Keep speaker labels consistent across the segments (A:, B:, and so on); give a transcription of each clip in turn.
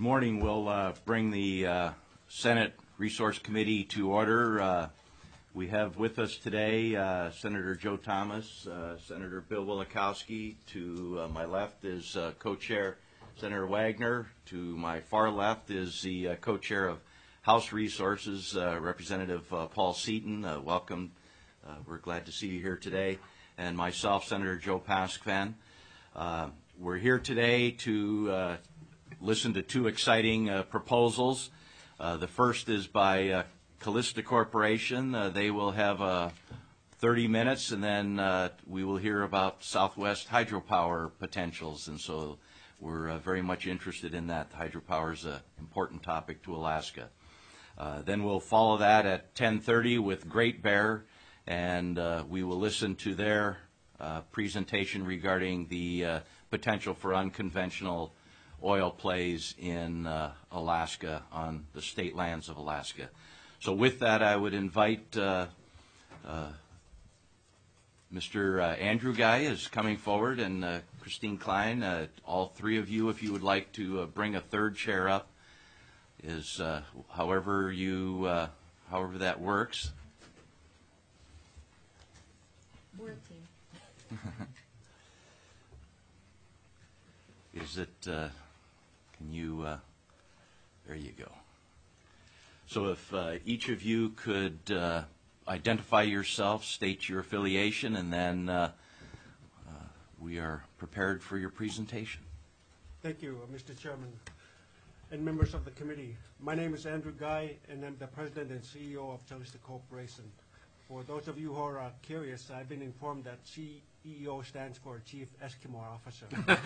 A: morning. We'll bring the Senate Resource Committee to order. We have with us today Senator Joe Thomas, Senator Bill Wielechowski. To my left is co-chair Senator Wagner. To my far left is the co-chair of House Resources, Representative Paul Seaton. Welcome. We're glad to see you here today. And myself, Senator Joe Paskvan. We're here today to listen to two exciting proposals. The first is by Calista Corporation. They will have 30 minutes, and then we will hear about Southwest hydropower potentials. And so we're very much interested in that. Hydropower is an important topic to Alaska. Then we'll follow that at 10:30 with Great Bear, and we will listen to their presentation regarding the potential for unconventional oil plays in Alaska, on the state lands of Alaska. So with that, I would invite Mr. Andrew Guy is coming forward, and Christine Klein. All three of you, if you would like to bring a third chair up, is however that works.
B: We're a team.
A: Is it, can you, there you go. So if each of you could identify yourself, state your affiliation, and then we are prepared for your presentation.
C: Thank you, Mr. Chairman and members of the committee. My name is Andrew Guy, and I'm the President and CEO of Calista Corporation. For those of you who are curious, I've been informed that CEO stands for Chief Eskimo Officer.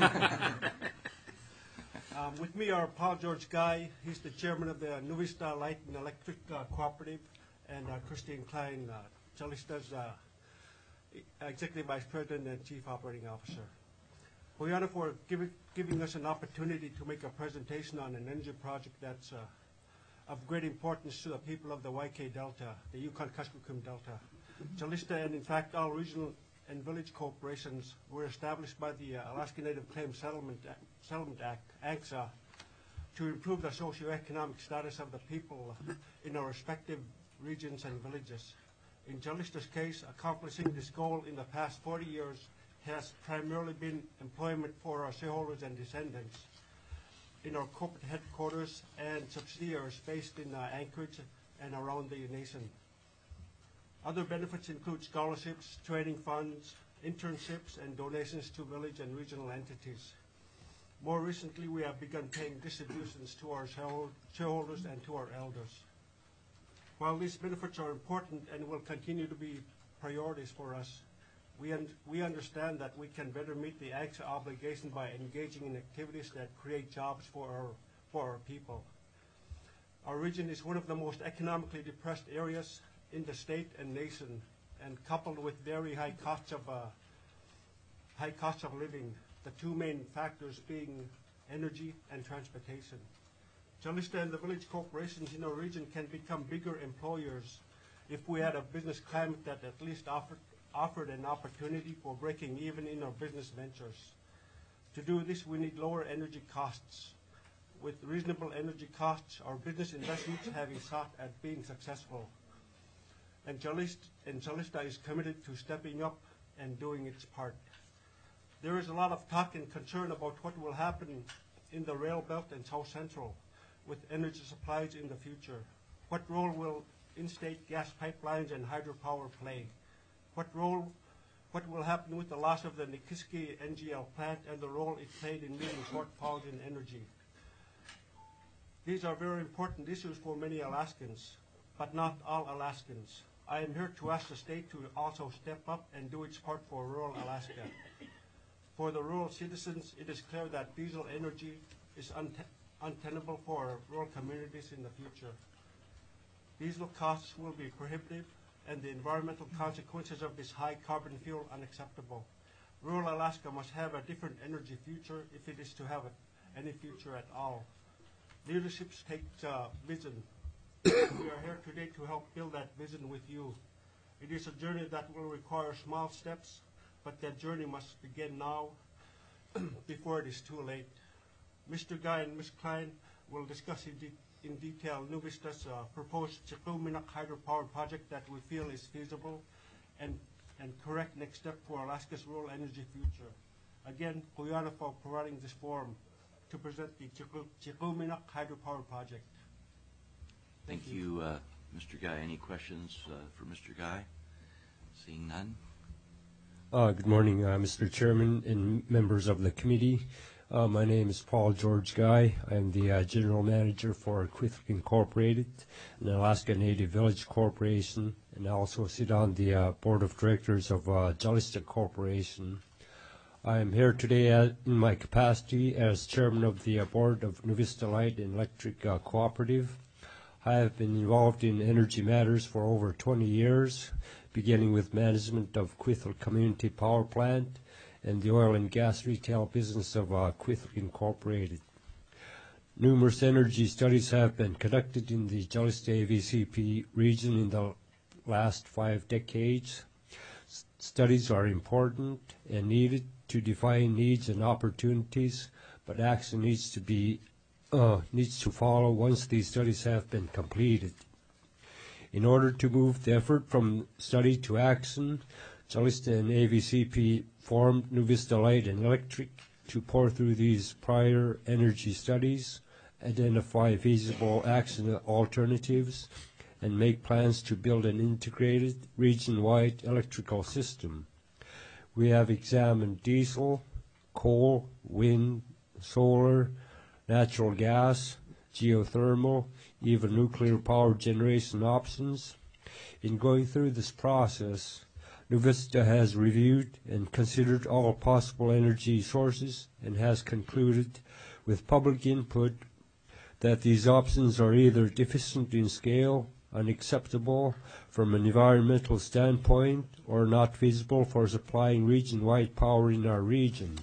C: With me are Paul George Guy. He's the chairman of the Nuvista Light and Electric Cooperative, and Christine Klein, Calista's Executive Vice President and Chief Operating Officer. We honor for giving us an opportunity to make a presentation on an energy project that's of great importance to the people of the YK Delta, the Yukon-Kuskokwim Delta. Calista, and in fact all regional and village corporations, were established by the Alaska Native Claims Settlement Act, ANCSA, to improve the socioeconomic status of the people in our respective regions and villages. In Calista's case, accomplishing this goal in the past 40 years has primarily been employment for our shareholders and descendants in our corporate headquarters and subsidiaries based in Anchorage and around the nation. Other benefits include scholarships, training funds, internships, and donations to village and regional entities. More recently, we have begun paying distributions to our shareholders and to our elders. While these benefits are important and will continue to be priorities for us, we understand that we can better meet the ANCSA obligation by engaging in activities that create jobs for our people. Our region is one of the most economically depressed areas in the state and nation, and coupled with very high costs of living, the two main factors being energy and transportation. Calista and the village corporations in our region can become bigger employers if we had a business climate that at least offered an opportunity for breaking even in our business ventures. To do this, we need lower energy costs. With reasonable energy costs, our business investments have a shot at being successful. And Calista is committed to stepping up and doing its part. There is a lot of talk and concern about what will happen in the rail belt and South Central with energy supplies in the future. What role will in-state gas pipelines and hydropower play? What will happen with the loss of the Nikiski NGL plant and the role it played in meeting shortfalls in energy? These are very important issues for many Alaskans, but not all Alaskans. I am here to ask the state to also step up and do its part for rural Alaska. For the rural citizens, it is clear that diesel energy is untenable for rural communities in the future. Diesel costs will be prohibitive, and the environmental consequences of this high carbon fuel unacceptable. Rural Alaska must have a different energy future if it is to have any future at all. Leadership takes vision. We are here today to help build that vision with you. It is a journey that will require small steps, but that journey must begin now before it is too late. Mr. Guy and Ms. Klein, we'll discuss in detail Nu Vista's proposed Chikuminak hydropower project that we feel is feasible and correct next step for Alaska's rural energy future. Again, Kuyana for providing this forum to present the Chikuminak hydropower project.
A: Thank you, Mr. Guy. Any questions for Mr. Guy? Seeing none.
D: Good morning, Mr. Chairman and members of the committee. My name is Paul George Guy. I'm the General Manager for Kwethluk Incorporated, an Alaska Native Village Corporation, and I also sit on the Board of Directors of Jalistic Corporation. I am here today in my capacity as Chairman of the Board of Nu Vista Light and Electric Cooperative. I have been involved in energy matters for over 20 years, beginning with management of Kwethluk Community Power Plant and the oil and gas retail business of Kwethluk Incorporated. Numerous energy studies have been conducted in the Jalisco AVCP region in the last 5 decades. Studies are important and needed to define needs and opportunities, but action needs to follow once these studies have been completed. In order to move the effort from study to action, Jalisco and AVCP formed Nu Vista Light and Electric to pour through these prior energy studies, identify feasible action alternatives, and make plans to build an integrated region-wide electrical system. We have examined diesel, coal, wind, solar, natural gas, geothermal, even nuclear power generation options. In going through this process, Nu Vista has reviewed and considered all possible energy sources and has concluded with public input that these options are either deficient in scale, unacceptable from an environmental standpoint, or not feasible for supplying region-wide power in our region.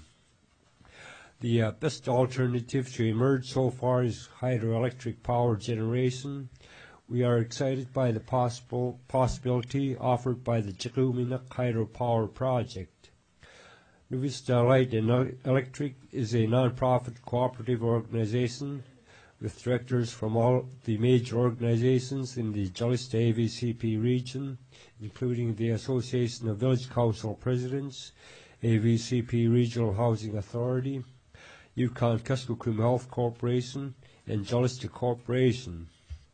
D: The best alternative to emerge so far is hydroelectric power generation. We are excited by the possibility offered by the Chikuminak hydropower project. Nu Vista Light and Electric is a non-profit cooperative organization with directors from all the major organizations in the Jalisco AVCP region, including the Association of Village Council Presidents, AVCP Regional Housing Authority, Yukon-Kuskokwim Health Corporation, and Jalisco Corporation.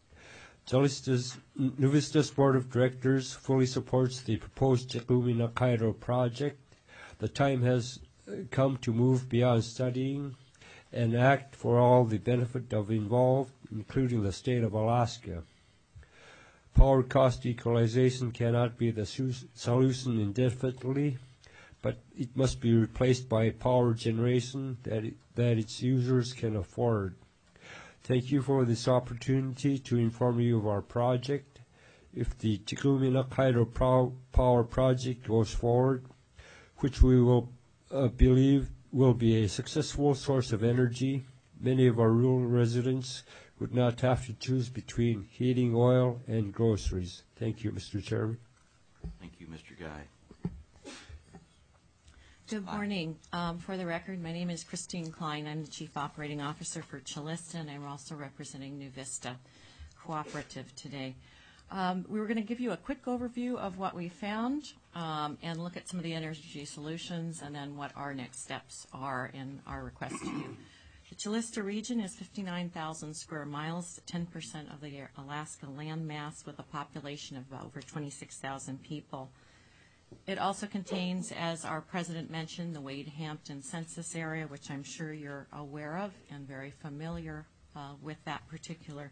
D: Nu Vista's Board of Directors fully supports the proposed Chikuminak Hydro project. The time has come to move beyond studying and act for all the benefit of involved, including the state of Alaska. Power cost equalization cannot be the solution indefinitely, but it must be replaced by power generation that its users can afford. Thank you for this opportunity to inform you of our project. If the Chikuminak Hydro Power project goes forward, which we will believe will be a successful source of energy, many of our rural residents would not have to choose between heating oil and groceries. Thank you, Mr. Chairman.
A: Thank you, Mr. Guy.
B: Good morning. For the record, my name is Christine Klein. I'm the Chief Operating Officer for Chalista, and I'm also representing Nu Vista Cooperative today. We were going to give you a quick overview of what we found and look at some of the energy solutions and then what our next steps are in our request to you. The Chalista region is 59,000 square miles, 10% of the Alaska land mass, with a population of over 26,000 people. It also contains, as our president mentioned, the Wade-Hampton census area, which I'm sure you're aware of and very familiar with that particular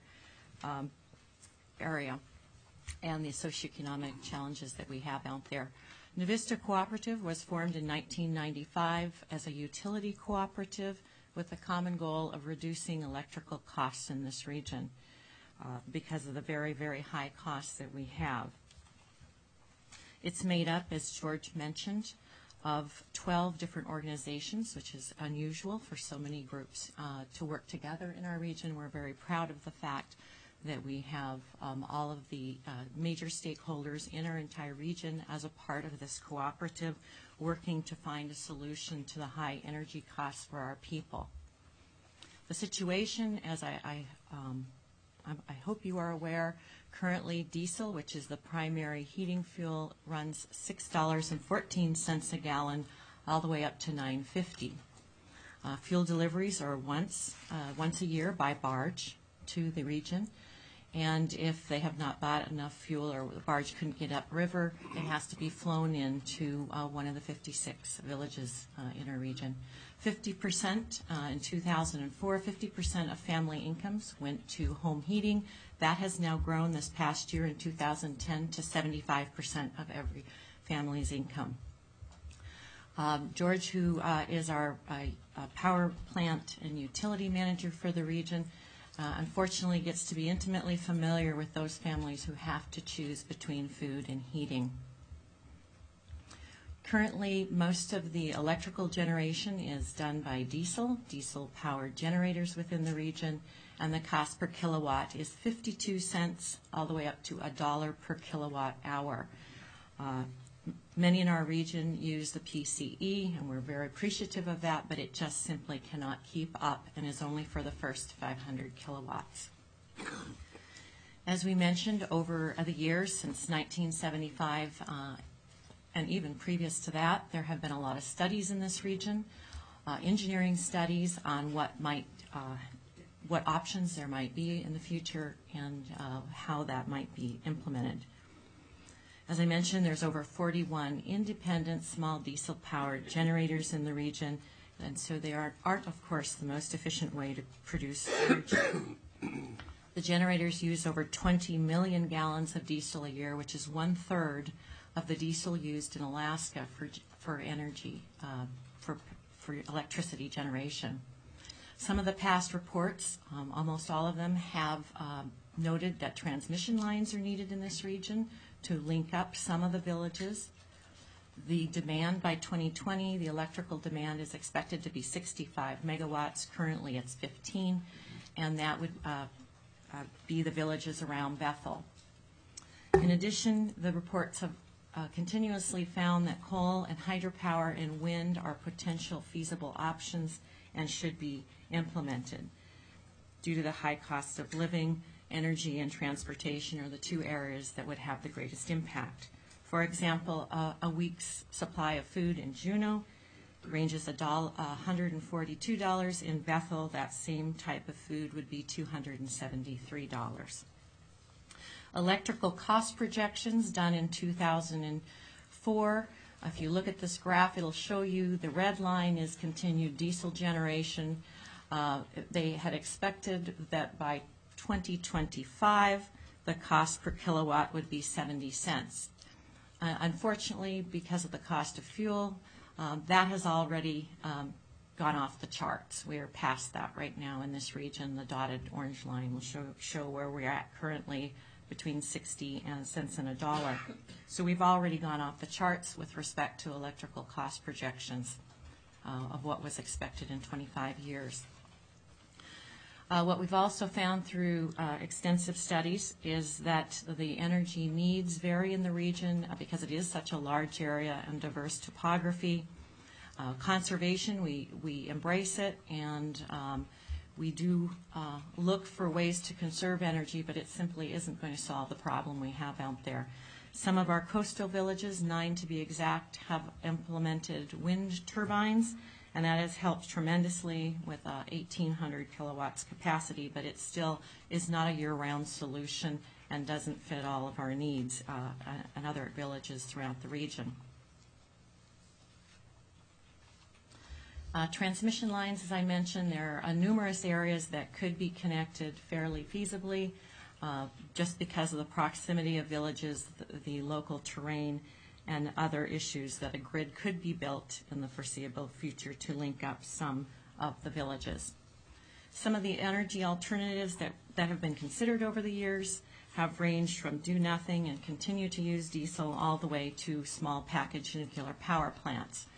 B: area and the socioeconomic challenges that we have out there. Nu Vista Cooperative was formed in 1995 as a utility cooperative with the common goal of reducing electrical costs in this region because of the very, very high costs that we have. It's made up, as George mentioned, of 12 different organizations, which is unusual for so many groups to work together in our region. We're very proud of the fact that we have all of the major stakeholders in our entire region as a part of this cooperative, working to find a solution to the high energy costs for our people. The situation, as I hope you are aware, currently diesel, which is the primary heating fuel, runs $6.14 a gallon all the way up to $9.50. Fuel deliveries are once a year by barge to the region, and if they have not bought enough fuel or the barge couldn't get upriver, it has to be flown into one of the 56 villages in our region. 50% in 2004, 50% of family incomes went to home heating. That has now grown this past year in 2010 to 75% of every family's income. George, who is our power plant and utility manager for the region, unfortunately gets to be intimately familiar with those families who have to choose between food and heating. Currently, most of the electrical generation is done by diesel-powered generators within the region, and the cost per kilowatt is 52 cents all the way up to $1 per kilowatt hour. Many in our region use the PCE, and we're very appreciative of that, but it just simply cannot keep up and is only for the first 500 kilowatts. As we mentioned, over the years since 1975, and even previous to that, there have been a lot of studies in this region, engineering studies on what options there might be in the future and how that might be implemented. As I mentioned, there's over 41 independent small diesel-powered generators in the region, and so they aren't, of course, the most efficient way to produce energy. The generators use over 20 million gallons of diesel a year, which is 1/3 of the diesel used in Alaska for energy, for electricity generation. Some of the past reports, almost all of them, have noted that transmission lines are needed in this region to link up some of the villages. The demand by 2020, the electrical demand is expected to be 65 megawatts. Currently it's 15, and that would be the villages around Bethel. In addition, the reports have continuously found that coal and hydropower and wind are potential feasible options and should be implemented. Due to the high cost of living, energy and transportation are the two areas that would have the greatest impact. For example, a week's supply of food in Juneau ranges $142. In Bethel, that same type of food would be $273. Electrical cost projections done in 2004. If you look at this graph, it'll show you the red line is continued diesel generation. They had expected that by 2025, the cost per kilowatt would be 70 cents. Unfortunately, because of the cost of fuel, that has already gone off the charts. We are past that right now in this region. The dotted orange line will show where we're at currently, between 60 cents and $1. So we've already gone off the charts with respect to electrical cost projections of what was expected in 25 years. What we've also found through extensive studies is that the energy needs vary in the region because it is such a large area and diverse topography. Conservation, we embrace it, and we do look for ways to conserve energy, but it simply isn't going to solve the problem we have out there. Some of our coastal villages, 9 to be exact, have implemented wind turbines, and that has helped tremendously with 1,800 kilowatts capacity, but it still is not a year-round solution and doesn't fit all of our needs and other villages throughout the region. Transmission lines, as I mentioned, there are numerous areas that could be connected fairly feasibly just because of the proximity of villages, the local terrain, and other issues that a grid could be built in the foreseeable future to link up some of the villages. Some of the energy alternatives that have been considered over the years have ranged from do nothing and continue to use diesel all the way to small package nuclear power plants.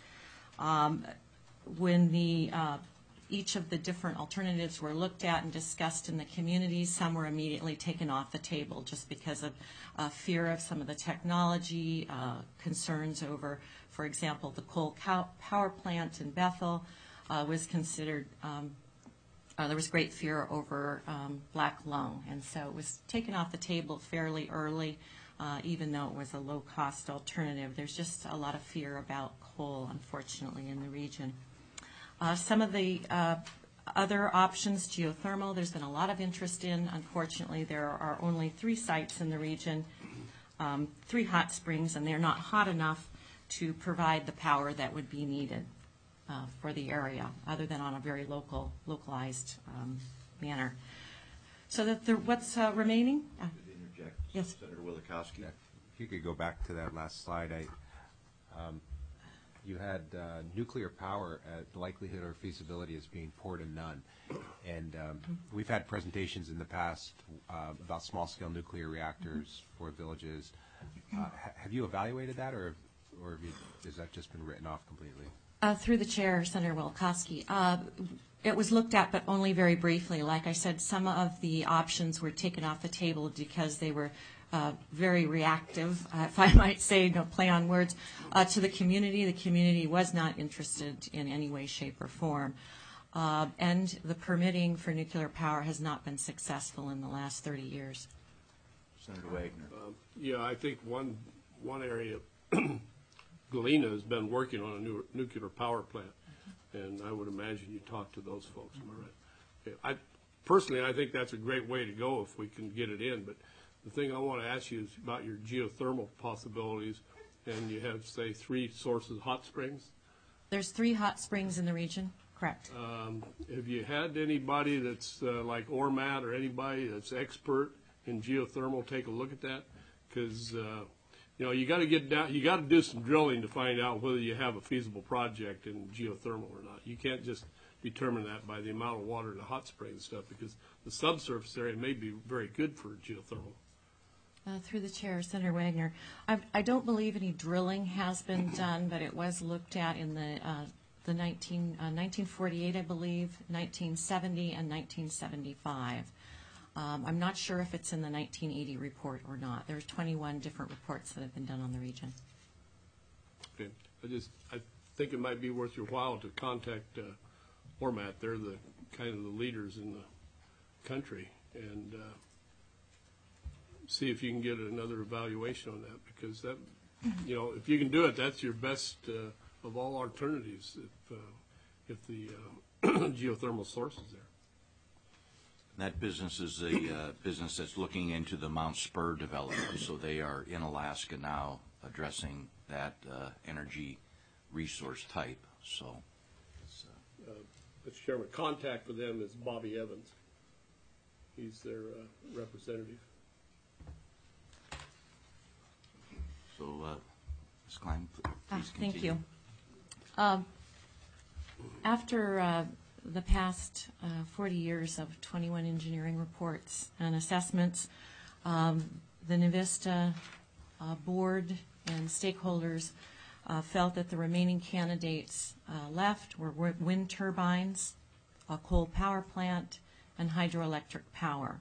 B: When each of the different alternatives were looked at and discussed in the communities, some were immediately taken off the table just because of fear of some of the technology, concerns over, for example, the coal power plant in Bethel was considered there was great fear over black lung, and so it was taken off the table fairly early, even though it was a low-cost alternative. There's just a lot of fear about coal, unfortunately, in the region. Some of the other options, geothermal, there's been a lot of interest in. Unfortunately, there are only 3 sites in the region, 3 hot springs, and they're not hot enough to provide the power that would be needed for the area, other than on a very localized manner. So that what's remaining?
A: Could interject?
B: Yes.
A: Senator Wielechowski.
E: If you could go back to that last slide, you had nuclear power at likelihood or feasibility as being poor to none. And we've had presentations in the past about small-scale nuclear reactors for villages. Have you evaluated that, or has that just been written off completely?
B: Through the chair, Senator Wielechowski. It was looked at, but only very briefly. Like I said, some of the options were taken off the table because they were very reactive, if I might say, no play on words, to the community. The community was not interested in any way, shape, or form. And the permitting for nuclear power has not been successful in the last 30 years.
A: Senator Wagner.
F: Yeah, I think one area, Galena has been working on a new nuclear power plant, and I would imagine you talk to those folks. Am I right? Okay. Personally, I think that's a great way to go if we can get it in. But the thing I want to ask you is about your geothermal possibilities, and you have, say, 3 sources of hot springs.
B: There's 3 hot springs in the region, correct.
F: Have you had anybody that's like Ormat or anybody that's expert in geothermal take a look at that? Because you got to get down. You got to do some drilling to find out whether you have a feasible project in geothermal or not. You can't just determine that by the amount of water in the hot spring and stuff, because the subsurface area may be very good for geothermal.
B: Through the chair, Senator Wagner, I don't believe any drilling has been done, but it was looked at in the 1948, I believe, 1970, and 1975. I'm not sure if it's in the 1980 report or not. There's 21 different reports that have been done on the region.
F: Okay, I think it might be worth your while to contact Ormat. They're the kind of the leaders in the country, and see if you can get another evaluation on that, because that, if you can do it, that's your best of all alternatives if the geothermal source is there.
A: That business is a business that's looking into the Mount Spur development, so they are in Alaska now addressing that energy resource type. So,
F: Mr. Chairman, contact for them is Bobby Evans. He's their representative.
A: So, Ms. Klein, please continue.
B: Thank you. After the past 40 years of 21 engineering reports and assessments, the NuVista board and stakeholders felt that the remaining candidates left were wind turbines, a coal power plant, and hydroelectric power.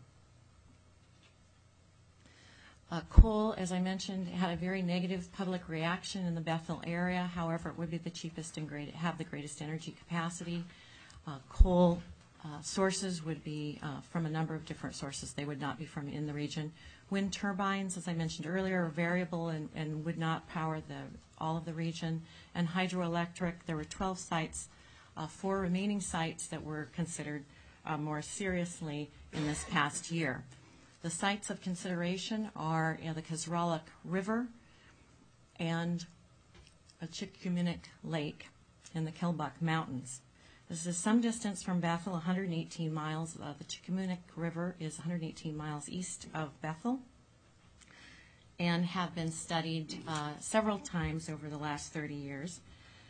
B: Coal, as I mentioned, had a very negative public reaction in the Bethel area. However, it would be the cheapest and have the greatest energy capacity. Coal sources would be from a number of different sources. They would not be from in the region. Wind turbines, as I mentioned earlier, are variable and would not power all of the region. And hydroelectric, there were 12 sites, 4 remaining sites that were considered more seriously in this past year. The sites of consideration are the Kizraluk River and a Chikuminik Lake in the Kilbuck Mountains. This is some distance from Bethel, 118 miles. The Chikuminik River is 118 miles east of Bethel and have been studied several times over the last 30 years.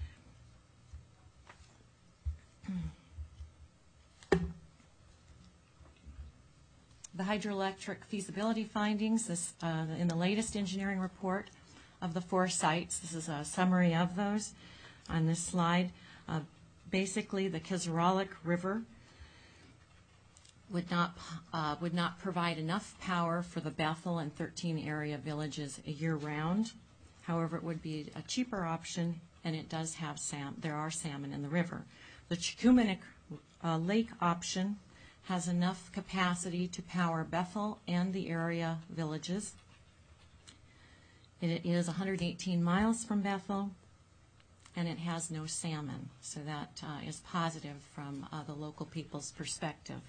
B: The hydroelectric feasibility findings in the latest engineering report of the 4 sites. This is a summary of those on this slide. Basically, the Kizraluk River would not provide enough power for the Bethel and 13 area villages year-round. However, it would be a cheaper option, and it does have there are salmon in the river. The Chikuminik lake option has enough capacity to power Bethel and the area villages. It is 118 miles from Bethel, and it has no salmon, so that is positive from the local people's perspective.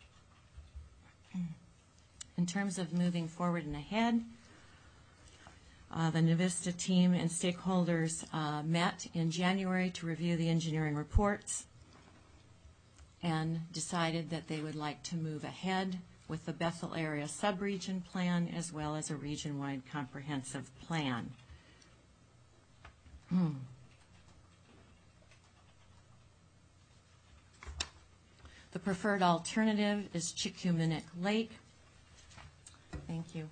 B: In terms of moving forward and ahead, the NuVista team and stakeholders met in January to review the engineering reports and decided that they would like to move ahead with the Bethel area subregion plan as well as a region-wide comprehensive plan. The preferred alternative is Chickumunek Lake. Thank you.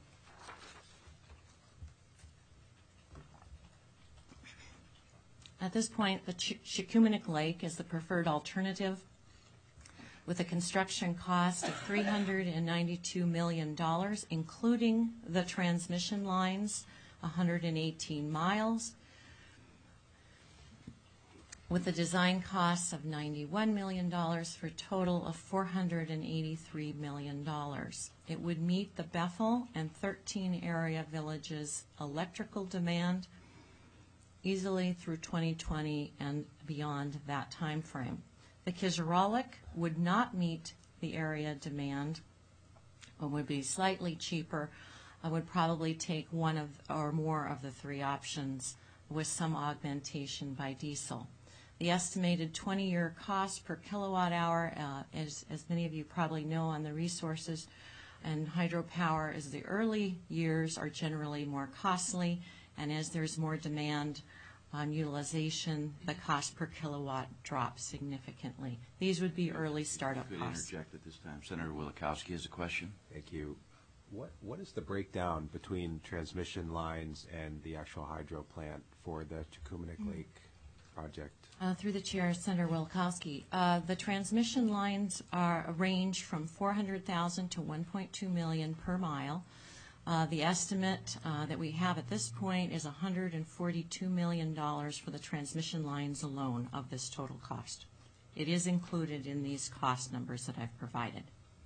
B: At this point, the Chickumunek Lake is the preferred alternative with a construction cost of $392 million, including the transmission lines, 118 miles, with a design cost of $91 million for a total of $483 million. It would meet the Bethel and 13 area villages' electrical demand easily through 2020 and beyond that time frame. The Kisaralik would not meet the area demand, or would be slightly cheaper. I would probably take one of or more of the three options with some augmentation by diesel. The estimated 20-year cost per kilowatt hour, as many of you probably know on the resources and hydropower, is the early years are generally more costly, and as there's more demand on utilization, the cost per kilowatt drops significantly. These would be early startup
A: Could
B: costs.
A: interject at this time. Senator Wielechowski has a question.
E: Thank you. What is the breakdown between transmission lines and the actual hydro plant for the Chickumunek Lake project?
B: Through the chair, Senator Wielechowski. The transmission lines range from $400,000 to $1.2 million per mile. The estimate that we have at this point is $142 million for the transmission lines alone of this total cost. It is included in these cost numbers that I've provided.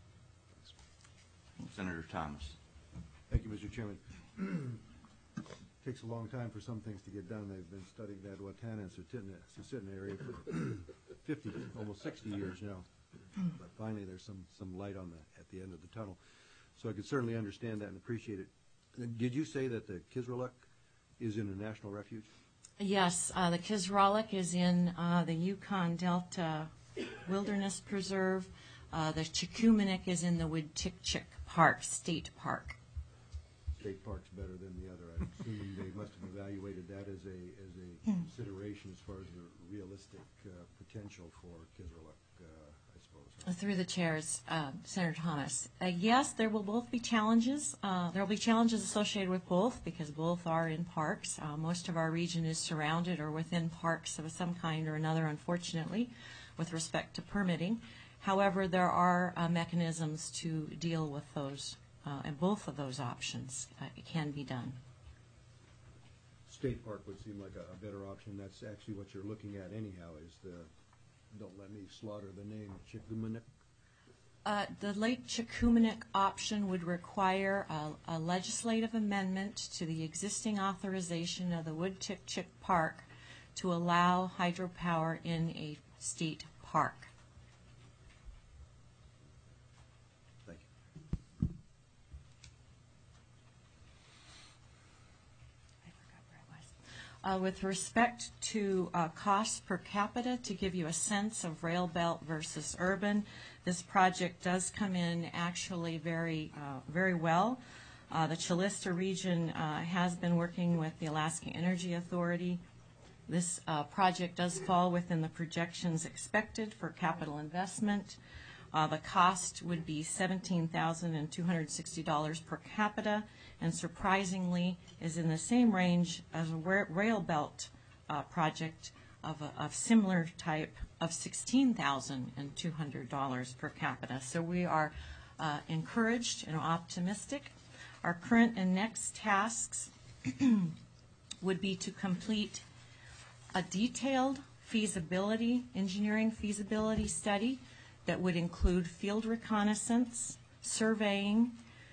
A: Senator Thomas.
G: Thank you, Mr. Chairman. Takes a long time for some things to get done. They've been studying that Watana and Susitna area for 50, almost 60 years now. But finally, there's some light on at the end of the tunnel. So I could certainly understand that and appreciate it. Did you say that the Kisaralik is in a national refuge?
B: Yes, the Kisaralik is in the Yukon Delta Wilderness Preserve. The Chickumunek is in the Wood-Tikchik Park, State Park.
G: State Park's better than the other. I'm assuming they must have evaluated that as a consideration as far as the realistic potential for Kisaralik, I suppose.
B: Through the chairs, Senator Thomas. Yes, there will both be challenges. There will be challenges associated with both because both are in parks. Most of our region is surrounded or within parks of some kind or another, unfortunately, with respect to permitting. However, there are mechanisms to deal with those, and both of those options it can be done.
G: State Park would seem like a better option. That's actually what you're looking at anyhow, is the, don't let me slaughter the name, Chickumunek?
B: The Lake Chickumunek option would require a legislative amendment to the existing authorization of the Wood-Tikchik Park to allow hydropower in a state park.
G: Thank you.
B: I forgot where I was. With respect to costs per capita, to give you a sense of rail belt versus urban, this project does come in actually very well. The Chilista region has been working with the Alaska Energy Authority. This project does fall within the projections expected for capital investment. The cost would be $17,260 per capita, and surprisingly is in the same range as a rail belt project of similar type of $16,200 per capita. So we are encouraged and optimistic. Our current and next tasks would be to complete a detailed engineering feasibility study that would include field reconnaissance, surveying,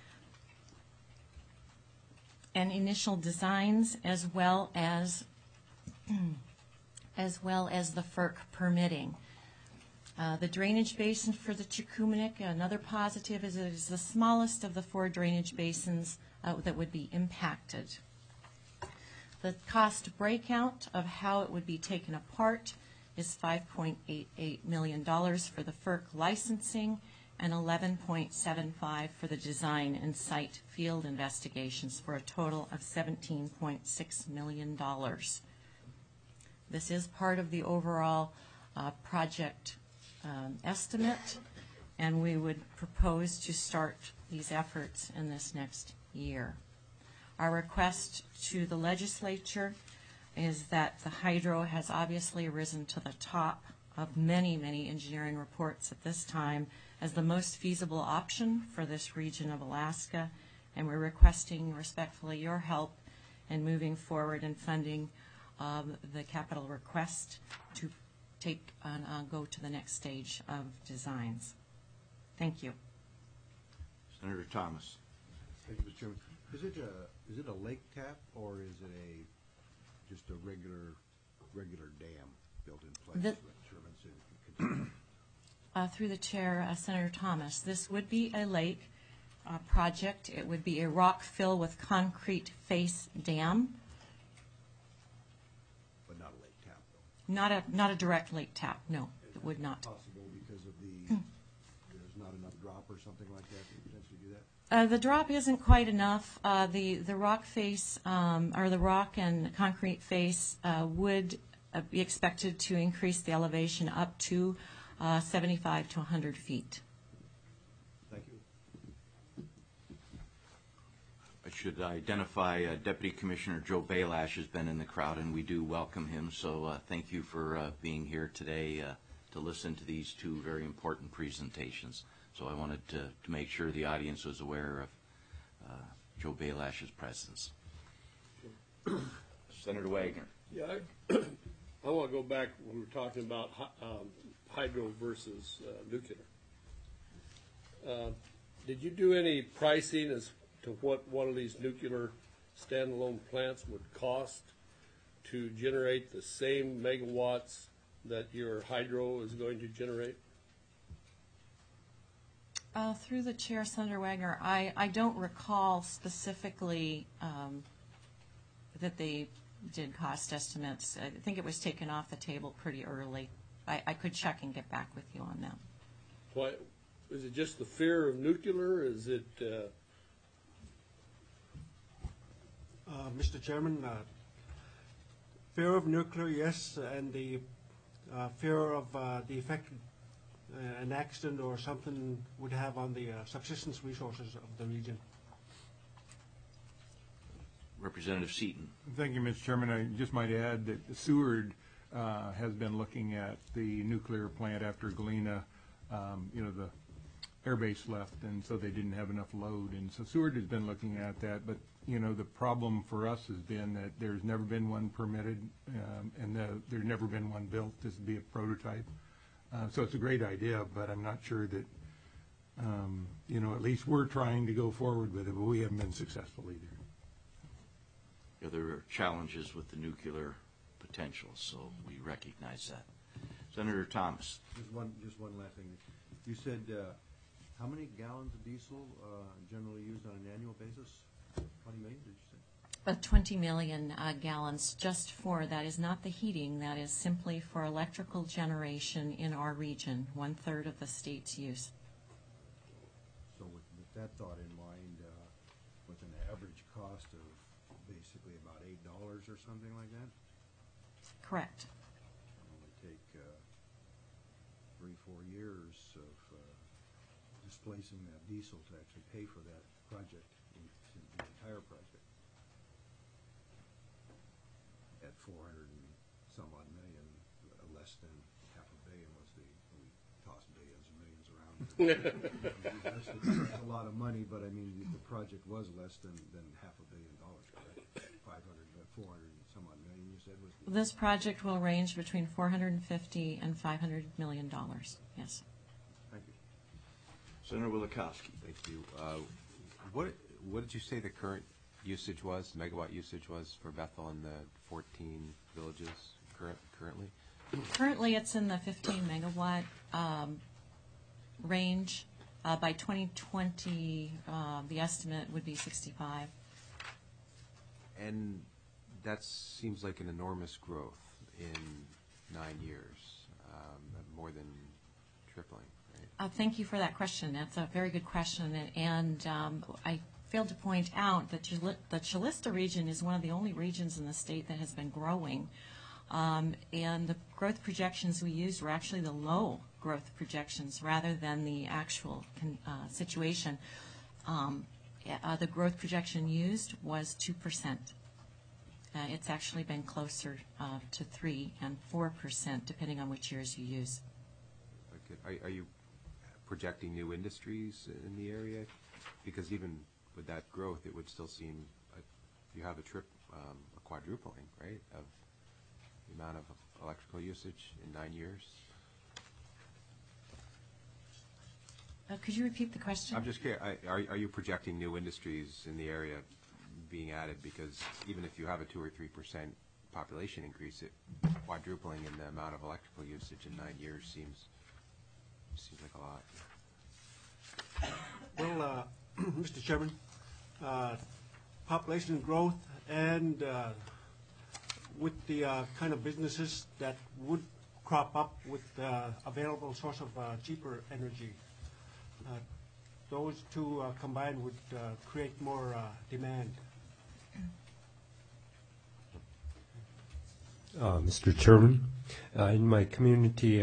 B: and initial designs, as well as the FERC permitting. The drainage basin for the Chukumanik, another positive, is it is the smallest of the 4 drainage basins that would be impacted. The cost breakout of how it would be taken apart is $5.88 million for the FERC licensing and $11.75 for the design and site field investigations, for a total of $17.6 million. This is part of the overall project estimate, and we would propose to start these efforts in this next year. Our request to the legislature is that the hydro has obviously risen to the top of many, many engineering reports at this time as the most feasible option for this region of Alaska, and we're requesting respectfully your help in moving forward and funding the capital request to go to the next stage of designs. Thank you.
A: Senator Thomas.
G: Thank you, Mr. Chairman. Is it a lake tap, or is it just a regular dam built in place?
B: Through the chair, Senator Thomas, this would be a lake project. It would be a rock fill with concrete face dam.
G: But not a lake tap, though.
B: Not a direct lake tap. No, it would not.
G: Possible because of there's not enough drop or something like that to potentially do that?
B: The drop isn't quite enough. The rock face, or the rock and concrete face, would be expected to increase the elevation up to 75 to 100 feet.
G: Thank you.
A: I should identify Deputy Commissioner Joe Bailash has been in the crowd, and we do welcome him. So thank you for being here today to listen to these 2 very important presentations. So I wanted to make sure the audience was aware of Joe Bailash's presence. Senator Wagner.
F: Yeah, I want to go back when we were talking about hydro versus nuclear. Did you do any pricing as to what one of these nuclear standalone plants would cost to generate the same megawatts that your hydro is going to generate?
B: Through the chair, Senator Wagner, I don't recall specifically that they did cost estimates. I think it was taken off the table pretty early. I could check and get back with you on that.
F: Why, is it just the fear of nuclear? Is it
C: Mr. Chairman, fear of nuclear, yes, and the fear of the effect an accident or something would have on the subsistence resources of the region.
A: Representative Seaton.
H: Thank you, Mr. Chairman. I just might add that Seward has been looking at the nuclear plant after Galena, the air base left, and so they didn't have enough load. And so Seward has been looking at that. But, the problem for us has been that there's never been one permitted, and there's never been one built. This would be a prototype. So it's a great idea, but I'm not sure that, at least we're trying to go forward with it, but we haven't been successful either.
A: Yeah, there are challenges with the nuclear potential, so we recognize that. Senator Thomas.
G: Just one last thing. You said how many gallons of diesel generally used on an annual basis? 20 million, did you say?
B: 20 million gallons just for, that is not the heating, that is simply for electrical generation in our region, 1/3 of the state's use.
G: So with that thought in mind, with an average cost of basically about $8 or something like that?
B: Correct.
G: It only take 3-4 years of displacing that diesel to actually pay for that project, the entire project. At 400 and some odd million, less than half a billion was we tossed billions and millions around. That's a lot of money, but I mean the project was less than $500 million, correct? 400 and some odd million, you said was the.
B: This project will range between $450 and $500 million. Yes.
G: Thank you.
A: Senator Wielechowski.
E: Thank you. What did you say the current usage was, megawatt usage was for Bethel and the 14 villages currently?
B: Currently, it's in the 15 megawatt range. By 2020, the estimate would be 65.
E: And that seems like an enormous growth in 9 years, more than tripling, right?
B: Thank you for that question. That's a very good question. And I failed to point out that the Calista region is one of the only regions in the state that has been growing. And the growth projections we used were actually the low growth projections rather than the actual situation. The growth projection used was 2%. It's actually been closer to 3 and 4%, depending on which years you use.
E: Okay. Are you projecting new industries in the area? Because even with that growth, it would still seem like you have a quadrupling, right, of the amount of electrical usage in 9 years.
B: Could you repeat the question?
E: I'm just curious, are you projecting new industries in the area being added? Because even if you have a 2 or 3% population increase, it quadrupling in the amount of electrical usage in 9 years seems like a lot.
C: Well, Mr. Chairman, population growth and with the kind of businesses that would crop up with available source of cheaper energy, those two combined would create more demand.
D: Mr. Chairman, in my community,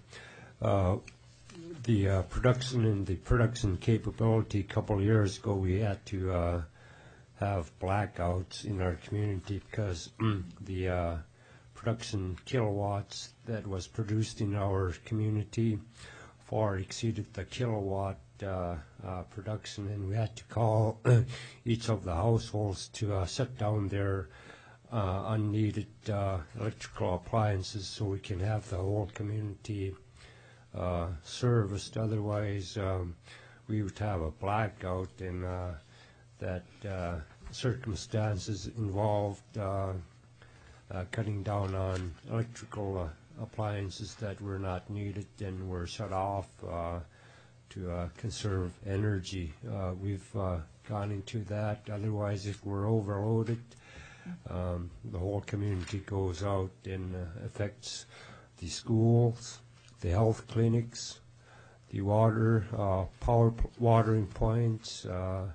D: the production and the production capability, a couple of years ago, we had to have blackouts in our community because the production kilowatts that was produced in our community far exceeded the kilowatt production, and we had to call each of the households to set down their unneeded electrical appliances so we can have the whole community serviced. Otherwise, we would have a blackout, and that circumstances involved cutting down on electrical appliances that were not needed and were shut off to conserve energy. We've gone into that. Otherwise, if we're overloaded, the whole community goes out and affects the schools, the health clinics, the water, watering points,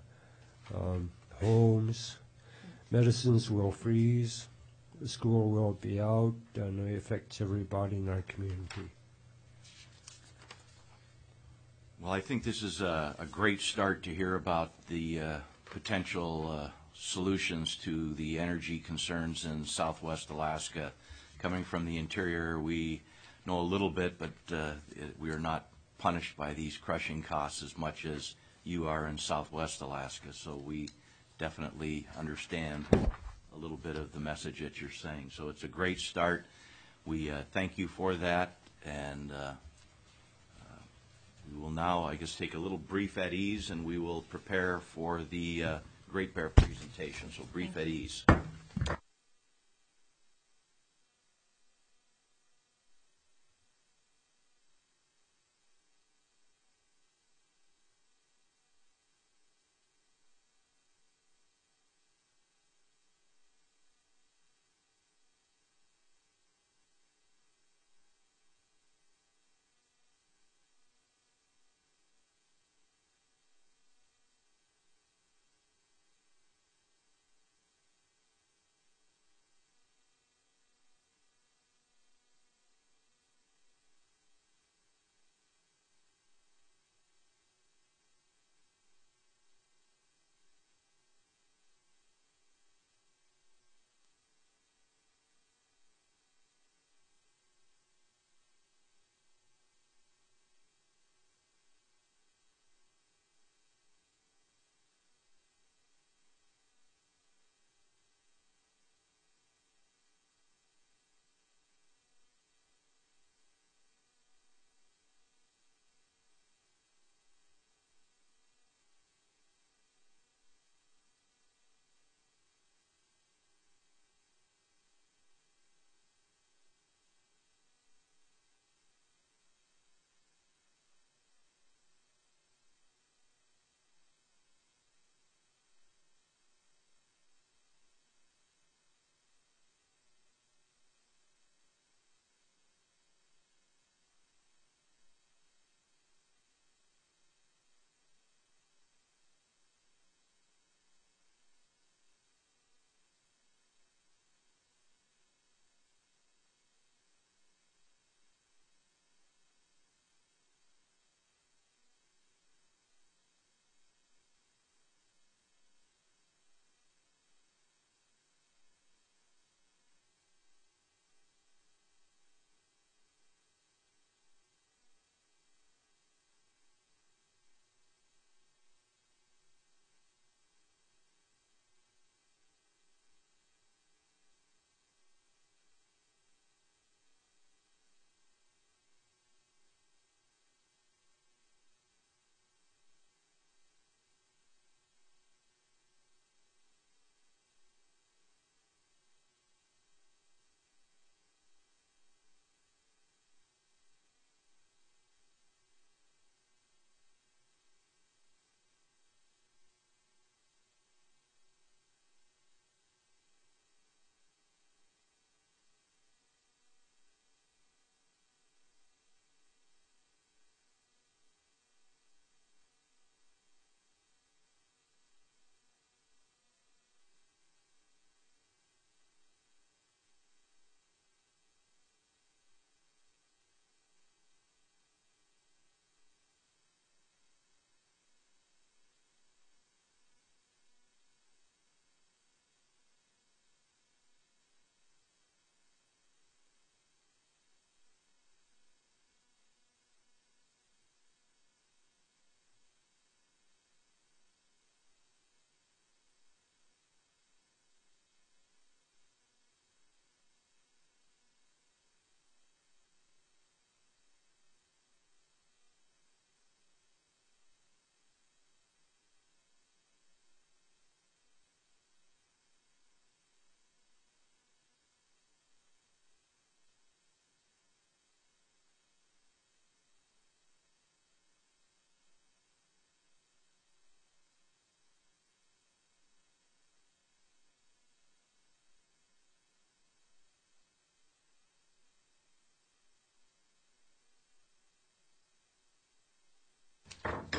D: homes. Medicines will freeze. The school will be out, and it affects everybody in our community.
A: Well, I think this is a great start to hear about the potential solutions to the energy concerns in Southwest Alaska. Coming from the interior, we know a little bit, but we are not punished by these crushing costs as much as you are in Southwest Alaska. So we definitely understand a little bit of the message that you're saying. So it's a great start. We thank you for that, and we will now, I guess, take a little brief at ease, and we will prepare for the Great Bear presentation. So brief at ease.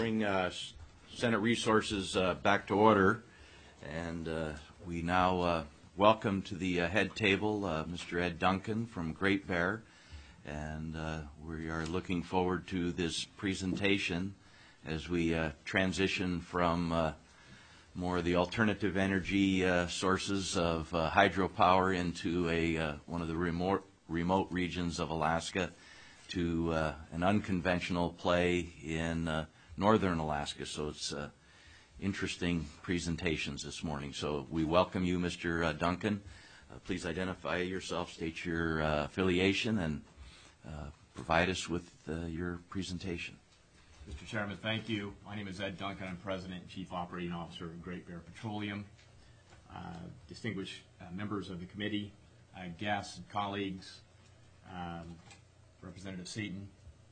A: bring Senate Resources back to order, and we now welcome to the head table Mr. Ed Duncan from Great Bear, and we are looking forward to this presentation as we transition from more of the alternative energy sources of hydropower into one of the remote regions of Alaska to an unconventional play in northern Alaska. So it's interesting presentations this morning. So we welcome you, Mr. Duncan. Please identify yourself, state your affiliation, and provide us with your presentation.
I: Mr. Chairman, thank you. My name is Ed Duncan. I'm President and Chief Operating Officer of Great Bear Petroleum. Distinguished members of the committee, guests and colleagues, Representative Seaton.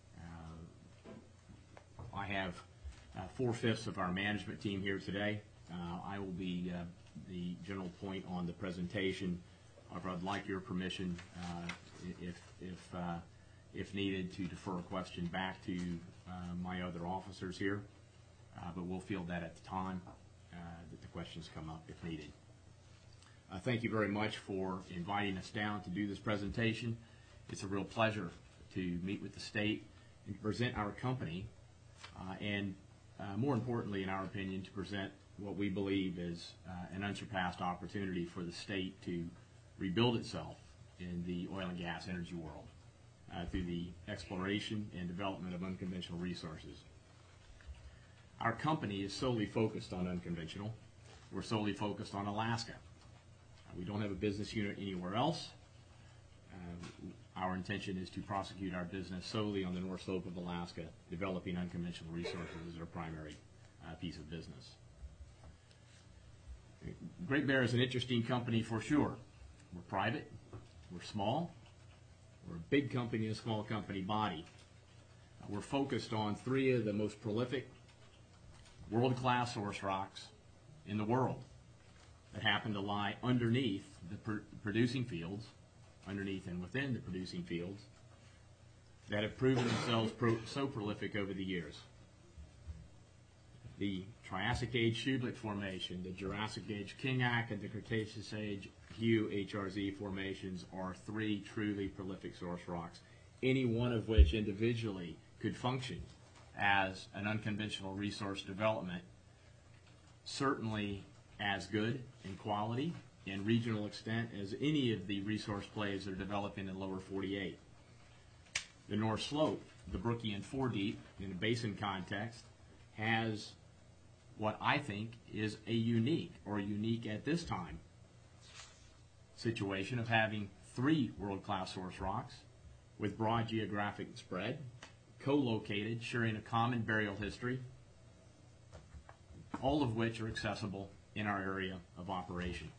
I: I have 4/5 of our management team here today. I will be the general point on the presentation. However, I'd like your permission, if needed, to defer a question back to my other officers here, but we'll field that at the time that the questions come up if needed. Thank you very much for inviting us down to do this presentation. It's a real pleasure to meet with the state and to present our company, and more importantly, in our opinion, to present what we believe is an unsurpassed opportunity for the state to rebuild itself in the oil and gas energy world through the exploration and development of unconventional resources. Our company is solely focused on unconventional. We're solely focused on Alaska. We don't have a business unit anywhere else. Our intention is to prosecute our business solely on the North Slope of Alaska, developing unconventional resources as our primary piece of business. Great Bear is an interesting company for sure. We're private, we're small, we're a big company and a small company body. We're focused on 3 of the most prolific world-class source rocks in the world that happen to lie underneath the producing fields, underneath and within the producing fields, that have proven themselves so prolific over the years. The Triassic Age Shublit Formation, the Jurassic Age Kingac, and the Cretaceous Age Hugh HRZ formations are 3 truly prolific source rocks, any one of which individually could function as an unconventional resource development, certainly as good in quality and regional extent as any of the resource plays that are developing in the lower 48. The North Slope, the Brookian Foredeep, in a basin context, has what I think is a unique at this time, situation of having 3 world-class source rocks with broad geographic spread, co-located, sharing a common burial history, all of which are accessible in our area of operation.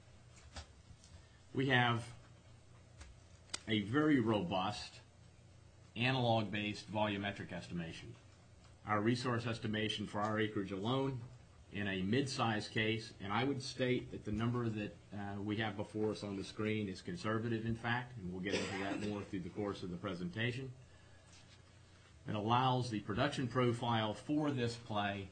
I: We have a very robust analog-based volumetric estimation. Our resource estimation for our acreage alone in a mid-size case, and I would state that the number that we have before us on the screen is conservative, in fact, and we'll get into that more through the course of the presentation. It allows the production profile for this play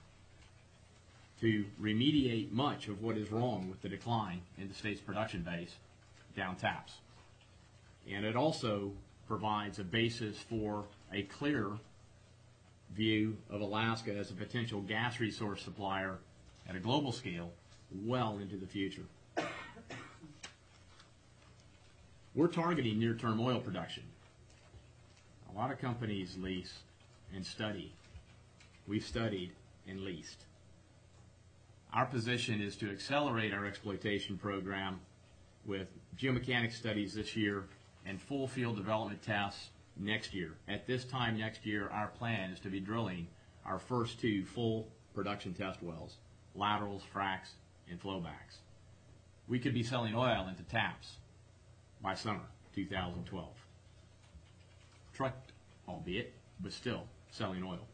I: to remediate much of what is wrong with the decline in the state's production base down taps. And it also provides a basis for a clear view of Alaska as a potential gas resource supplier at a global scale well into the future. We're targeting near-term oil production. A lot of companies lease and study. We've studied and leased. Our position is to accelerate our exploitation program with geomechanics studies this year and full field development tests next year. At this time next year, our plan is to be drilling our first 2 full production test wells, laterals, fracs, and flowbacks. We could be selling oil into taps by summer 2012. Trucked, albeit, but still selling oil.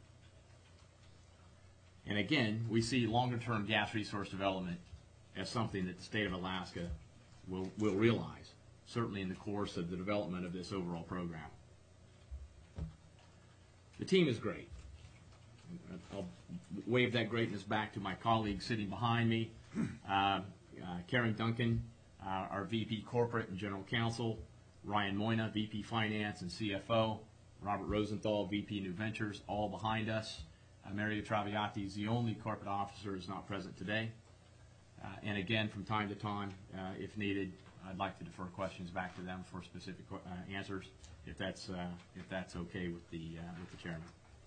I: And again, we see longer-term gas resource development as something that the state of Alaska will realize, certainly in the course of the development of this overall program. The team is great. I'll wave that greatness back to my colleagues sitting behind me. Karen Duncan, our VP Corporate and General Counsel, Ryan Moyna, VP Finance and CFO, Robert Rosenthal, VP New Ventures, all behind us. Mario Traviati is the only corporate officer who is not present today. And again, from time to time, if needed, I'd like to defer questions back to them for specific answers, if that's okay with the chairman.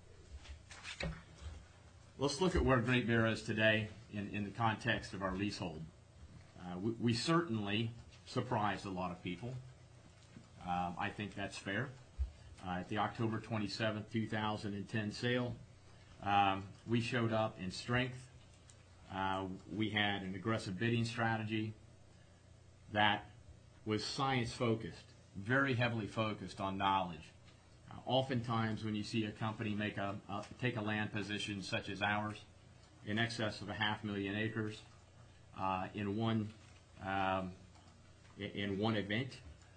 I: Let's look at where Great Bear is today in the context of our leasehold. We certainly surprised a lot of people. I think that's fair. At the October 27th, 2010 sale, we showed up in strength. We had an aggressive bidding strategy that was science-focused, very heavily focused on knowledge. Oftentimes when you see a company take a land position such as ours, in excess of 500,000 acres, in one event,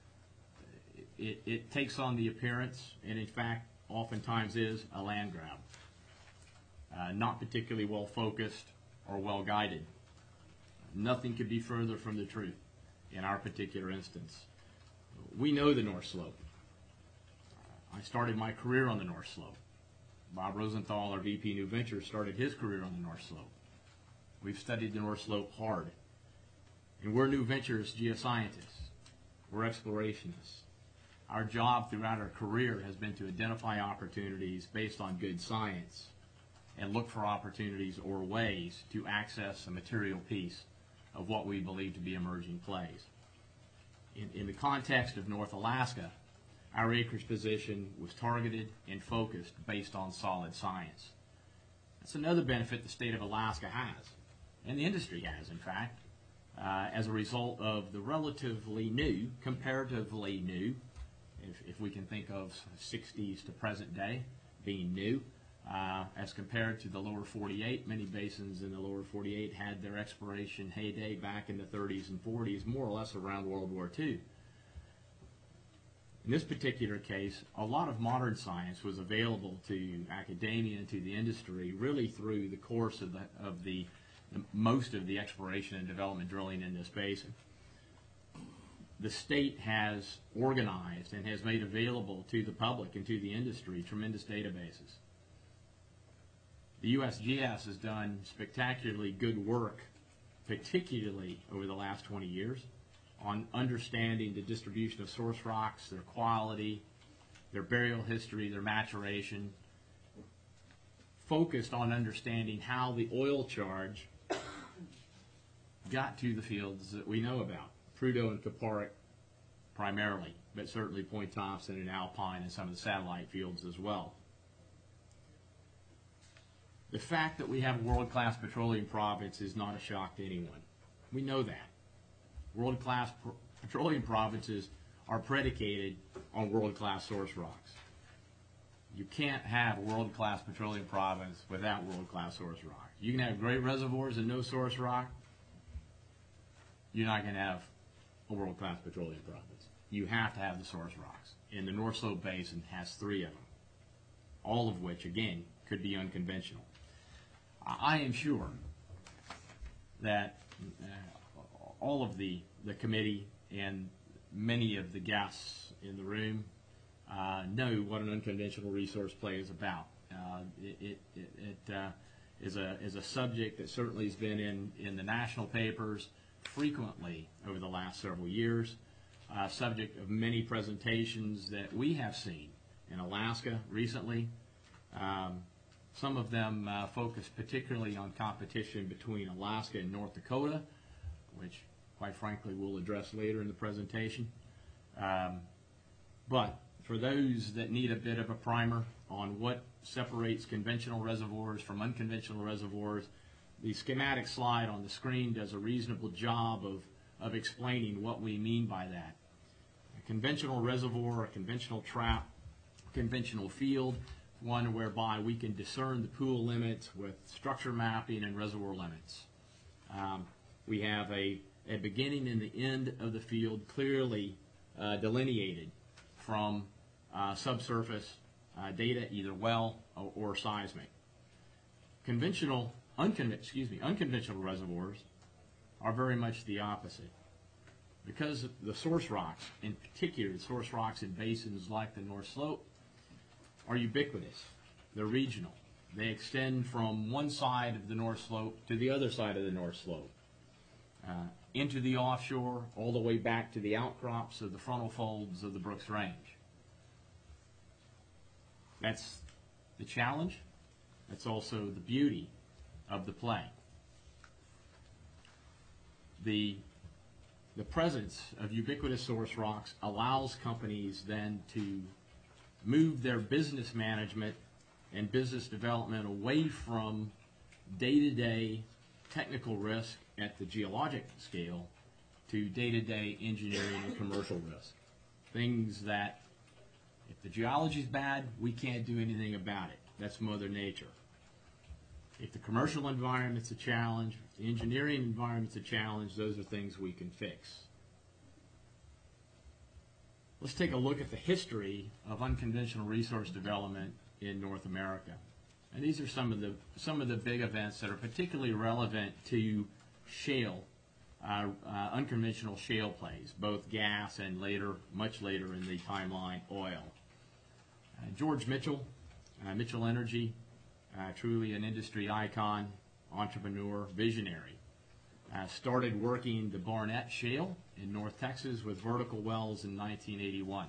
I: it takes on the appearance, and in fact oftentimes is, a land grab. Not particularly well focused or well guided. Nothing could be further from the truth in our particular instance. We know the North Slope. I started my career on the North Slope. Bob Rosenthal, our VP New Ventures, started his career on the North Slope. We've studied the North Slope hard. And we're New Ventures geoscientists. We're explorationists. Our job throughout our career has been to identify opportunities based on good science and look for opportunities or ways to access a material piece of what we believe to be emerging plays. In the context of North Alaska, our acreage position was targeted and focused based on solid science. That's another benefit the state of Alaska has, and the industry has, in fact, as a result of the relatively new, comparatively new, if we can think of 60s to present day being new, as compared to the lower 48. Many basins in the lower 48 had their exploration heyday back in the 30s and 40s, more or less around World War II. In this particular case, a lot of modern science was available to academia and to the industry really through the course of most of the exploration and development drilling in this basin. The state has organized and has made available to the public and to the industry tremendous databases. The USGS has done spectacularly good work, particularly over the last 20 years, on understanding the distribution of source rocks, their quality, their burial history, their maturation, focused on understanding how the oil charge got to the fields that we know about, Prudhoe and Kuparuk primarily, but certainly Point Thompson and Alpine and some of the satellite fields as well. The fact that we have a world-class petroleum province is not a shock to anyone. We know that. World-class petroleum provinces are predicated on world-class source rocks. You can't have a world-class petroleum province without world-class source rock. You can have great reservoirs and no source rock. You're not going to have a world-class petroleum province. You have to have the source rocks. And the North Slope Basin has 3 of them, all of which, again, could be unconventional. I am sure that all of the committee and many of the guests in the room know what an unconventional resource play is about. It is a subject that certainly has been in the national papers frequently over the last several years, subject of many presentations that we have seen in Alaska recently. Some of them focus particularly on competition between Alaska and North Dakota, which, quite frankly, we'll address later in the presentation. But for those that need a bit of a primer on what separates conventional reservoirs from unconventional reservoirs, the schematic slide on the screen does a reasonable job of explaining what we mean by that. A conventional reservoir, a conventional trap, conventional field, one whereby we can discern the pool limits with structure mapping and reservoir limits. We have a beginning and the end of the field clearly delineated from subsurface data, either well or seismic. unconventional reservoirs are very much the opposite. Because the source rocks, in particular the source rocks in basins like the North Slope, are ubiquitous. They're regional. They extend from one side of the North Slope to the other side of the North Slope, into the offshore, all the way back to the outcrops of the frontal folds of the Brooks Range. That's the challenge. That's also the beauty of the play. The presence of ubiquitous source rocks allows companies then to move their business management and business development away from day-to-day technical risk at the geologic scale to day-to-day engineering and commercial risk. Things that, if the geology's bad, we can't do anything about it. That's Mother Nature. If the commercial environment's a challenge, if the engineering environment's a challenge, those are things we can fix. Let's take a look at the history of unconventional resource development in North America. And these are some of the big events that are particularly relevant to shale, unconventional shale plays, both gas and later, much later in the timeline, oil. George Mitchell, Mitchell Energy, truly an industry icon, entrepreneur, visionary. Started working the Barnett Shale in North Texas with vertical wells in 1981.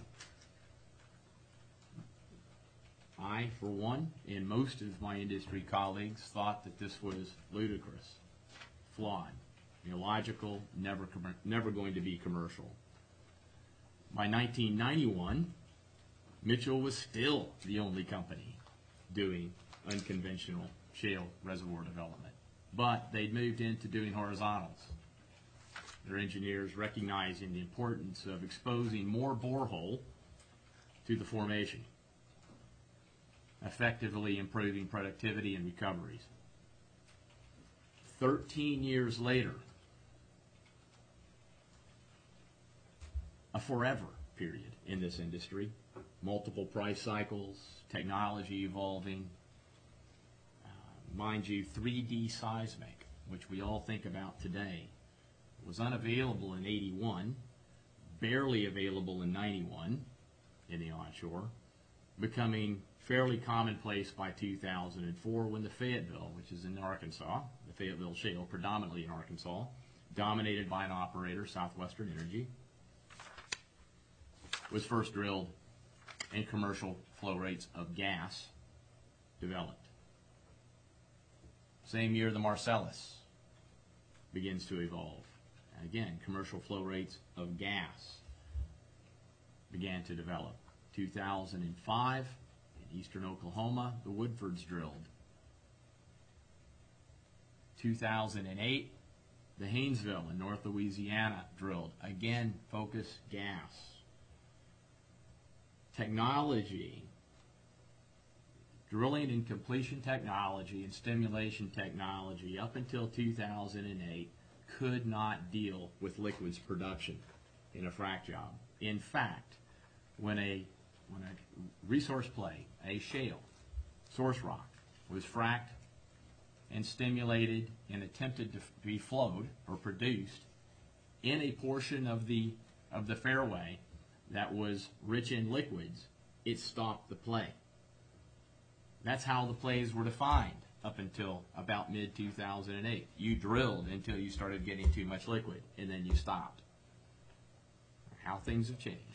I: I, for one, and most of my industry colleagues thought that this was ludicrous, flawed, illogical, never going to be commercial. By 1991, Mitchell was still the only company doing unconventional shale reservoir development. But they'd moved into doing horizontals. Their engineers recognizing the importance of exposing more borehole to the formation, effectively improving productivity and recoveries. 13 years later, a forever period in this industry, multiple price cycles, technology evolving. Mind you, 3D seismic, which we all think about today, was unavailable in 81, barely available in 91 in the onshore, becoming fairly commonplace by 2004 when the Fayetteville, which is in Arkansas, the Fayetteville Shale, predominantly in Arkansas, dominated by an operator, Southwestern Energy, was first drilled and commercial flow rates of gas developed. Same year, the Marcellus begins to evolve. And again, commercial flow rates of gas began to develop. 2005, in eastern Oklahoma, the Woodfords drilled. 2008, the Haynesville in North Louisiana drilled. Again, focus gas. Technology, drilling and completion technology and stimulation technology up until 2008 could not deal with liquids production in a frac job. In fact, when a resource play, a shale, source rock, was fracked and stimulated and attempted to be flowed or produced in a portion of the fairway that was rich in liquids, it stopped the play. That's how the plays were defined up until about mid-2008. You drilled until you started getting too much liquid, and then you stopped. How things have changed.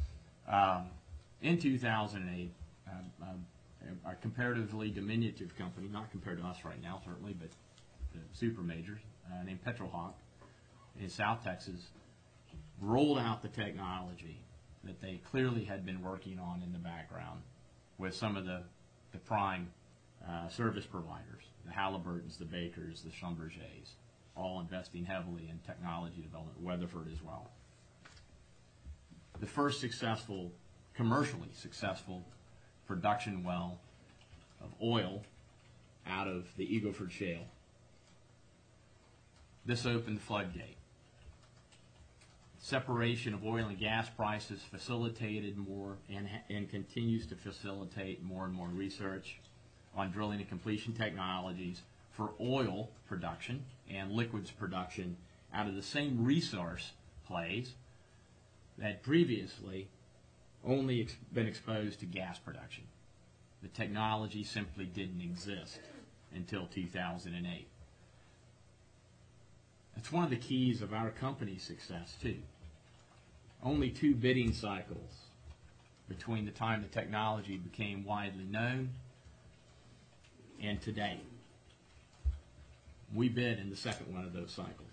I: In 2008, a comparatively diminutive company, not compared to us right now certainly, but the super majors, named Petrohawk in South Texas, rolled out the technology that they clearly had been working on in the background with some of the prime service providers, the Halliburtons, the Bakers, the Schlumbergers, all investing heavily in technology development, Weatherford as well. The first commercially successful production well of oil out of the Eagle Ford Shale. This opened the floodgate. Separation of oil and gas prices facilitated more and continues to facilitate more and more research. on drilling and completion technologies for oil production and liquids production out of the same resource plays that had previously only been exposed to gas production. The technology simply didn't exist until 2008. That's one of the keys of our company's success, too. Only 2 bidding cycles between the time the technology became widely known and today. We bid in the second one of those cycles.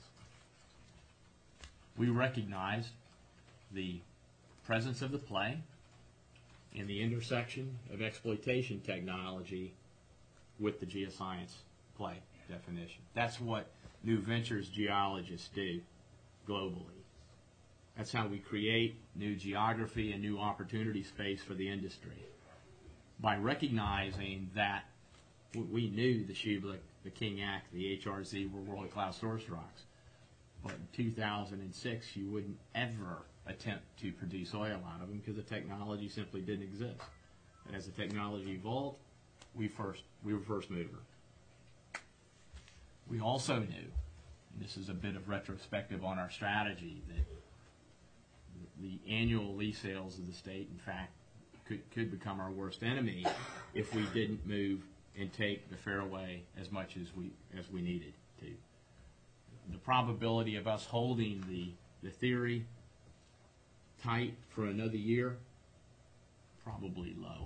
I: We recognized the presence of the play and the intersection of exploitation technology with the geoscience play definition. That's what New Ventures geologists do globally. That's how we create new geography and new opportunity space for the industry. By recognizing that we knew the Schublick, the King Act, the HRZ were world-class source rocks, but in 2006 you wouldn't ever attempt to produce oil out of them because the technology simply didn't exist. And as the technology evolved, we were first mover. We also knew, and this is a bit of retrospective on our strategy, that the annual lease sales of the state, in fact, could become our worst enemy if we didn't move and take the fairway as much as we needed to. The probability of us holding the theory tight for another year, probably low.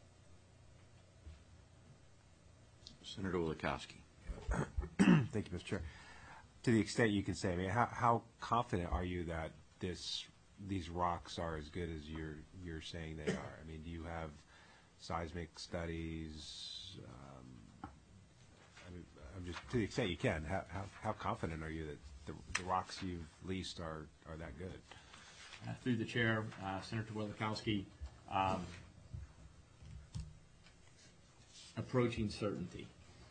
A: Senator Wielechowski.
E: Thank you, Mr. Chair. To the extent you can say, I mean, how confident are you that these rocks are as good as you're saying they are? I mean, do you have seismic studies? I mean, I'm just, to the extent you can, how confident are you that the rocks you've leased are that good?
I: Through the chair, Senator Wielechowski, approaching certainty.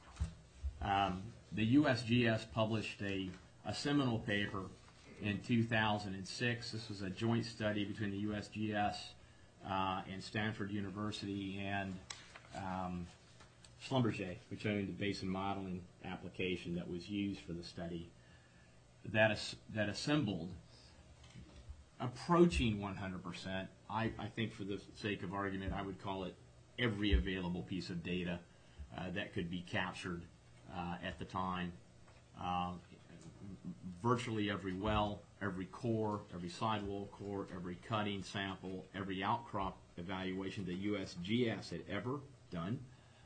I: The USGS published a seminal paper in 2006. This was a joint study between the USGS and Stanford University and Schlumberger, which owned the basin modeling application that was used for the study, that assembled approaching 100%. I think for the sake of argument, I would call it every available piece of data that could be captured at the time. Virtually every well, every core, every sidewall core, every cutting sample, every outcrop evaluation the USGS had ever done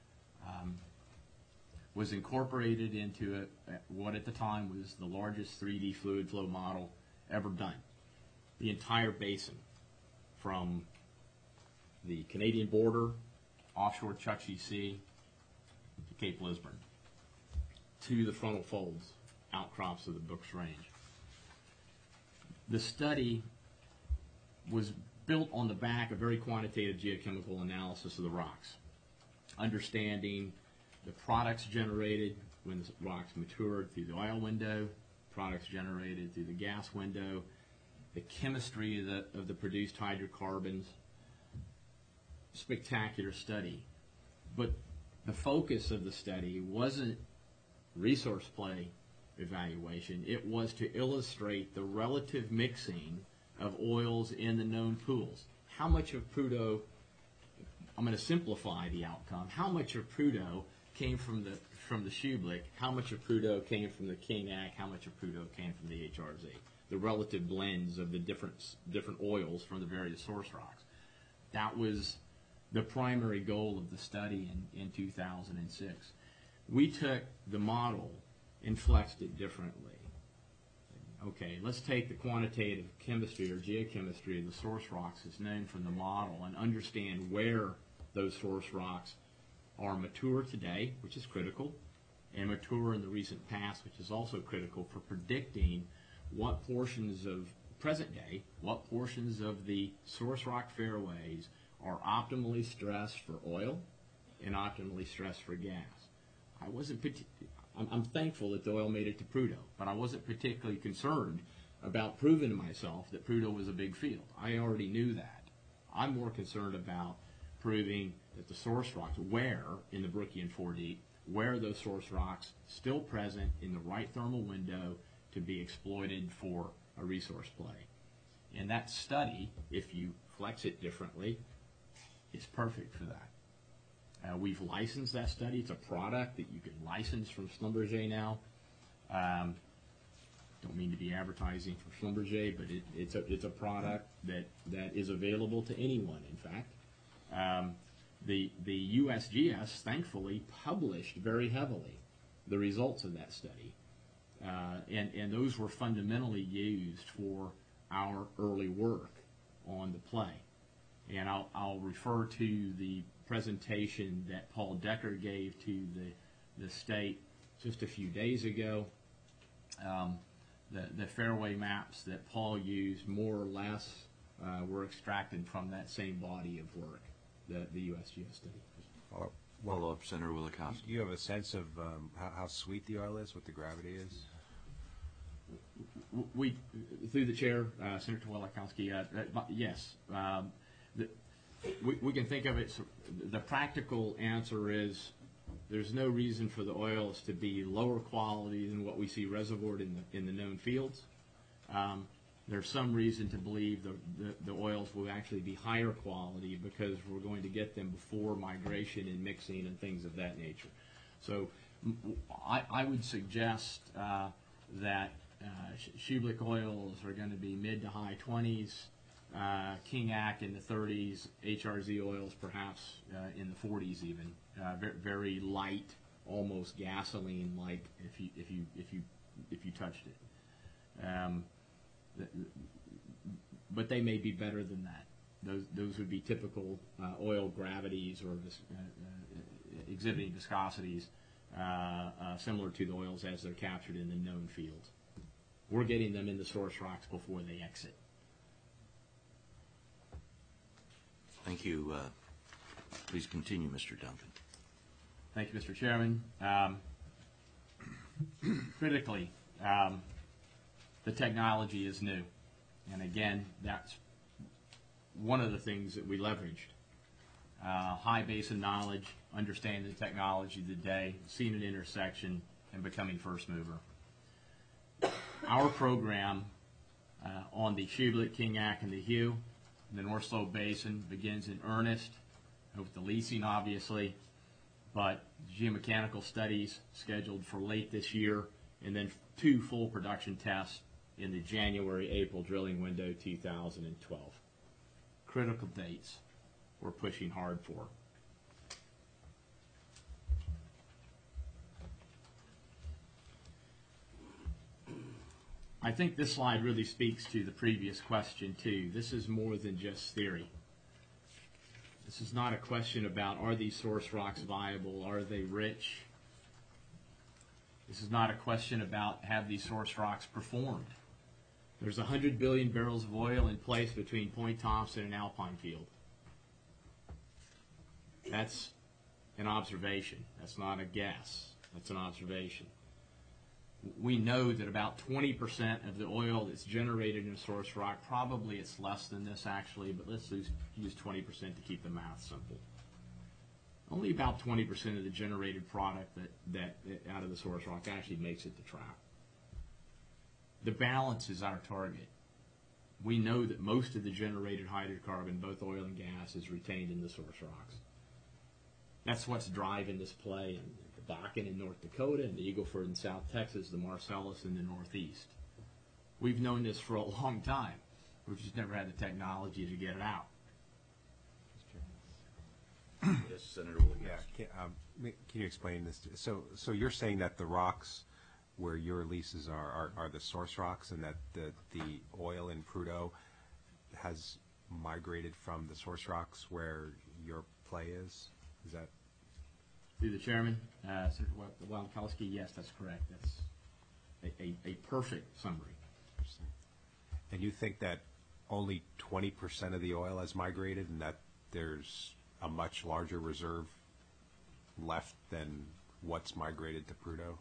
I: was incorporated into what at the time was the largest 3D fluid flow model ever done. The entire basin, from the Canadian border, offshore Chukchi Sea, to Cape Lisburn, to the frontal folds, outcrops of the Brooks Range. The study was built on the back of very quantitative geochemical analysis of the rocks, understanding the products generated when the rocks matured through the oil window, products generated through the gas window, the chemistry of the produced hydrocarbons. Spectacular study. But the focus of the study wasn't resource play evaluation. It was to illustrate the relative mixing of oils in the known pools. How much of Prudhoe, I'm going to simplify the outcome, how much of Prudhoe came from the Schublick, how much of Prudhoe came from the King Act, how much of Prudhoe came from the HRZ, the relative blends of the different oils from the various source rocks. That was the primary goal of the study in 2006. We took the model and flexed it differently. Okay, let's take the quantitative chemistry or geochemistry of the source rocks as known from the model and understand where those source rocks are mature today, which is critical, and mature in the recent past, which is also critical for predicting what portions of present day, what portions of the source rock fairways are optimally stressed for oil and optimally stressed for gas. I'm thankful that the oil made it to Prudhoe, but I wasn't particularly concerned about proving to myself that Prudhoe was a big field. I already knew that. I'm more concerned about proving that the source rocks, where in the Brookian 4D, where those source rocks still present in the right thermal window to be exploited for a resource play. And that study, if you flex it differently, is perfect for that. We've licensed that study. It's a product that you can license from Schlumberger now. Don't mean to be advertising for Schlumberger, but it's a product that is available to anyone, in fact. The USGS, thankfully, published very heavily the results of that study. And those were fundamentally used for our early work on the play. And I'll refer to the presentation that Paul Decker gave to the state just a few days ago. The fairway maps that Paul used more or less were extracted from that same body of work, the USGS study.
A: Follow up, Senator Willikowski.
E: Do you have a sense of how sweet the oil is, what the gravity is?
I: We, through the chair, Senator Willikowski, yes. We can think of it, the practical answer is there's no reason for the oils to be lower quality than what we see reservoired in the known fields. There's some reason to believe the oils will actually be higher quality because we're going to get them before migration and mixing and things of that nature. So I would suggest that Schublick oils are going to be mid to high 20s, King Ack in the 30s, HRZ oils perhaps in the 40s even. Very light, almost gasoline-like if you touched it. But they may be better than that. Those would be typical oil gravities or exhibiting viscosities similar to the oils as they're captured in the known fields. We're getting them in the source rocks before they exit.
A: Thank you. Please continue, Mr. Duncan.
I: Thank you, Mr. Chairman. Critically, the technology is new. And again, that's one of the things that we leveraged. High basin knowledge, understanding the technology of the day, seeing an intersection, and becoming first mover. Our program on the Schublick, King Ack, and the Hugh in the North Slope Basin begins in earnest with the leasing, obviously, but geomechanical studies scheduled for late this year, and then 2 full production tests in the January-April drilling window 2012. Critical dates we're pushing hard for. I think this slide really speaks to the previous question too. This is more than just theory. This is not a question about are these source rocks viable, are they rich? This is not a question about have these source rocks performed. There's 100 billion barrels of oil in place between Point Thompson and Alpine Field. That's an observation. That's not a guess. That's an observation. We know that about 20% of the oil that's generated in a source rock, probably it's less than this actually, but let's use 20% to keep the math simple. Only about 20% of the generated product that out of the source rock actually makes it to trap. The balance is our target. We know that most of the generated hydrocarbon, both oil and gas, is retained in the source rocks. That's what's driving this play in the Bakken in North Dakota, and the Eagle Ford in South Texas, the Marcellus in the Northeast. We've known this for a long time. We've just never had the technology to get it out.
A: Yes, Senator Williams.
E: Yeah, can you explain this? So you're saying that the rocks where your leases are the source rocks, and that the oil in Prudhoe has migrated from the source rocks where your play is? Is that?
I: Through the chairman, Senator Willikowski, yes, that's correct. That's a perfect summary.
E: And you think that only 20% of the oil has migrated, and that there's a much larger reserve left than what's migrated to Prudhoe?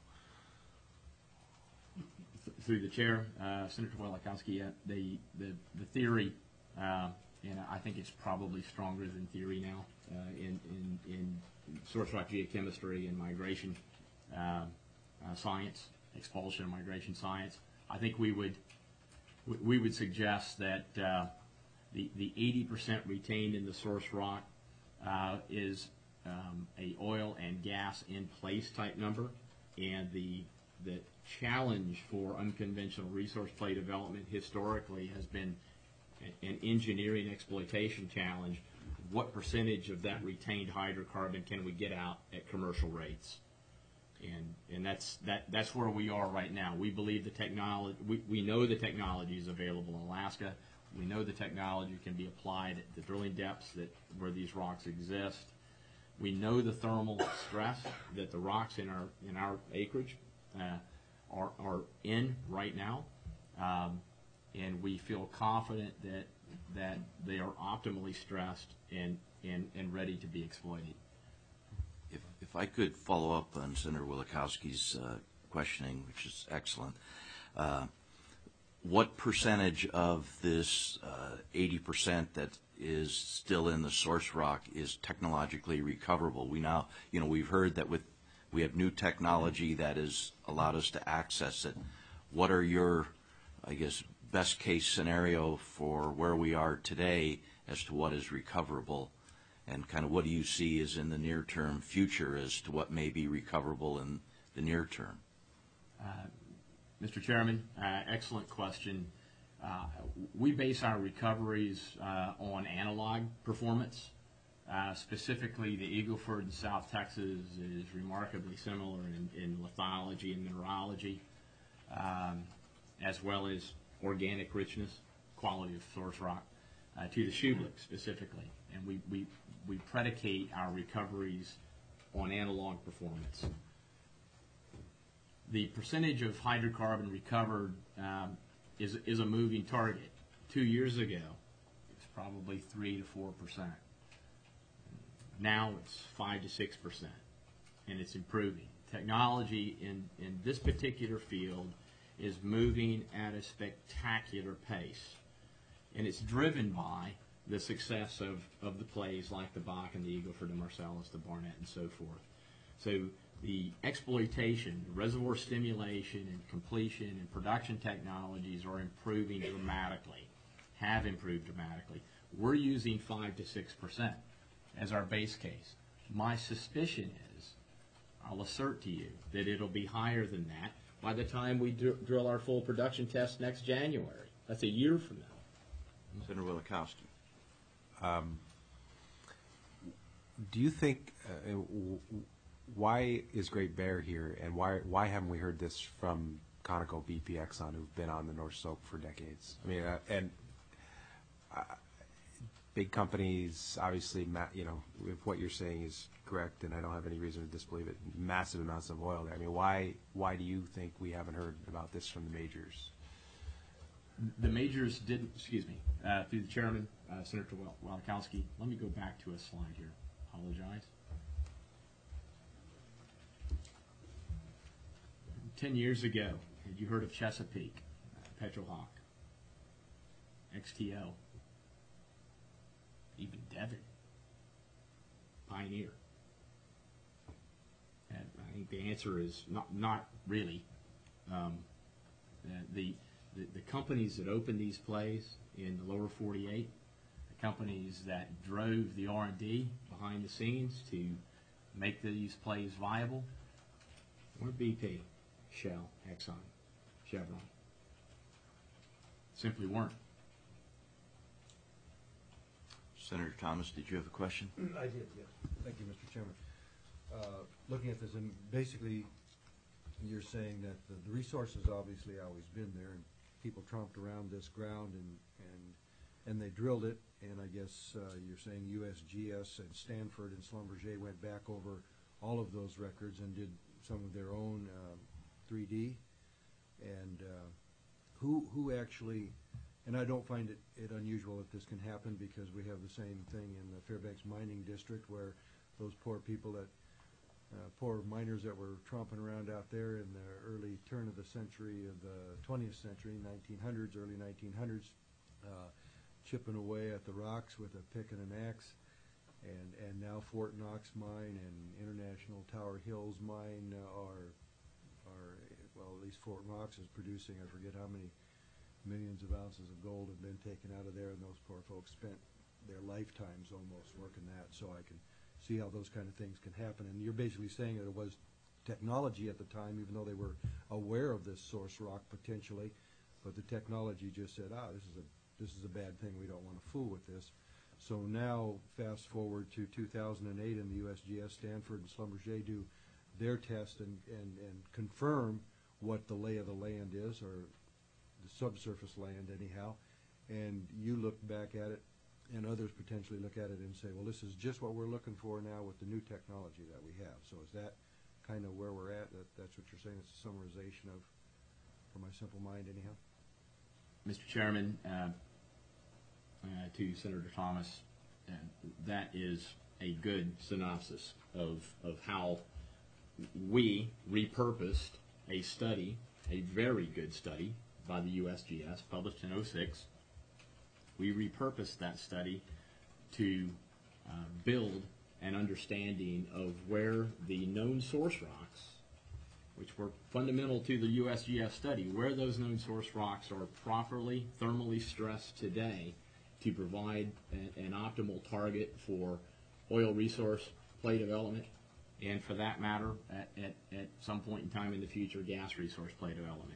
I: Through the chair, Senator Willikowski, the theory, and I think it's probably stronger than theory now, in source rock geochemistry and migration science, expulsion and migration science. I think we would suggest that the 80% retained in the source rock is a oil and gas in place type number, and the challenge for unconventional resource play development historically has been an engineering exploitation challenge. What percentage of that retained hydrocarbon can we get out at commercial rates? And that's where we are right now. We believe the technology, we know the technology is available in Alaska. We know the technology can be applied at the drilling depths where these rocks exist. We know the thermal stress that the rocks in our acreage are in right now, and we feel confident that they are optimally stressed and ready to be exploited.
A: If I could follow up on Senator Wielechowski's questioning, which is excellent. What percentage of this 80% that is still in the source rock is technologically recoverable? We've heard that we have new technology that has allowed us to access it. What are your, I guess, best case scenario for where we are today as to what is recoverable, and kind of what do you see as in the near term future as to what may be recoverable in the near term?
I: Mr. Chairman, excellent question. We base our recoveries on analog performance. Specifically, the Eagle Ford in South Texas is remarkably similar in lithology and mineralogy, as well as organic richness, quality of source rock, to the Shublik specifically. And we predicate our recoveries on analog performance. The percentage of hydrocarbon recovered is a moving target. 2 years ago, it was probably 3 to 4%. Now it's 5 to 6%, and it's improving. Technology in this particular field is moving at a spectacular pace, and it's driven by the success of the plays like the Bakken, the Eagle Ford, the Marcellus, the Barnett, and so forth. So the exploitation, the reservoir stimulation and completion and production technologies are improving dramatically, have improved dramatically. We're using 5 to 6% as our base case. My suspicion is, I'll assert to you, that it'll be higher than that by the time we drill our full production test next January. That's a year from now.
A: Senator Wielechowski.
E: Do you think, why is Great Bear here, and why haven't we heard this from Conoco, BP, Exxon, who've been on the North Slope for decades? I mean, big companies, obviously, if what you're saying is correct, and I don't have any reason to disbelieve it, massive amounts of oil there. I mean, why do you think we haven't heard about this from the majors?
I: The majors didn't, through the chairman, Senator Wielechowski, let me go back to a slide here. Apologize. 10 years ago, had you heard of Chesapeake, Petrohawk, XTO, even Devon, Pioneer? And I think the answer is not really. The companies that opened these plays in the lower 48, the companies that drove the R&D behind the scenes to make these plays viable, were BP, Shell, Exxon, Chevron. Simply weren't.
A: Senator Thomas, did you have a question?
G: I did, yes. Thank you, Mr. Chairman. Looking at this, and basically you're saying that the resource has obviously always been there, and people tromped around this ground and they drilled it, and I guess you're saying USGS and Stanford and Schlumberger went back over all of those records and did some of their own 3D, and who actually, and I don't find it unusual that this can happen, because we have the same thing in the Fairbanks Mining District, where those poor people poor miners that were tromping around out there in the early turn of the century, of the 20th century, 1900s, early 1900s, chipping away at the rocks with a pick and an axe, And now Fort Knox mine and International Tower Hills mine are well, at least Fort Knox is producing, I forget how many millions of ounces of gold have been taken out of there, and those poor folks spent their lifetimes almost working that. So I can see how those kind of things can happen. And you're basically saying that it was technology at the time, even though they were aware of this source rock potentially, but the technology just said, this is a bad thing, we don't want to fool with this. So now, fast forward to 2008, and the USGS, Stanford, and Schlumberger do their test and confirm what the lay of the land is, or the subsurface land anyhow, and you look back at it, and others potentially look at it and say, well, this is just what we're looking for now with the new technology that we have. So is that kind of where we're at? That's what you're saying? It's a summarization of, for my simple mind anyhow?
I: Mr. Chairman, to Senator Thomas, that is a good synopsis of how we repurposed a study, a very good study by the USGS, published in 2006. We repurposed that study to build an understanding of where the known source rocks, which were fundamental to the USGS study, where those known source rocks are properly thermally stressed today to provide an optimal target for oil resource play development, and for that matter, at some point in time in the future, gas resource play development.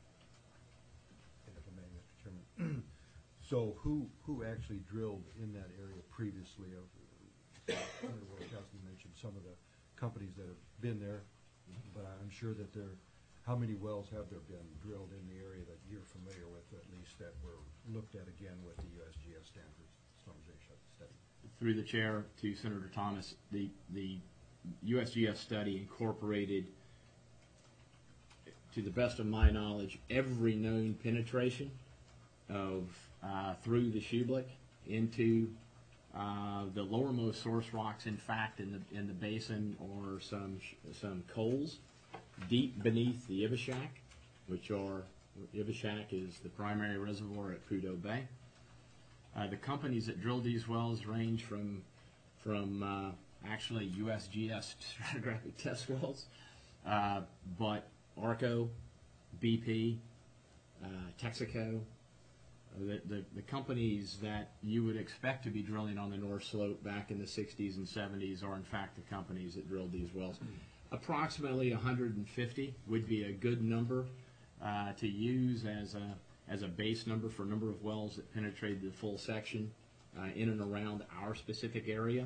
G: If I may, Mr. Chairman. So who actually drilled in that area previously? Senator Wilkowski mentioned some of the companies that have been there, but I'm sure that how many wells have there been drilled in the area that you're familiar with, at least that were looked at again with the USGS standards Schlumberger study?
I: Through the chair to Senator Thomas, the USGS study incorporated, to the best of my knowledge, every known penetration of through the Schublick into the lowermost source rocks. In fact, in the basin are some coals deep beneath the Ivashak, Ivashak is the primary reservoir at Prudhoe Bay. The companies that drilled these wells range from actually USGS stratigraphic test wells, but ARCO, BP, Texaco, the companies that you would expect to be drilling on the North Slope back in the 60s and 70s are in fact the companies that drilled these wells. Approximately 150 would be a good number to use as a base number for number of wells that penetrated the full section in and around our specific area.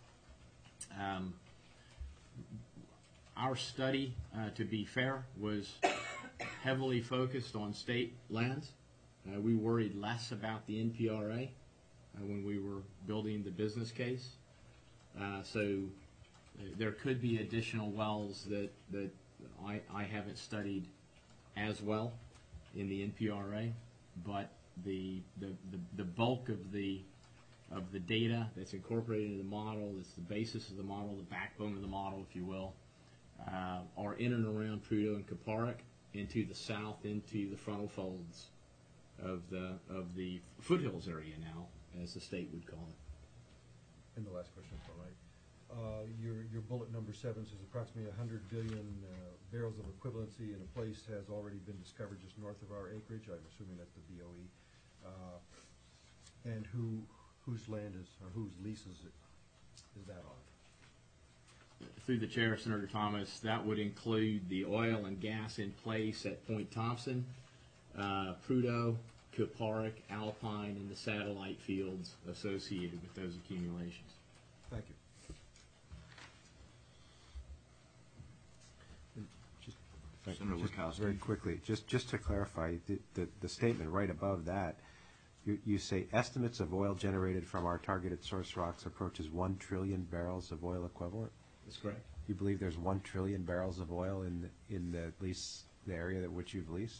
I: Our study, to be fair, was heavily focused on state lands. We worried less about the NPRA when we were building the business case. So there could be additional wells that I haven't studied as well in the NPRA, but the bulk of the data that's incorporated into the model, that's the basis of the model, the backbone of the model, if you will, are in and around Prudhoe and Kuparuk, and to the south into the frontal folds of the foothills area now, as the state would call it.
G: And the last question, if all right. Your bullet number 7 says approximately 100 billion barrels of equivalency in a place has already been discovered just north of our acreage. I'm assuming that's the BOE. And whose land is, or whose leases is that on?
I: Through the chair, Senator Thomas, that would include the oil and gas in place at Point Thompson, Prudhoe, Kuparuk, Alpine, and the satellite fields associated with those accumulations.
G: Thank you.
A: Senator Wilkowski.
E: Very quickly, just to clarify, the statement right above that, you say estimates of oil generated from our targeted source rocks approaches 1 trillion barrels of oil equivalent?
I: That's correct.
E: You believe there's 1 trillion barrels of oil in the lease, the area that which you've leased?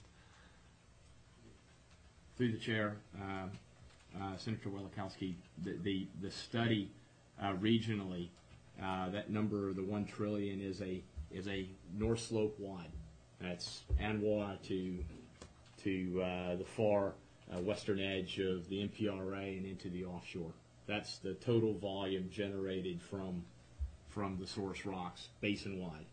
I: Through the chair, Senator Wilkowski, the study regionally, that number, the 1 trillion, is a North Slope wide. That's Anwa to the far western edge of the NPRA and into the offshore. That's the total volume generated from the source rocks basin-wide,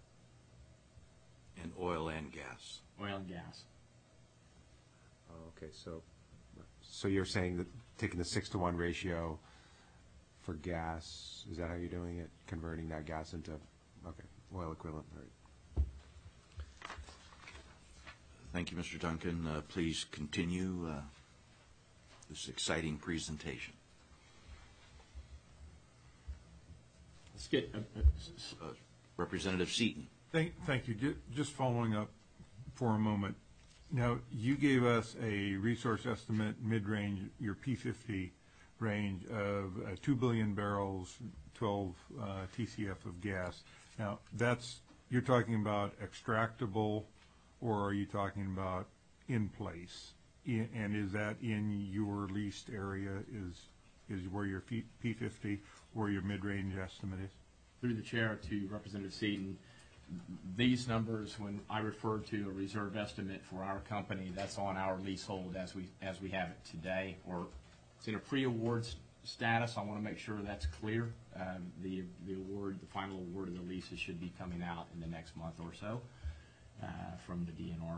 A: And oil and gas.
I: oil and gas.
E: Oh, okay, so you're saying that taking the 6-to-1 ratio for gas, is that how you're doing it? Converting that gas into, okay, oil equivalent, all right.
A: Thank you, Mr. Duncan. Please continue this exciting presentation.
I: Let's get
A: Representative Seaton.
H: Thank you. Just following up for a moment. Now, you gave us a resource estimate mid-range, your P50 range of 2 billion barrels, 12 TCF of gas. Now, you're talking about extractable, or are you talking about in place? And is that in your leased area is where your P50 or your mid-range estimate is?
I: through the chair to Representative Seaton. These numbers, when I refer to a reserve estimate for our company, that's on our leasehold as we have it today, or it's in a pre-award status. I want to make sure that's clear. The final award of the leases should be coming out in the next month or so from the DNR.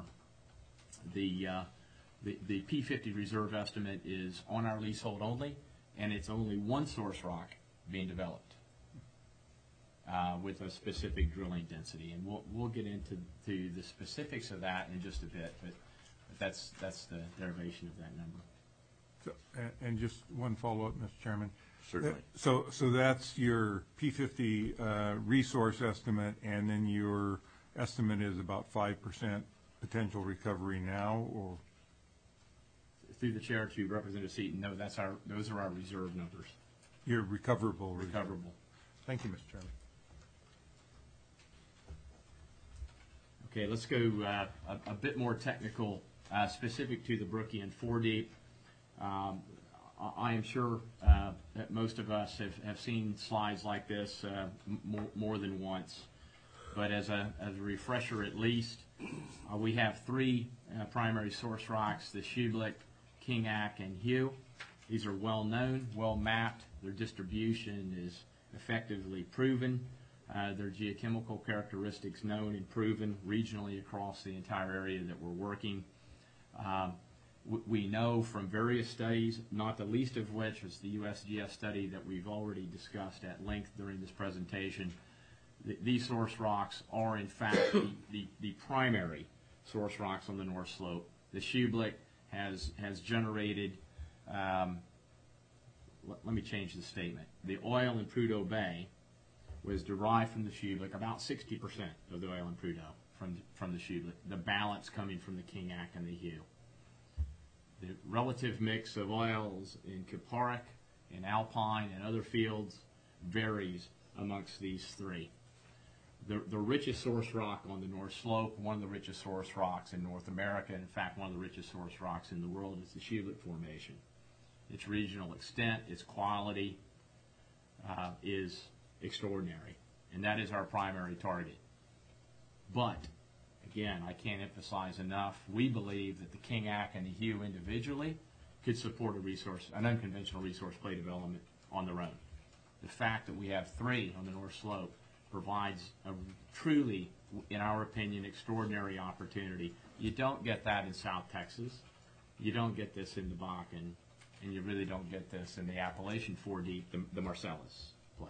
I: The P50 reserve estimate is on our leasehold only, and it's only one source rock being developed with a specific drilling density, and we'll get into the specifics of that in just a bit, but that's the derivation of that number.
H: So, and just one follow-up, Mr. Chairman.
A: Certainly.
H: So that's your P50 resource estimate, and then your estimate is about 5% potential recovery now, or?
I: Through the chair to Representative Seaton, no, those are our reserve numbers.
H: Your recoverable.
I: Recoverable.
H: Thank you, Mr. Chairman.
I: Okay, let's go a bit more technical, specific to the Brookian 4 Deep. I am sure that most of us have seen slides like this more than once. But as a refresher at least, we have three primary source rocks, the Shublick, Kingac, and Hugh. These are well known, well mapped. Their distribution is effectively proven. Their geochemical characteristics known and proven regionally across the entire area that we're working. We know from various studies, not the least of which is the USGS study that we've already discussed at length during this presentation, these source rocks are in fact the primary source rocks on the North Slope. The Shublick has generated, let me change the statement. The oil in Prudhoe Bay was derived from the Shublick, about 60% of the oil in Prudhoe from the Shublick, the balance coming from the Kingac and the Hugh. The relative mix of oils in Kuparuk, in Alpine, and other fields varies amongst these three. The richest source rock on the North Slope, one of the richest source rocks in North America, in fact one of the richest source rocks in the world, is the Shublick Formation. Its regional extent, its quality is extraordinary, and that is our primary target. But again, I can't emphasize enough, we believe that the Kingac and the Hugh individually could support an unconventional resource play development on their own. The fact that we have three on the North Slope provides a truly, in our opinion, extraordinary opportunity. You don't get that in South Texas. You don't get this in the Bakken, and you really don't get this in the Appalachian 4 Deep, the Marcellus play.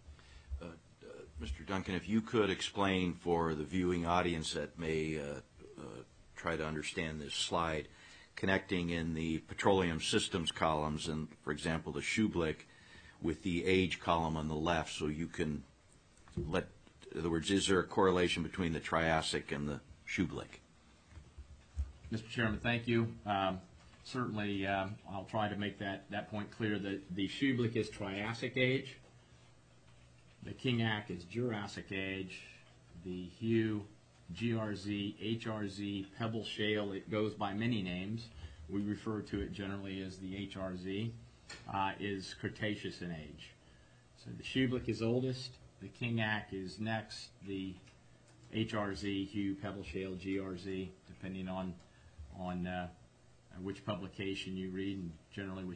A: Mr. Duncan, if you could explain for the viewing audience that may try to understand this slide, connecting in the petroleum systems columns and, for example, the Shublick with the age column on the left, so you can in other words, is there a correlation between the Triassic and the Shublick?
I: Mr. Chairman, thank you. Certainly, I'll try to make that point clear. That the Shublick is Triassic age. The Kingac is Jurassic age. The Hugh, GRZ, HRZ, Pebble Shale, it goes by many names. We refer to it generally as the HRZ, is Cretaceous in age. So the Shublick is oldest. The Kingac is next. The HRZ, Hugh, Pebble Shale, GRZ, depending on which publication you read and generally which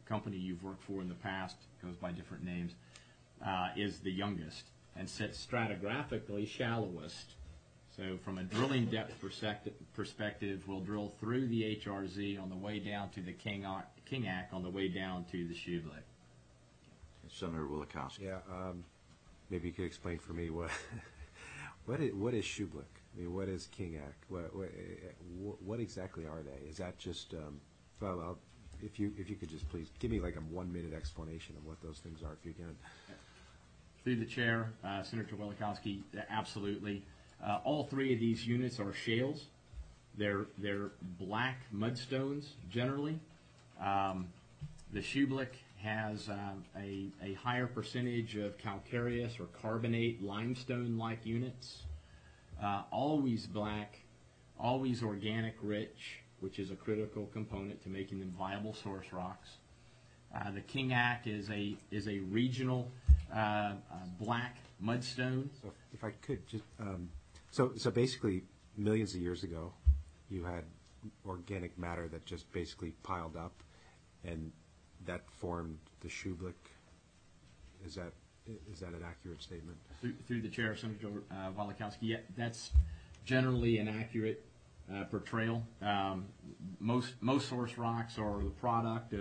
I: company you've worked for in the past, goes by different names, is the youngest and sits stratigraphically shallowest. So from a drilling depth perspective, we'll drill through the HRZ on the way down to the Kingac on the way down to the Shublik.
A: Senator Wielechowski.
E: Yeah, maybe you could explain for me what what is Shublik? I mean, what is Kingac? What exactly are they? Is that just well, if you could just please give me like a 1-minute explanation of what those things are, if you can.
I: Through the chair, Senator Wielechowski, absolutely. All three of these units are shales. They're black mudstones generally. The Shublik has a higher percentage of calcareous or carbonate limestone-like units. Always black, always organic rich, which is a critical component to making them viable source rocks. The Kingac is a regional black mudstone.
E: So if I could just, so basically millions of years ago, you had organic matter that just basically piled up, and that formed the Shublik. Is that an accurate statement?
I: Through the chair, Senator Wielechowski, yeah, that's generally an accurate portrayal. Most source rocks are the product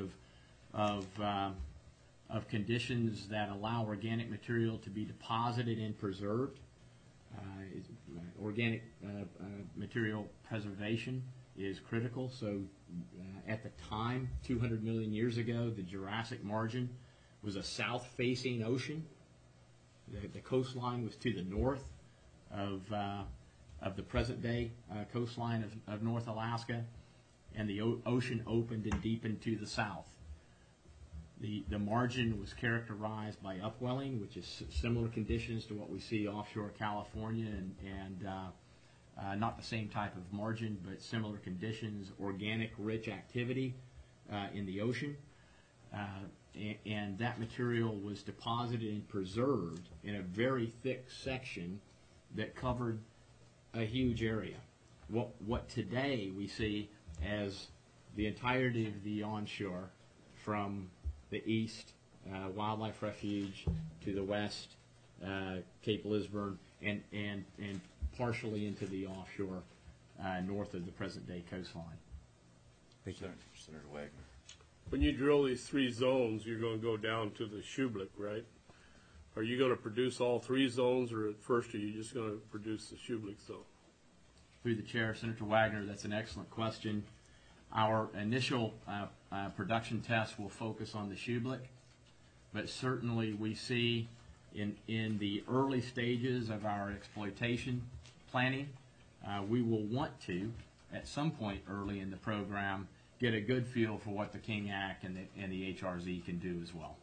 I: of conditions that allow organic material to be deposited and preserved. Organic material preservation is critical. So at the time, 200 million years ago, the Jurassic margin was a south-facing ocean. The coastline was to the north of the present-day coastline of North Alaska, and the ocean opened and deepened to the south. The margin was characterized by upwelling, which is similar conditions to what we see offshore California, and not the same type of margin, but similar conditions, organic rich activity in the ocean. And that material was deposited and preserved in a very thick section that covered a huge area. What today we see as the entirety of the onshore, from the east, Wildlife Refuge, to the west, Cape Lisburne, and partially into the offshore north of the present-day coastline.
E: Thank you.
A: Senator Wagner.
F: When you drill these three zones, you're going to go down to the Shublik, right? Are you going to produce all three zones, or at first are you just going to produce the Shublik zone?
I: Through the chair, Senator Wagner, that's an excellent question. Our initial production test will focus on the Shublik, but certainly we see in the early stages of our exploitation planning, we will want to, at some point early in the program, get a good feel for what the Kingac and the HRZ can do as well.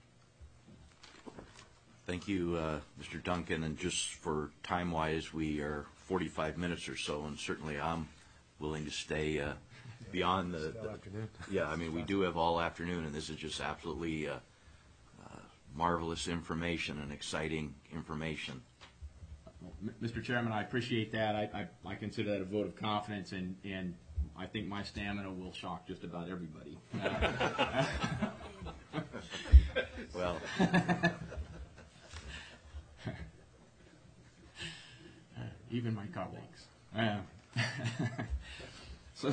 A: Thank you, Mr. Duncan. And just for time-wise, we are 45 minutes or so, and certainly I'm willing to stay beyond the
E: afternoon.
A: Yeah, I mean, we do have all afternoon, and this is just absolutely marvelous information and exciting information.
I: Mr. Chairman, I appreciate that. I consider that a vote of confidence, and I think my stamina will shock just about everybody.
A: Well,
I: even my colleagues. So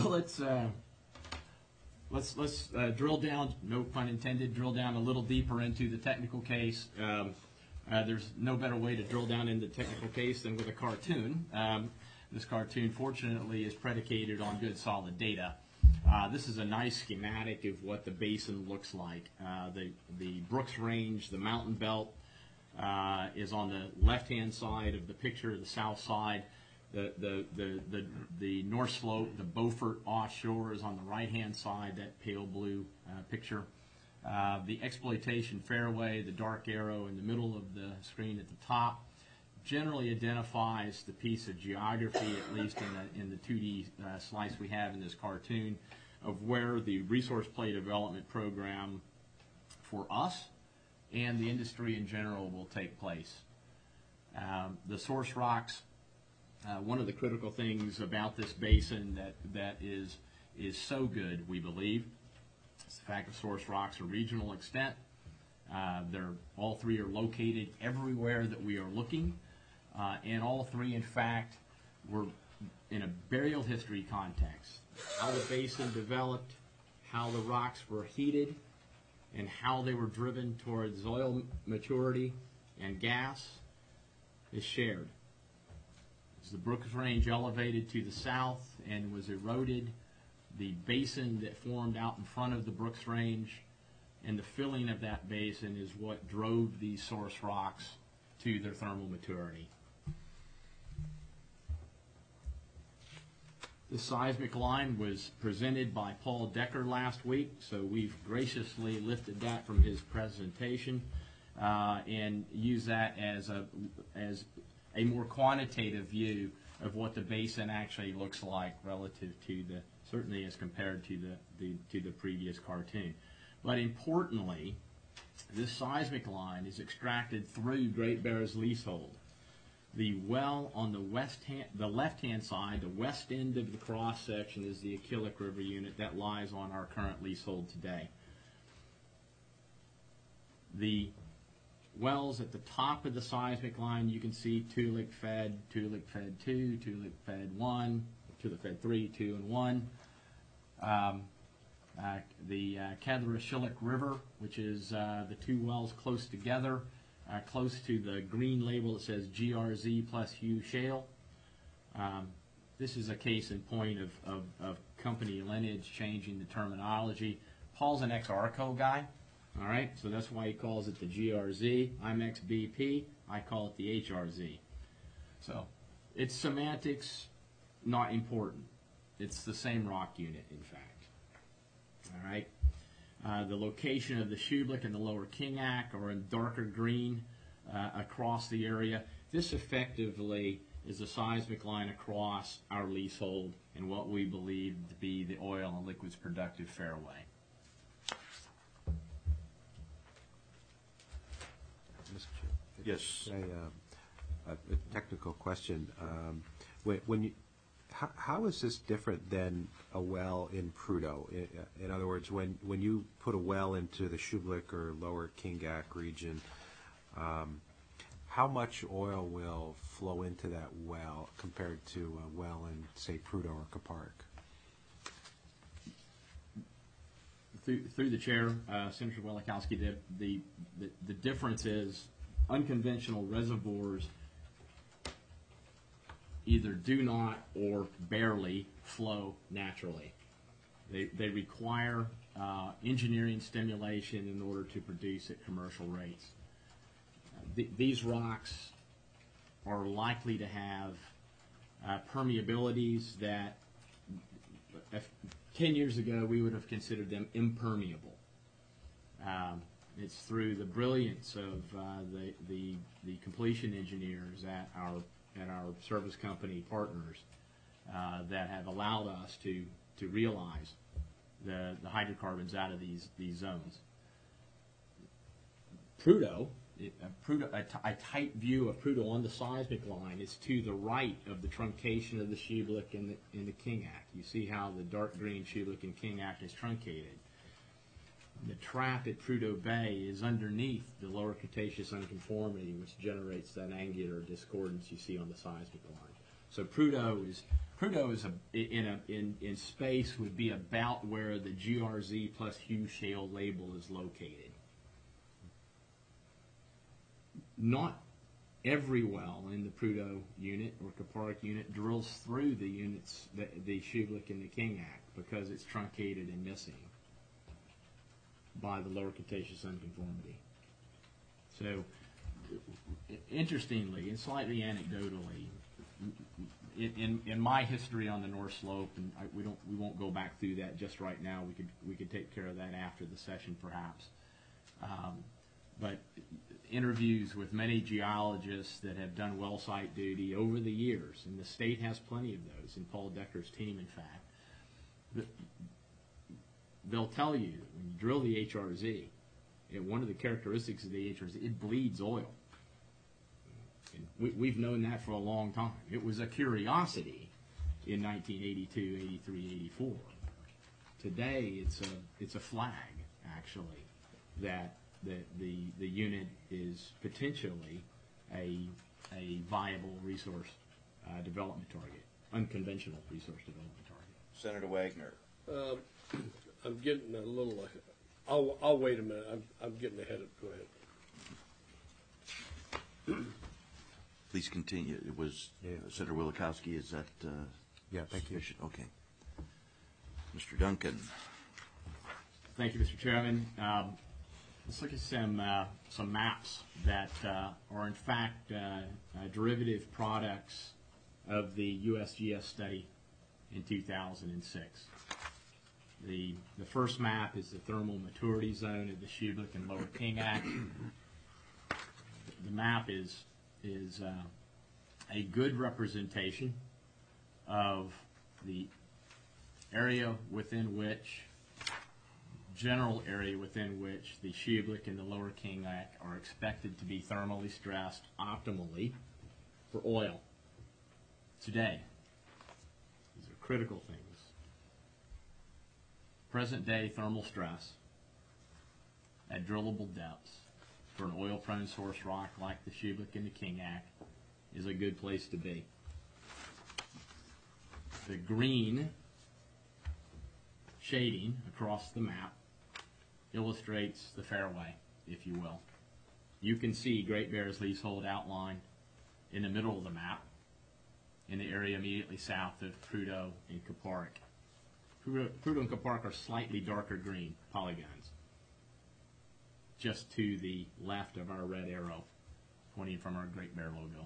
I: let's drill down. No pun intended. Drill down a little deeper into the technical case. There's no better way to drill down into the technical case than with a cartoon. This cartoon, fortunately, is predicated on good, solid data. This is a nice schematic of what the basin looks like. The Brooks Range, the mountain belt, is on the left-hand side of the picture. The south side, the North Slope, the Beaufort offshore, is on the right-hand side. That pale blue picture. The exploitation fairway, the dark arrow in the middle of the screen at the top, generally identifies the piece of geography, at least in the 2D slice we have in this cartoon, of where the resource play development program for us and the industry in general will take place. The source rocks, one of the critical things about this basin that is so good, we believe, The fact of source rocks are regional extent. All three are located everywhere that we are looking, and all three, in fact, were in a burial history context. How the basin developed, how the rocks were heated, and how they were driven towards oil maturity and gas is shared. As the Brooks Range elevated to the south and was eroded, the basin that formed out in front of the Brooks Range and the filling of that basin is what drove these source rocks to their thermal maturity. The seismic line was presented by Paul Decker last week, so we've graciously lifted that from his presentation and used that as a more quantitative view of what the basin actually looks like relative to certainly as compared to the previous cartoon. But importantly, this seismic line is extracted through Great Bear's leasehold. The well on the left-hand side, the west end of the cross section, is the Akillic River unit that lies on our current leasehold today. The wells at the top of the seismic line, you can see Toolik Fed 2, Toolik Fed 1, Toolik Fed 3, 2, and 1. The Catharashillic River, which is the two wells close together, close to the green label that says GRZ plus Hugh Shale. This is a case in point of company lineage changing the terminology. Paul's an ex-ARCO guy, all right, so that's why he calls it the GRZ. I'm ex-BP, I call it the HRZ. So it's semantics, not important. It's the same rock unit, in fact. All right. The location of the Shublick and the lower Kingack are in darker green across the area. This effectively is a seismic line across our leasehold and what we believe to be the oil and liquids productive fairway.
E: Mr. Chair.
A: Yes.
E: A technical question. When you, how is this different than a well in Prudhoe? In other words, when you put a well into the Shublick or lower Kingack region, how much oil will flow into that well compared to a well in, say, Prudhoe or Kuparuk?
I: Through the chair, Senator Walikowski, the difference is unconventional reservoirs either do not or barely flow naturally. They require engineering stimulation in order to produce at commercial rates. These rocks are likely to have permeabilities that 10 years ago we would have considered them impermeable. It's through the brilliance of the completion engineers at our service company partners that have allowed us to realize the hydrocarbons out of these zones. Prudhoe, a tight view of Prudhoe on the seismic line is to the right of the truncation of the Shublick and the Kingack. You see how the dark green Shublick and Kingack is truncated. The trap at Prudhoe Bay is underneath the lower Cretaceous unconformity, which generates that angular discordance you see on the seismic line. So Prudhoe is in space would be about where the GRZ plus Hugh Shale label is located. Not every well in the Prudhoe unit or Kuparuk unit drills through the units, the Shublick and the Kingack, because it's truncated and missing by the lower Cretaceous unconformity. So, interestingly and slightly anecdotally, in my history on the North Slope, and we won't go back through that just right now. We could take care of that after the session, perhaps. But interviews with many geologists that have done well site duty over the years, and the state has plenty of those, and Paul Decker's team, in fact. They'll tell you, when you drill the HRZ, one of the characteristics of the HRZ, it bleeds oil. And we've known that for a long time. It was a curiosity in 1982, 83, 84. today it's a flag, actually, that the unit is potentially a viable resource development target, unconventional resource development target.
A: Senator Wagner.
F: I'm getting a little. I'll wait a minute. I'm getting ahead of. Go ahead.
A: Please continue. It was Senator Wielechowski. Is that
E: Yeah, thank you.
A: sufficient? Okay. Mr. Duncan.
I: Thank you, Mr. Chairman. Let's look at some maps that are in fact derivative products of the USGS study in 2006. The first map is the thermal maturity zone of the Shublik and Lower Kingak. The map is a good representation of the area within which, general area within which the Shublik and the Lower Kingak are expected to be thermally stressed optimally for oil today. These are critical things. Present day thermal stress at drillable depths for an oil-prone source rock like the Shublik and the Kingak is a good place to be. The green shading across the map illustrates the fairway, if you will. You can see Great Bear's leasehold outlined in the middle of the map in the area immediately south of Prudhoe and Kuparuk. Prudhoe and Kuparuk are slightly darker green polygons, just to the left of our red arrow pointing from our Great Bear logo.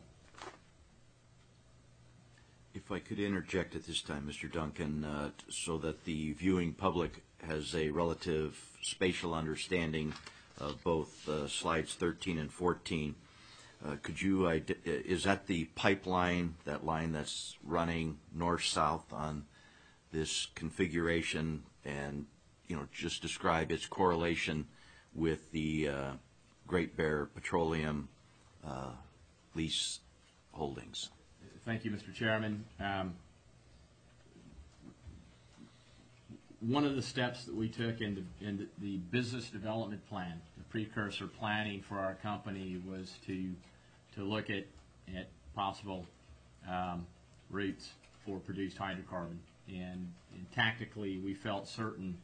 A: If I could interject at this time, Mr. Duncan, so that the viewing public has a relative spatial understanding of both slides 13 and 14, could you, is that the pipeline, that line that's running north-south on this configuration, and just describe its correlation with the Great Bear Petroleum lease holdings?
I: Thank you, Mr. Chairman. One of the steps that we took in the business development plan, the precursor planning for our company, was to look at possible routes for produced hydrocarbon. And tactically, we felt certain.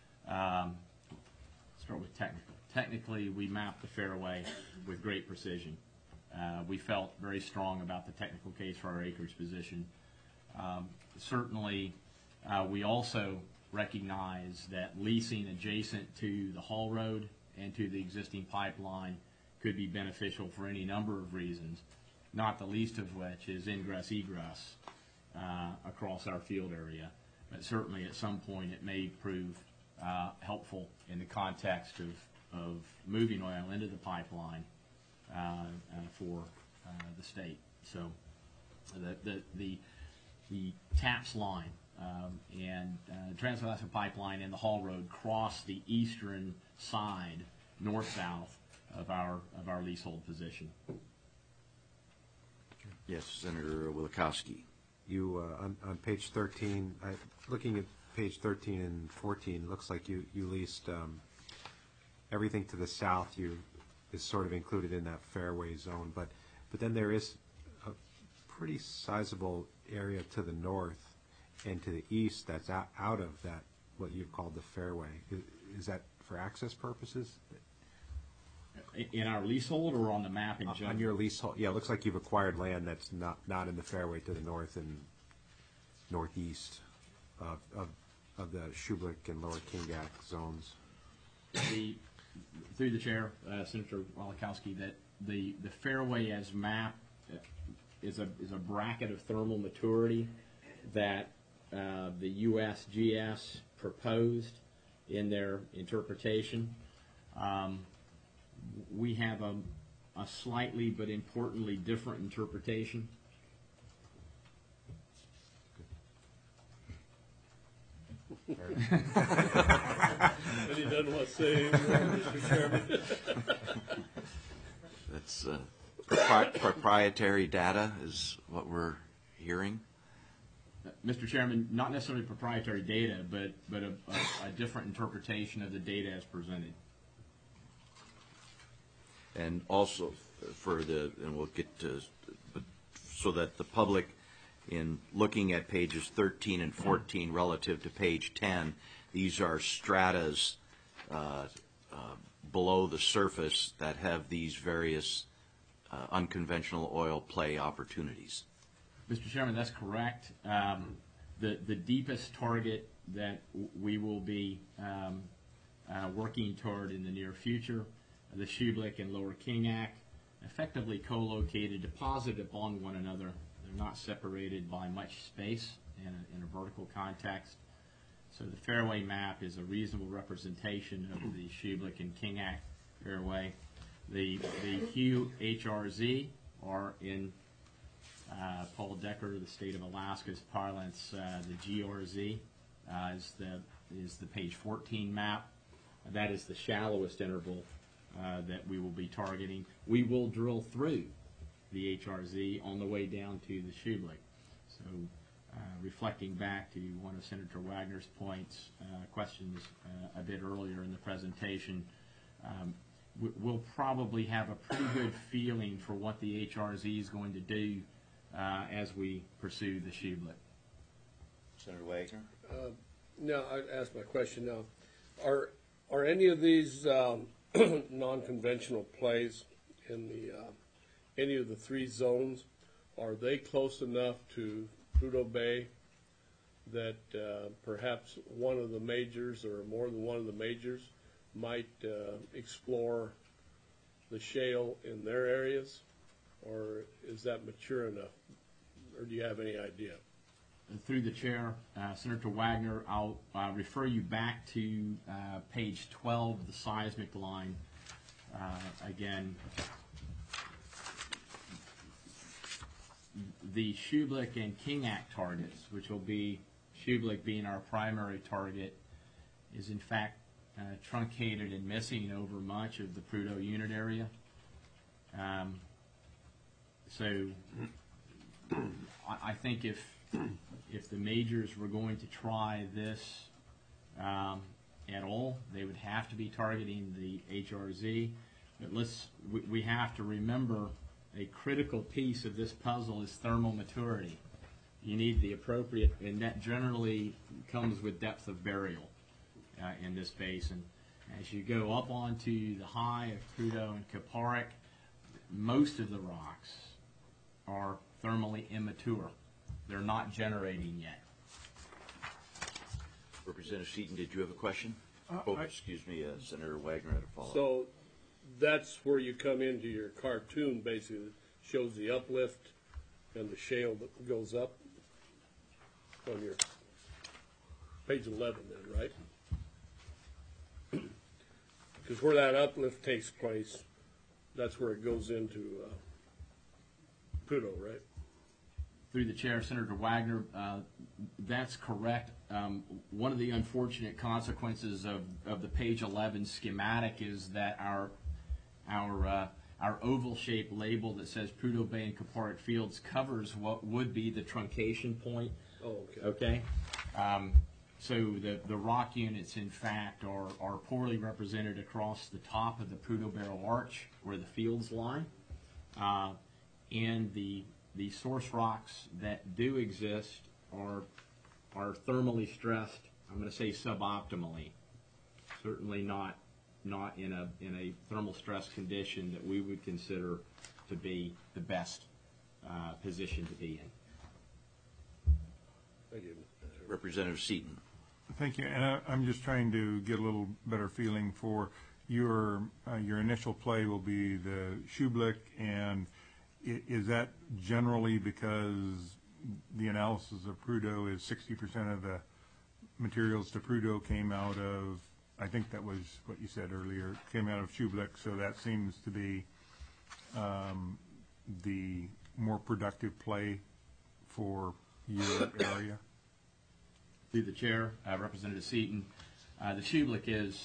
I: Start with technical. Technically, we mapped the fairway with great precision. We felt very strong about the technical case for our acreage position. Certainly, we also recognize that leasing adjacent to the haul road and to the existing pipeline could be beneficial for any number of reasons, not the least of which is ingress-egress across our field area. But certainly, at some point, it may prove helpful in the context of moving oil into the pipeline for the state. So the TAPS line and Trans-Alaska Pipeline and the haul road cross the eastern side, north-south of our leasehold position.
A: Yes, Senator Wielechowski.
E: You on page 13, looking at page 13 and 14, it looks like you leased everything to the south. Is sort of included in that fairway zone, but then there is a pretty sizable area to the north and to the east that's out of that, what you've called the fairway. Is that for access purposes?
I: In our leasehold or on the map in general?
E: On your leasehold, yeah. It looks like you've acquired land that's not in the fairway to the north and northeast of the Shublik and Lower Kingak zones.
I: Through the chair, Senator Wielechowski, that the fairway as mapped is a bracket of thermal maturity that the USGS proposed in their interpretation. We have a slightly but importantly different interpretation.
F: And he doesn't want to say anymore, Mr. Chairman.
A: That's proprietary data is what we're hearing.
I: Mr. Chairman, not necessarily proprietary data, but a different interpretation of the data as presented.
A: And also and we'll get to, but so that the public, in looking at pages 13 and 14 relative to page 10, these are stratas below the surface that have these various unconventional oil play opportunities.
I: Mr. Chairman, that's correct. The deepest target that we will be working toward in the near future, the Shublik and Lower Kingack, effectively co-located, deposited upon one another. They're not separated by much space in a vertical context. So the fairway map is a reasonable representation of the Shublik and Kingack fairway. The Hugh HRZ are in Paul Decker, the state of Alaska's parlance. The GRZ is the page 14 map. That is the shallowest interval that we will be targeting. We will drill through the HRZ on the way down to the Shublik. So reflecting back to one of Senator Wagner's points, questions a bit earlier in the presentation, we'll probably have a pretty good feeling for what the HRZ is going to do as we pursue the Shublik.
A: Senator Wagner?
F: Now, I ask my question now. Are any of these non-conventional plays in any of the three zones, are they close enough to Prudhoe Bay that perhaps one of the majors or more than one of the majors might explore the shale in their areas? Or is that mature enough? Or do you have any idea?
I: Through the chair, Senator Wagner, I'll refer you back to page 12, the seismic line. Again, the Shublik and Kingack targets, which will be Shublik being our primary target, is in fact truncated and missing over much of the Prudhoe unit area. So I think if the majors were going to try this at all, they would have to be targeting the HRZ. But we have to remember a critical piece of this puzzle is thermal maturity. You need the appropriate, and that generally comes with depth of burial in this basin. As you go up onto the high of Prudhoe and Kuparuk, most of the rocks are thermally immature. They're not generating yet.
A: Representative Seaton, did you have a question? Excuse me, Senator Wagner had a follow-up.
F: So that's where you come into your cartoon, basically, that shows the uplift and the shale that goes up on your page 11 then, right? Because where that uplift takes place, that's where it goes into Prudhoe, right?
I: Through the chair, Senator Wagner, that's correct. One of the unfortunate consequences of the page 11 schematic is that our oval-shaped label that says Prudhoe Bay and Kuparuk Fields covers what would be the truncation point.
F: Oh, okay.
I: Okay. So the rock units, in fact, are poorly represented across the top of the Prudhoe Barrel Arch where the fields lie, and the source rocks that do exist are thermally stressed. I'm going to say suboptimally. Certainly not in a thermal stress condition that we would consider to be the best position to be in.
F: Thank you.
A: Representative Seaton.
H: Thank you. And I'm just trying to get a little better feeling for your initial play will be the Shublik, and is that generally because the analysis of Prudhoe is 60% of the materials to Prudhoe came out of, I think that was what you said earlier, came out of Shublik, so that seems to be the more productive play for your area?
I: Through the chair, Representative Seaton, the Shublik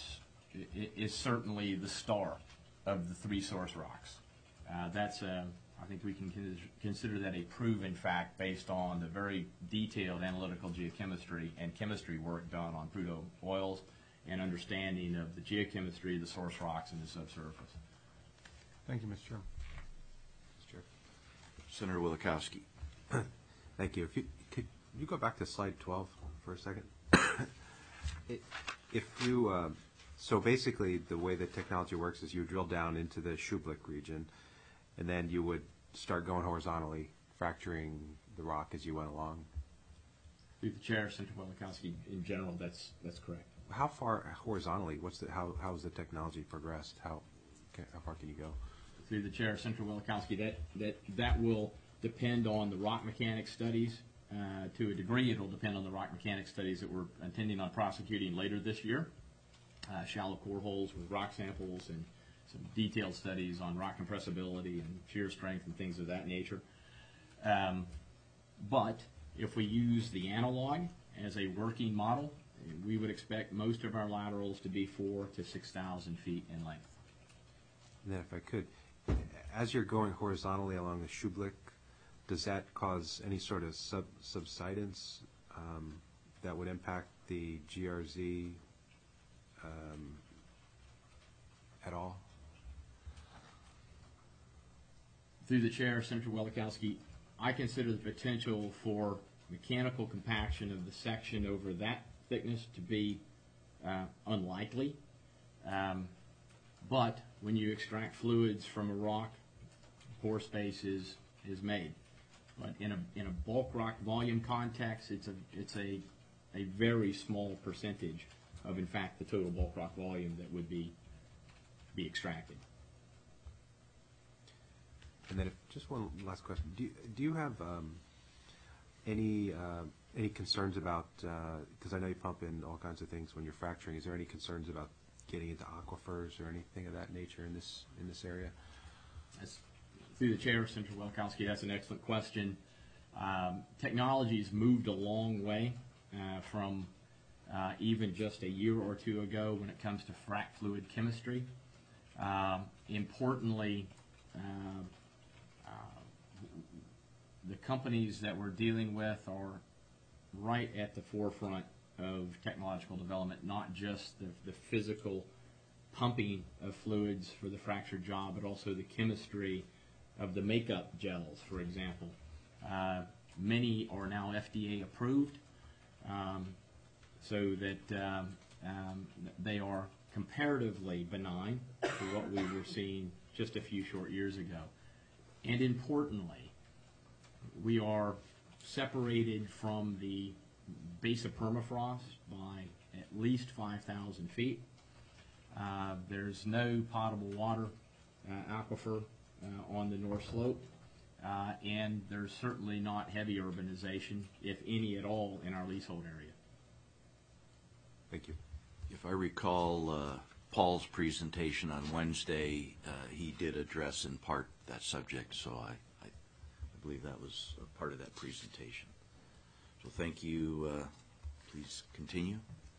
I: is certainly the star of the three source rocks. That's a I think we can consider that a proven fact based on the very detailed analytical geochemistry and chemistry work done on crude oils and understanding of the geochemistry, the source rocks, and the subsurface.
H: Thank you, Mr. Chairman.
E: Mr. Chair.
A: Senator Wielechowski.
E: Thank you. Could you go back to slide 12 for a second? So basically the way that technology works is you drill down into the Schublick region, and then you would start going horizontally, fracturing the rock as you went along.
I: Through the chair, Senator Wielechowski, in general, that's correct.
E: How far horizontally? How has the technology progressed? How far can you go?
I: Through the chair, Senator Wielechowski, that will depend on the rock mechanics studies. To a degree, it will depend on the rock mechanics studies that we're intending on prosecuting later this year. Shallow core holes with rock samples and some detailed studies on rock compressibility and shear strength and things of that nature. But if we use the analog as a working model, we would expect most of our laterals to be 4,000 to 6,000 feet in length.
E: And then if I could, as you're going horizontally along the Schublick, does that cause any sort of subsidence that would impact the GRZ at all?
I: Through the chair, Senator Wielechowski, I consider the potential for mechanical compaction of the section over that thickness to be unlikely. But when you extract fluids from a rock, pore space is made. But in a bulk rock volume context, it's a very small percentage of, in fact, the total bulk rock volume that would be extracted.
E: And then just one last question. Do you have any concerns about, because I know you pump in all kinds of things when you're fracturing, is there any concerns about getting into aquifers or anything of that nature in this area?
I: Through the chair, Senator Wielechowski, that's an excellent question. Technology's moved a long way from even just a year or two ago when it comes to frac fluid chemistry. Importantly, the companies that we're dealing with are right at the forefront of technological development, not just the physical pumping of fluids for the fracture job, but also the chemistry of the makeup gels, for example. Many are now FDA approved, so that they are comparatively benign to what we were seeing just a few short years ago. And importantly, we are separated from the base of permafrost by at least 5,000 feet. There's no potable water aquifer on the north slope, and there's certainly not heavy urbanization, if any at all, in our leasehold area.
E: Thank you.
A: If I recall Paul's presentation on Wednesday, he did address in part that subject, so I believe that was a part of that presentation. So thank you. Please continue.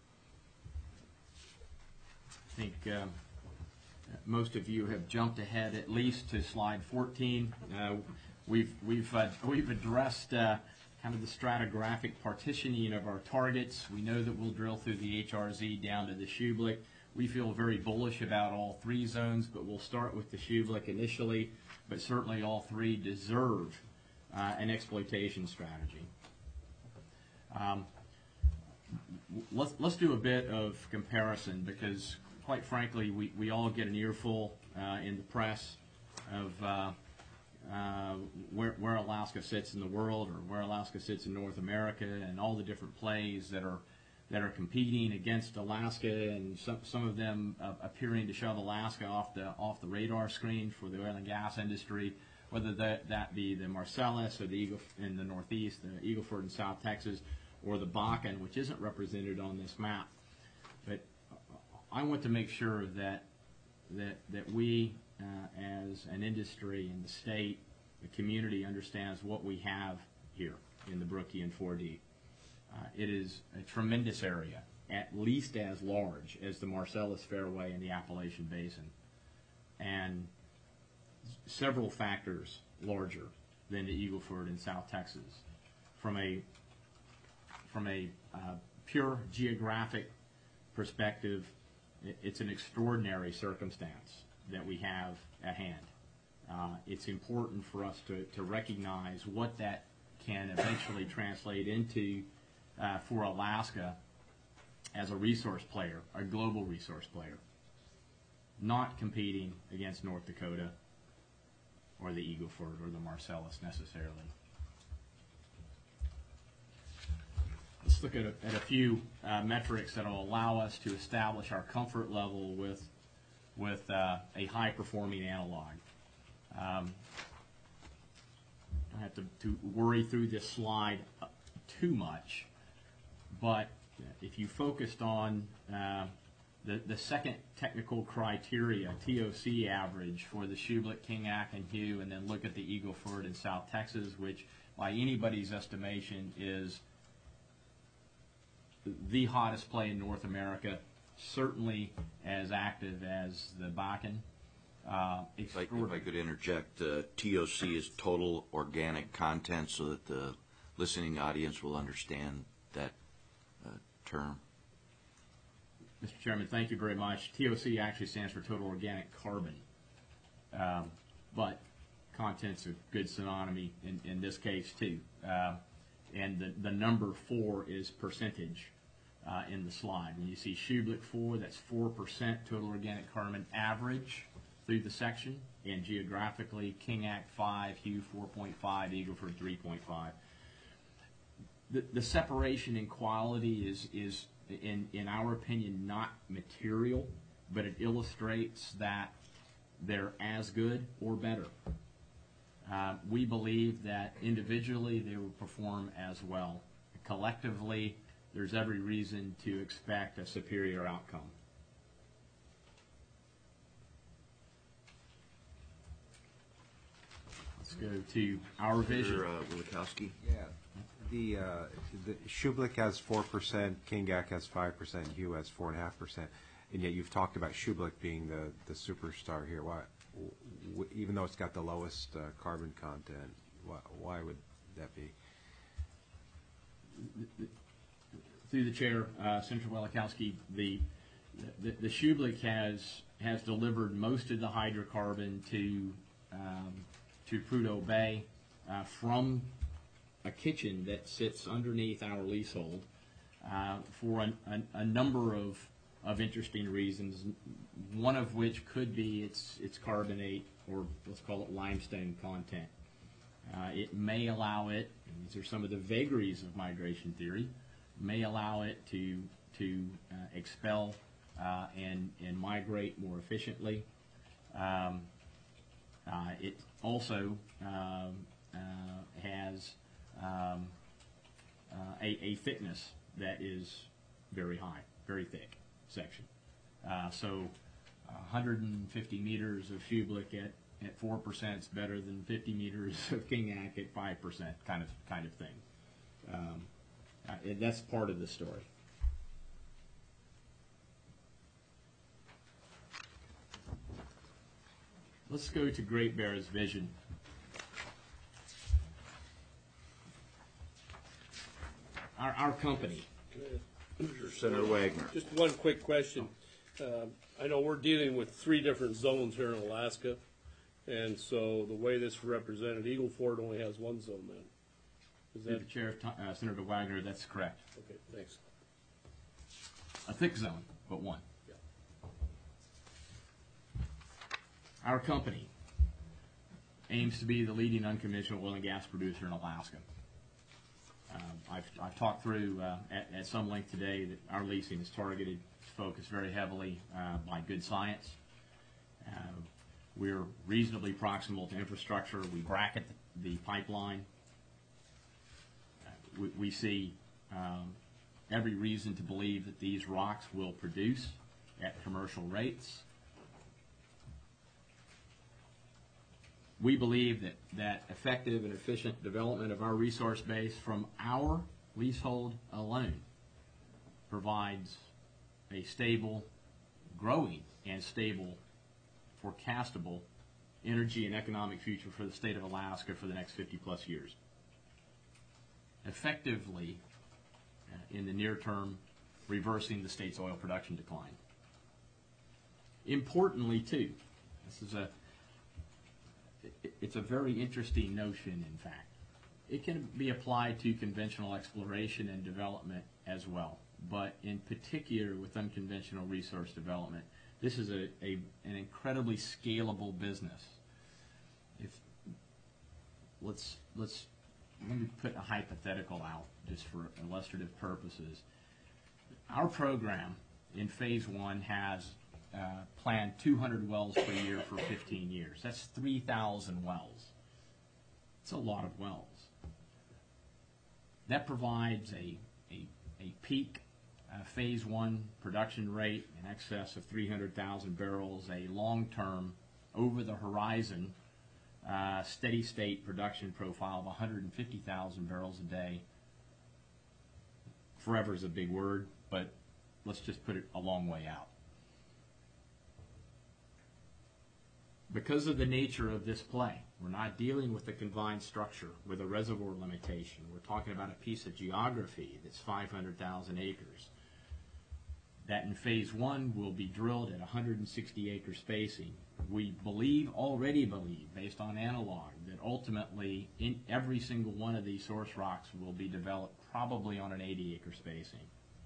I: I think most of you have jumped ahead at least to slide 14. We've addressed kind of the stratigraphic partitioning of our targets. We know that we'll drill through the HRZ down to the Schublick. We feel very bullish about all three zones, but we'll start with the Schublick initially. But certainly all three deserve an exploitation strategy. Let's do a bit of comparison, because quite frankly we all get an earful in the press of where Alaska sits in the world, or where Alaska sits in North America, and all the different plays that are competing against Alaska, and some of them appearing to shove Alaska off the radar screen for the oil and gas industry, whether that be the Marcellus or the Eagle in the Northeast, the Eagle Ford in South Texas, or the Bakken, which isn't represented on this map. But I want to make sure that we, as an industry in the state, the community, understands what we have here in the Brookian 4D. It is a tremendous area, at least as large as the Marcellus Fairway and the Appalachian Basin. And several factors larger than the Eagle Ford in South Texas. From a pure geographic perspective, it's an extraordinary circumstance that we have at hand. It's important for us to recognize what that can eventually translate into for Alaska as a resource player, a global resource player, not competing against North Dakota or the Eagle Ford or the Marcellus necessarily. Let's look at a few metrics that will allow us to establish our comfort level with a high-performing analog. I don't have to worry through this slide too much, but if you focused on the second technical criteria, TOC average for the Shublik, Kingac, and Hugh, and then look at the Eagle Ford in South Texas, which by anybody's estimation is the hottest play in North America, certainly as active as the Bakken.
A: If I could interject, TOC is total organic content, so that the listening audience will understand that term.
I: Mr. Chairman, thank you very much. TOC actually stands for total organic carbon, but content's a good synonymy in this case too. And the number 4 is percentage in the slide. When you see Shublik 4, that's 4% total organic carbon average through the section, and geographically Kingac 5, Hugh 4.5, Eagle Ford 3.5. The separation in quality is in our opinion not material, but it illustrates that they're as good or better. We believe that individually they will perform as well. Collectively, there's every reason to expect a superior outcome. Let's go to our vision.
A: Wilikowski.
E: Yeah. The Shublik has 4%, Kingac has 5%, Hugh has 4.5%, and yet you've talked about Shublik being the superstar here. Why, even though it's got the lowest carbon content, why would that be?
I: Through the chair, Senator Wilikowski, the Shublik has delivered most of the hydrocarbon to Prudhoe Bay from a kitchen that sits underneath our leasehold for a number of interesting reasons, one of which could be its carbonate, or let's call it limestone content. It may allow it, and these are some of the vagaries of migration theory, may allow it to expel and migrate more efficiently. It also has a thickness that is very high, very thick section. So 150 meters of Shublik at 4% is better than 50 meters of Kingac at 5%, kind of thing. And that's part of the story. Let's go to Great Bear's vision. Our company.
A: Senator Wagner.
F: Just one quick question. I know we're dealing with 3 different zones here in Alaska, and so the way this is represented, Eagle Ford only has 1 zone then. Is
I: Through
F: that
I: the chair, Senator Wagner, that's correct.
F: okay? Thanks.
I: A thick zone, but 1.
F: Yeah.
I: Our company aims to be the leading unconventional oil and gas producer in Alaska. I've talked through at some length today that our leasing is targeted, focused very heavily by good science. We're reasonably proximal to infrastructure. We bracket the pipeline. We see every reason to believe that these rocks will produce at commercial rates. We believe that effective and efficient development of our resource base from our leasehold alone provides a stable, growing and stable, forecastable energy and economic future for the state of Alaska for the next 50-plus years. Effectively, in the near term, reversing the state's oil production decline. Importantly, too, it's a very interesting notion, in fact. It can be applied to conventional exploration and development as well, but in particular with unconventional resource development, this is an incredibly scalable business. Let me put a hypothetical out just for illustrative purposes. Our program in phase 1 has planned 200 wells per year for 15 years. That's 3,000 wells. It's a lot of wells. That provides a peak phase 1 production rate in excess of 300,000 barrels, a long-term, over-the-horizon, steady-state production profile of 150,000 barrels a day. Forever is a big word, but let's just put it a long way out. Because of the nature of this play, we're not dealing with a confined structure with a reservoir limitation. We're talking about a piece of geography that's 500,000 acres. That in phase 1 will be drilled at 160-acre spacing. We already believe, based on analog, that ultimately in every single one of these source rocks will be developed probably on an 80-acre spacing.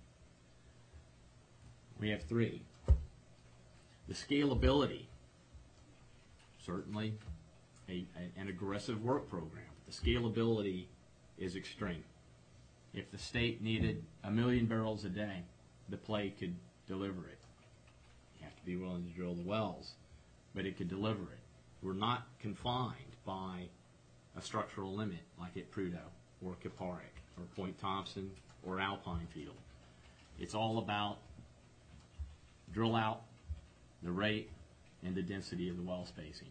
I: We have 3. The scalability, certainly an aggressive work program. The scalability is extreme. If the state needed 1 million barrels a day, the play could deliver it. You have to be willing to drill the wells, but it could deliver it. We're not confined by a structural limit like at Prudhoe or Kiparic or Point Thompson or Alpine Field. It's all about drill out, the rate, and the density of the well spacing.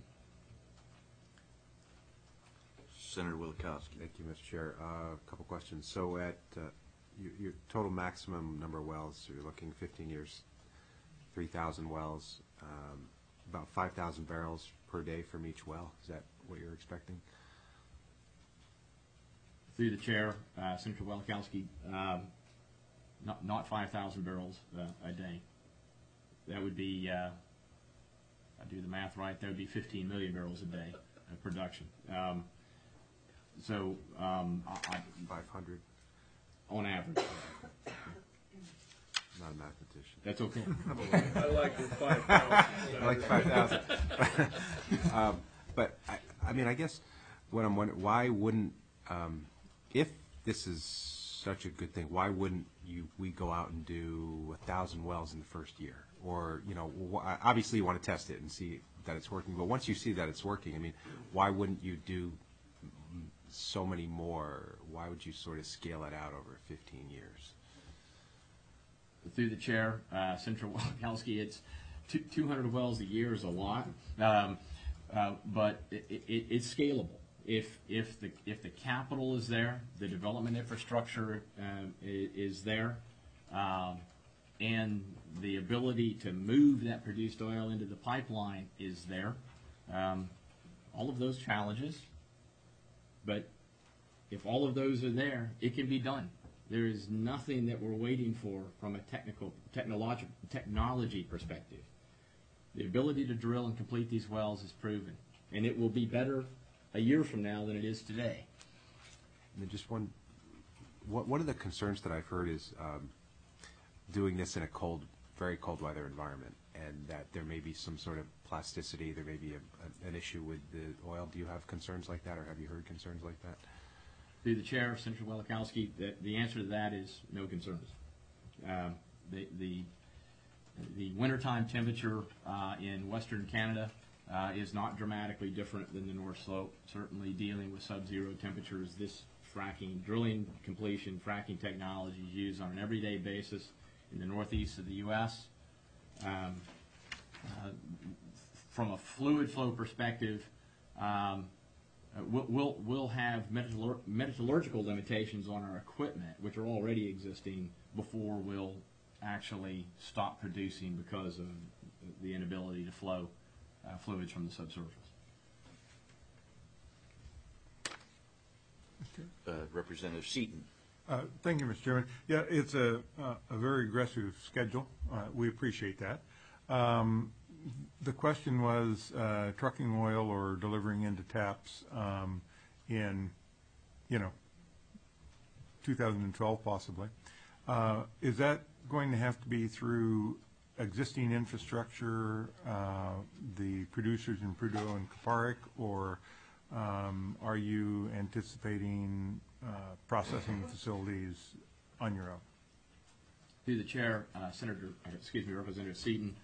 A: Senator Wielechowski.
E: Thank you, Mr. Chair. A couple questions. So at your total maximum number of wells, so you're looking 15 years, 3,000 wells, about 5,000 barrels per day from each well. Is that what you're expecting?
I: Through the chair, Senator Wielechowski, not 5,000 barrels a day. That would be, I do the math right, that would be 15 million barrels a day of production.
E: 500
I: on average.
E: Not a mathematician.
I: That's okay.
F: I like the 5,000.
E: I like 5,000. But I mean, I guess what I'm wondering, why wouldn't, if this is such a good thing, why wouldn't we go out and do 1,000 wells in the first year? Or, you know, obviously you want to test it and see that it's working, but once you see that it's working, I mean, why wouldn't you do so many more? Why would you sort of scale it out over 15 years?
I: Through the chair, Senator Wielechowski, it's 200 wells a year is a lot, but it's scalable. If the capital is there, the development infrastructure is there, and the ability to move that produced oil into the pipeline is there, all of those challenges. But if all of those are there, it can be done. There is nothing that we're waiting for from a technology perspective. The ability to drill and complete these wells is proven, and it will be better a year from now than it is today.
E: And then just one of the concerns that I've heard is doing this in a very cold weather environment, and that there may be some sort of plasticity, there may be an issue with the oil. Do you have concerns like that, or have you heard concerns like that?
I: Through the chair, Senator Wielechowski, the answer to that is no concerns. The wintertime temperature in western Canada is not dramatically different than the North Slope. Certainly dealing with sub-zero temperatures, this fracking, drilling, completion, fracking technology is used on an everyday basis in the northeast of the U.S. From a fluid flow perspective, we'll have metallurgical limitations on our equipment, which are already existing, before we'll actually stop producing because of the inability to flow fluids from the subsurface.
A: Representative Seaton.
H: Thank you, Mr. Chairman. Yeah, it's a very aggressive schedule. We appreciate that. The question was trucking oil or delivering into taps in, 2012 possibly. Is that going to have to be through existing infrastructure, the producers in Prudhoe and Kuparuk, or are you anticipating processing facilities on your own?
I: Through the chair, Representative Seaton.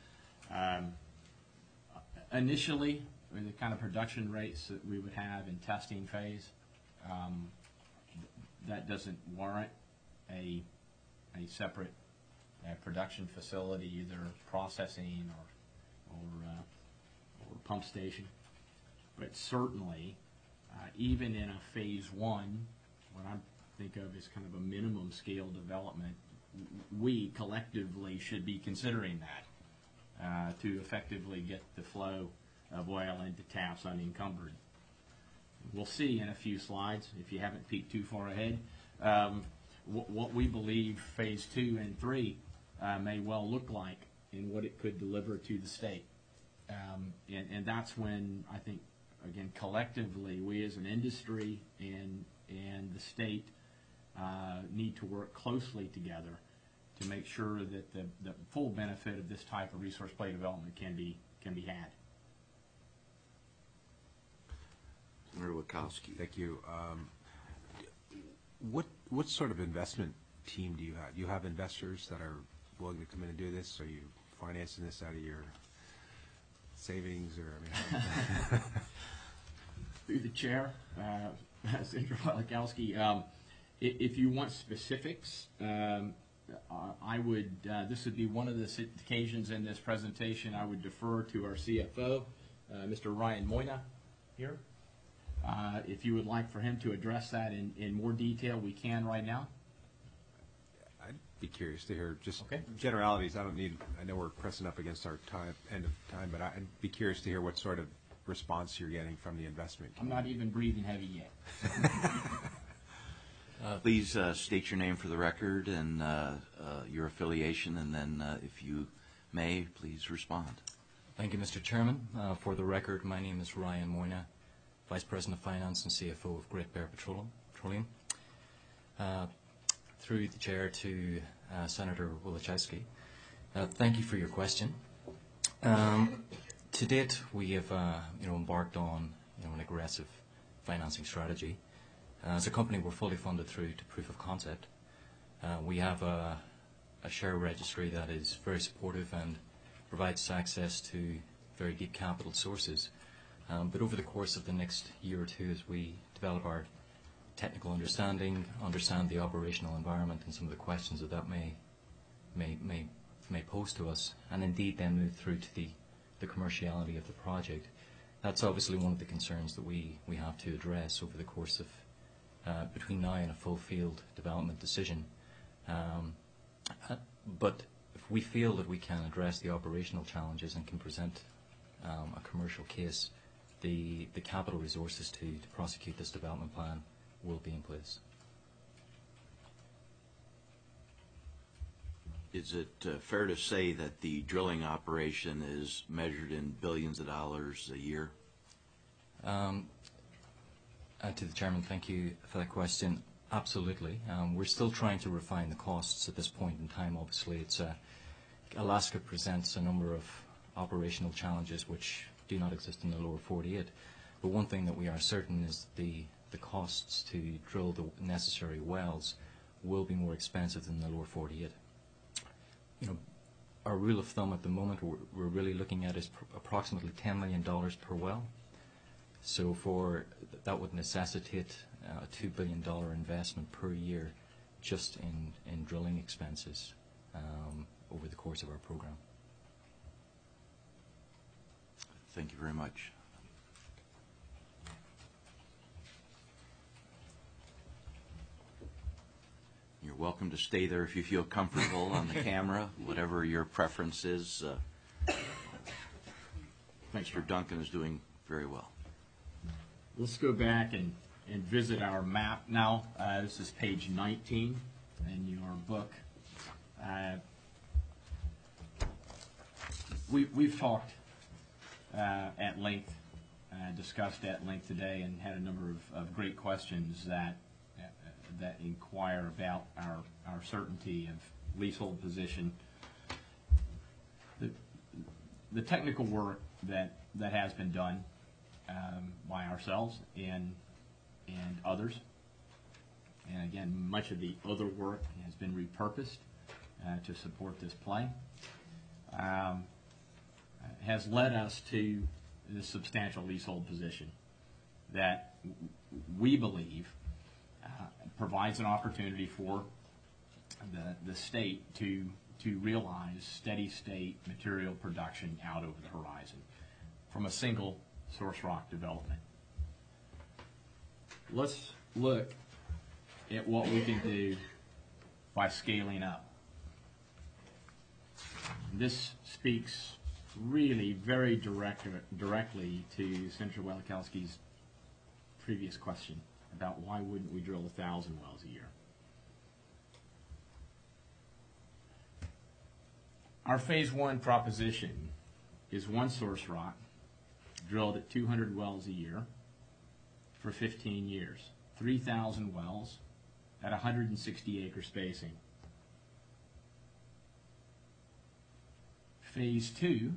I: Initially, with the kind of production rates that we would have in testing phase, that doesn't warrant a separate production facility, either processing or pump station. But certainly, even in a phase one, what I think of as kind of a minimum scale development, we collectively should be considering that to effectively get the flow of oil into taps unencumbered. We'll see in a few slides, if you haven't peeked too far ahead, what we believe phase 2 and 3 may well look like and what it could deliver to the state. And that's when I think, again, collectively, we as an industry and the state need to work closely together to make sure that the full benefit of this type of resource play development can be had.
A: Senator Wachowski.
E: Thank you. What sort of investment team do you have? Do you have investors that are willing to come in and do this? Are you financing this out of your savings, or
I: Through the chair, Senator Wachowski, if you want specifics, I would. This would be one of the occasions in this presentation I would defer to our CFO, Mr. Ryan Moyna, here. If you would like for him to address that in more detail, we can right now.
E: I'd be curious to hear just
I: Okay.
E: generalities. I know we're pressing up against our end of time, but I'd be curious to hear what sort of response you're getting from the investment
I: I'm
E: community.
I: not even breathing heavy yet.
A: Please state your name for the record and your affiliation, and then, if you may, please respond.
J: Thank you, Mr. Chairman. For the record, my name is Ryan Moyna, Vice President of Finance and CFO of Great Bear Petroleum. Through the chair to Senator Wachowski, thank you for your question. To date, we have embarked on an aggressive financing strategy. As a company, we're fully funded through to proof of concept. We have a share registry that is very supportive and provides access to very deep capital sources. But over the course of the next year or two, as we develop our technical understand the operational environment and some of the questions that may pose to us, and indeed then move through to the commerciality of the project, that's obviously one of the concerns that we have to address over the course of between now and a full field development decision. But if we feel that we can address the operational challenges and can present a commercial case, the capital resources to prosecute this development plan will be in place.
A: Is it fair to say that the drilling operation is measured in billions of dollars a year?
J: To the Chairman, thank you for that question. Absolutely. We're still trying to refine the costs at this point in time. Obviously, Alaska presents a number of operational challenges which do not exist in the lower 48. But one thing that we are certain is the costs to drill the necessary wells will be more expensive than the lower 48. Our rule of thumb at the moment we're really looking at is approximately $10 million per well. So that would necessitate a $2 billion investment per year just in drilling expenses over the course of our program.
A: Thank you very much. You're welcome to stay there if you feel comfortable on the camera, whatever your preference is. Mr. Duncan is doing very well.
I: Let's go back and and visit our map now. This is page 19 in your book. We've talked at length, discussed at length today, and had a number of great questions that inquire about our certainty of leasehold position. The technical work that has been done by ourselves and others, and again, much of the other work has been repurposed to support this play, has led us to this substantial leasehold position that we believe provides an opportunity for the state to realize steady state material production out over the horizon from a single source rock development. Let's look at what we can do by scaling up. This speaks really very directly to Senator Walikowski's previous question about why wouldn't we drill 1,000 wells a year. Our phase one proposition is one source rock drilled at 200 wells a year for 15 years, 3,000 wells at 160 acre spacing. Phase two,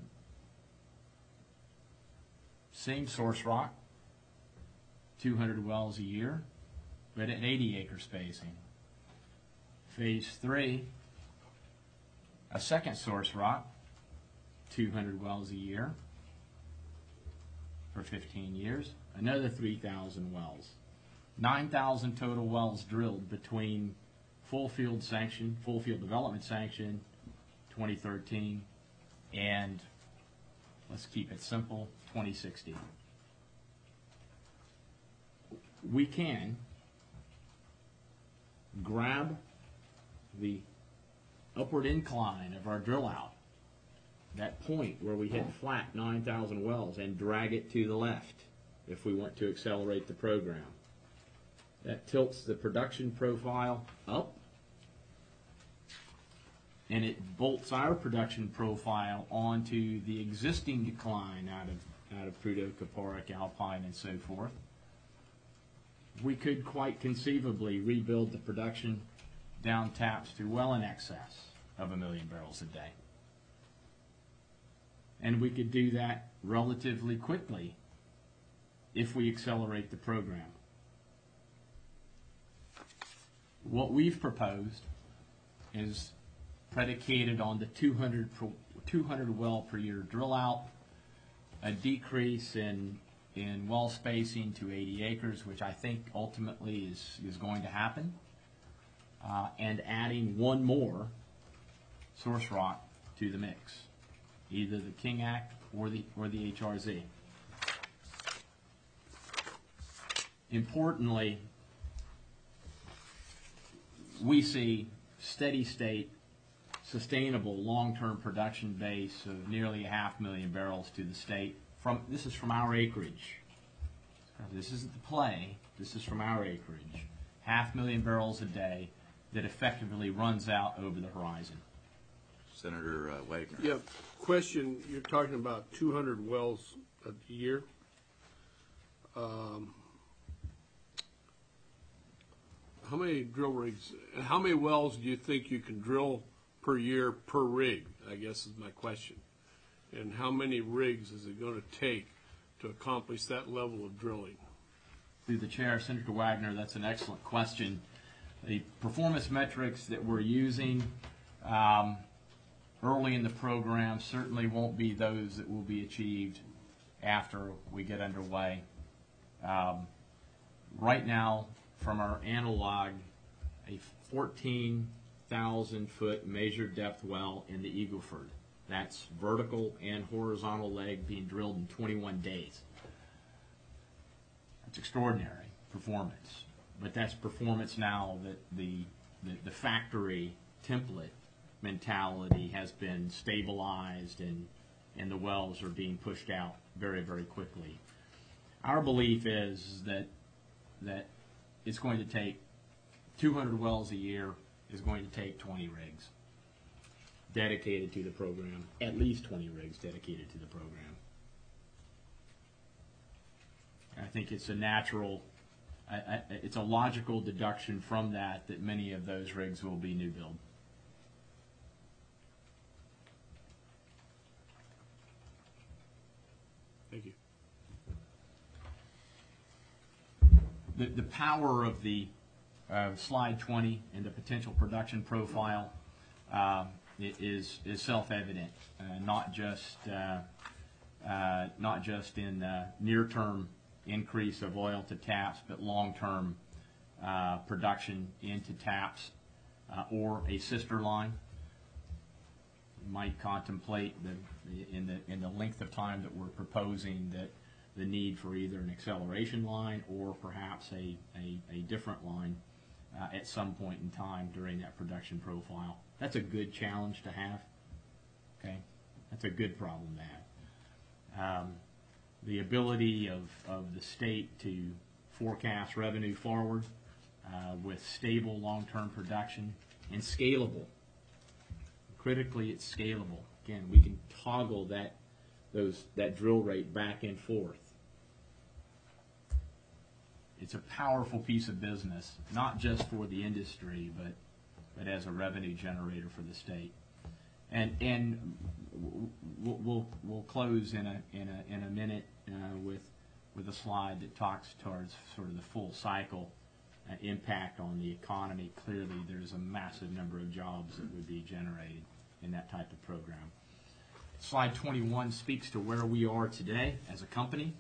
I: same source rock, 200 wells a year, but at 80 acre spacing. Phase three, a second source rock, 200 wells a year for 15 years, another 3,000 wells. 9,000 total wells drilled between full field development sanction, 2013, and, let's keep it simple, 2016. We can grab the upward incline of our drill out, that point where we hit flat 9,000 wells, and drag it to the left if we want to accelerate the program. That tilts the production profile up, and it bolts our production profile onto the existing decline out of Prudhoe, Kuparuk, Alpine, and so forth. We could quite conceivably rebuild the production down taps to well in excess of 1 million barrels a day. And we could do that relatively quickly if we accelerate the program. What we've proposed is predicated on the 200 well per year drill out, a decrease in well spacing to 80 acres, which I think ultimately is going to happen, and adding one more source rock to the mix, either the King Act or the HRZ. Importantly, we see steady state, sustainable long-term production base of nearly 500,000 barrels to the state. This is from our acreage. This isn't the play. This is from our acreage. 500,000 barrels a day that effectively runs out over the horizon.
A: Senator Wagner.
F: Yeah, question, you're talking about 200 wells a year. How many drill rigs, how many wells do you think you can drill per year per rig, I guess is my question. And how many rigs is it going to take to accomplish that level of drilling?
I: Through the chair, Senator Wagner, that's an excellent question. The performance metrics that we're using early in the program certainly won't be those that will be achieved after we get underway. Right now, from our analog, a 14,000 foot measured depth well in the Eagle Ford. That's vertical and horizontal leg being drilled in 21 days. That's extraordinary performance, but that's performance now that the factory template mentality has been stabilized and the wells are being pushed out very, very quickly. Our belief is that that it's going to take 200 wells a year is going to take 20 rigs dedicated to the program, at least 20 rigs dedicated to the program. I think it's a natural, it's a logical deduction from that many of those rigs will be new build.
F: Thank you.
I: The power of the slide 20 and the potential production profile is self-evident, not just in near-term increase of oil to TAPS, but long-term production into TAPS or a sister line. You might contemplate in the length of time that we're proposing that the need for either an acceleration line or perhaps a different line at some point in time during that production profile. That's a good challenge to have. Okay, that's a good problem to have. The ability of the state to forecast revenue forward with stable long-term production and scalable. Critically, it's scalable. Again, we can toggle that drill rate back and forth. It's a powerful piece of business, not just for the industry, but as a revenue generator for the state. And we'll close in a minute with a slide that talks towards sort of the full cycle impact on the economy. Clearly, there's a massive number of jobs that would be generated in that type of program. Slide 21 speaks to where we are today as a company.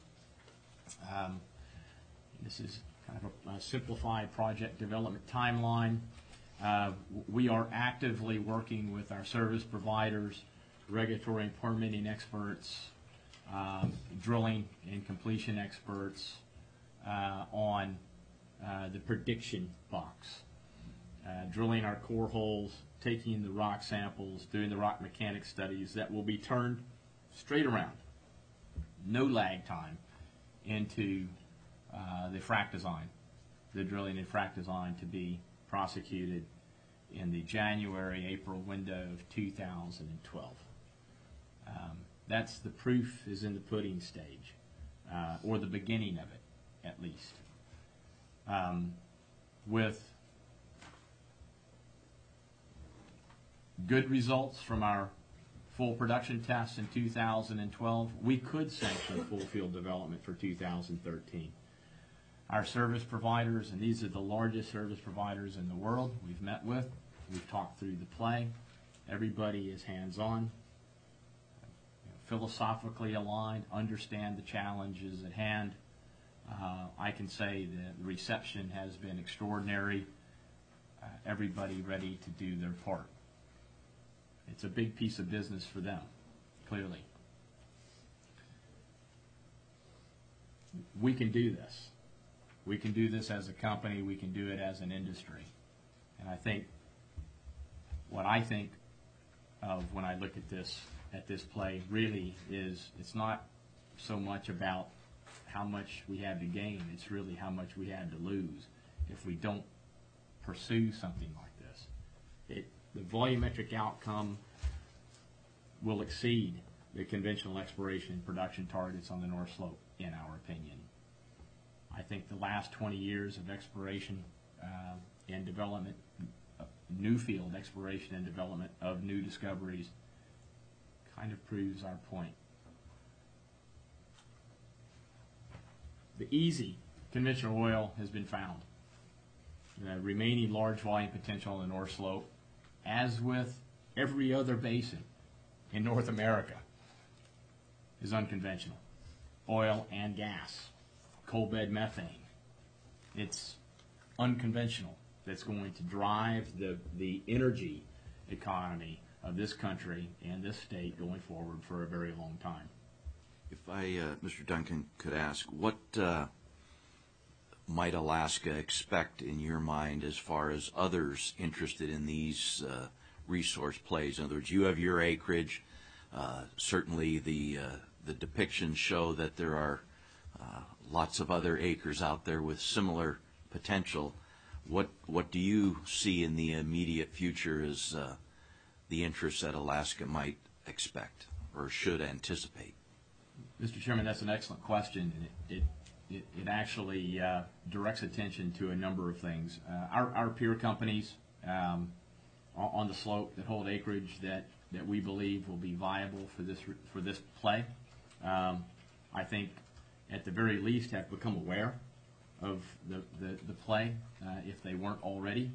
I: This is kind of a simplified project development timeline. We are actively working with our service providers, regulatory and permitting experts, drilling and completion experts on the prediction box. Drilling our core holes, taking the rock samples, doing the rock mechanics studies that will be turned straight around, no lag time, into the frac design, the drilling and frac design to be prosecuted in the January-April window of 2012. That's the proof is in the pudding stage, or the beginning of it, at least. With good results from our full production tests in 2012, we could sanction full field development for 2013. Our service providers, and these are the largest service providers in the world we've met with, we've talked through the play. Everybody is hands-on, philosophically aligned, understand the challenges at hand. I can say that the reception has been extraordinary. Everybody ready to do their part. It's a big piece of business for them, clearly. We can do this. We can do this as a company. We can do it as an industry. And I think what I think of when I look at this play really is it's not so much about how much we have to gain. It's really how much we have to lose if we don't pursue something like this. The volumetric outcome will exceed the conventional exploration and production targets on the North Slope, in our opinion. I think the last 20 years of exploration and development, new field exploration and development of new discoveries kind of proves our point. The easy conventional oil has been found. The remaining large volume potential on the North Slope, as with every other basin in North America, is unconventional. Oil and gas, coal bed methane. It's unconventional that's going to drive the energy economy of this country and this state going forward for a very long time.
A: If I, Mr. Duncan, could ask, what might Alaska expect in your mind as far as others interested in these resource plays? In other words, you have your acreage. Certainly the depictions show that there are lots of other acres out there with similar potential. What do you see in the immediate future as the interest that Alaska might expect or should anticipate?
I: Mr. Chairman, that's an excellent question. It actually directs attention to a number of things. Our peer companies on the slope that hold acreage that we believe will be viable for this play, I think at the very least have become aware of the play if they weren't already.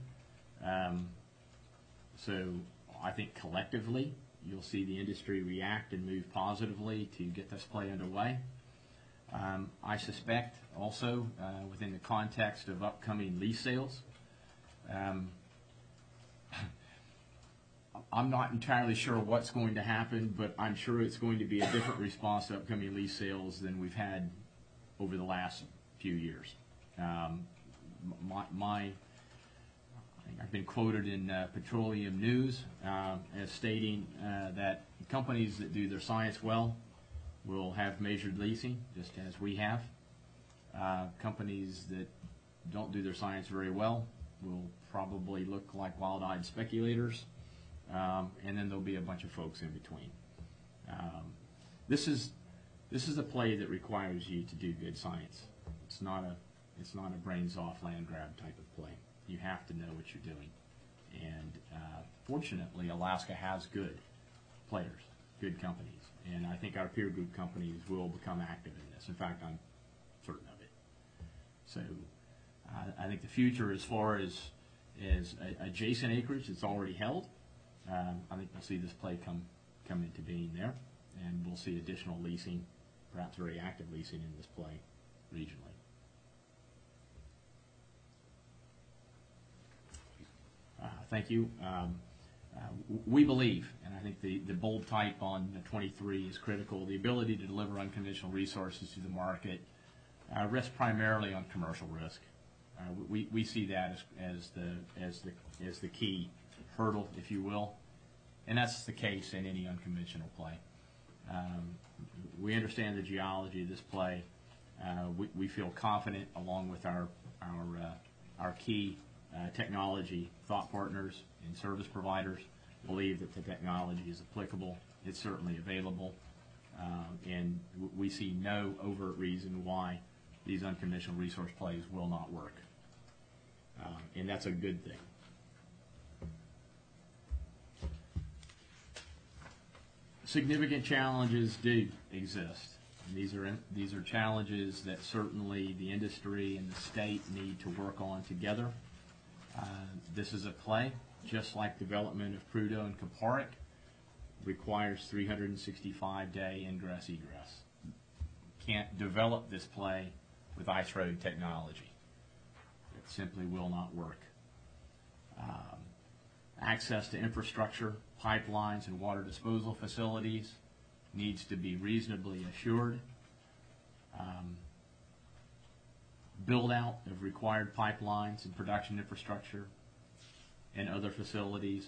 I: So I think collectively you'll see the industry react and move positively to get this play underway. I suspect also within the context of upcoming lease sales, I'm not entirely sure what's going to happen, but I'm sure it's going to be a different response to upcoming lease sales than we've had over the last few years. I've been quoted in Petroleum News as stating that companies that do their science well will have measured leasing, just as we have. Companies that don't do their science very well will probably look like wild-eyed speculators, and then there'll be a bunch of folks in between. This is a play that requires you to do good science. It's not a brains-off land grab type of play. You have to know what you're doing, and fortunately, Alaska has good players, good companies, and I think our peer group companies will become active in this. In fact, I'm certain of it. So I think the future, as far as adjacent acreage that's already held, I think we'll see this play come into being there, and we'll see additional leasing, perhaps very active leasing in this play regionally. Thank you. We believe, and I think the bold type on the 23 is critical, the ability to deliver unconventional resources to the market rests primarily on commercial risk. We see that as the key hurdle, if you will, and that's the case in any unconventional play. We understand the geology of this play. We feel confident, along with our key technology thought partners and service providers, believe that the technology is applicable. It's certainly available, and we see no overt reason why these unconventional resource plays will not work, and that's a good thing. Significant challenges do exist. And these are challenges that certainly the industry and the state need to work on together. This is a play, just like development of Prudhoe and Kuparuk, requires 365-day ingress-egress. Can't develop this play with ice road technology. It simply will not work. Access to infrastructure, pipelines, and water disposal facilities needs to be reasonably assured. Build out of required pipelines and production infrastructure and other facilities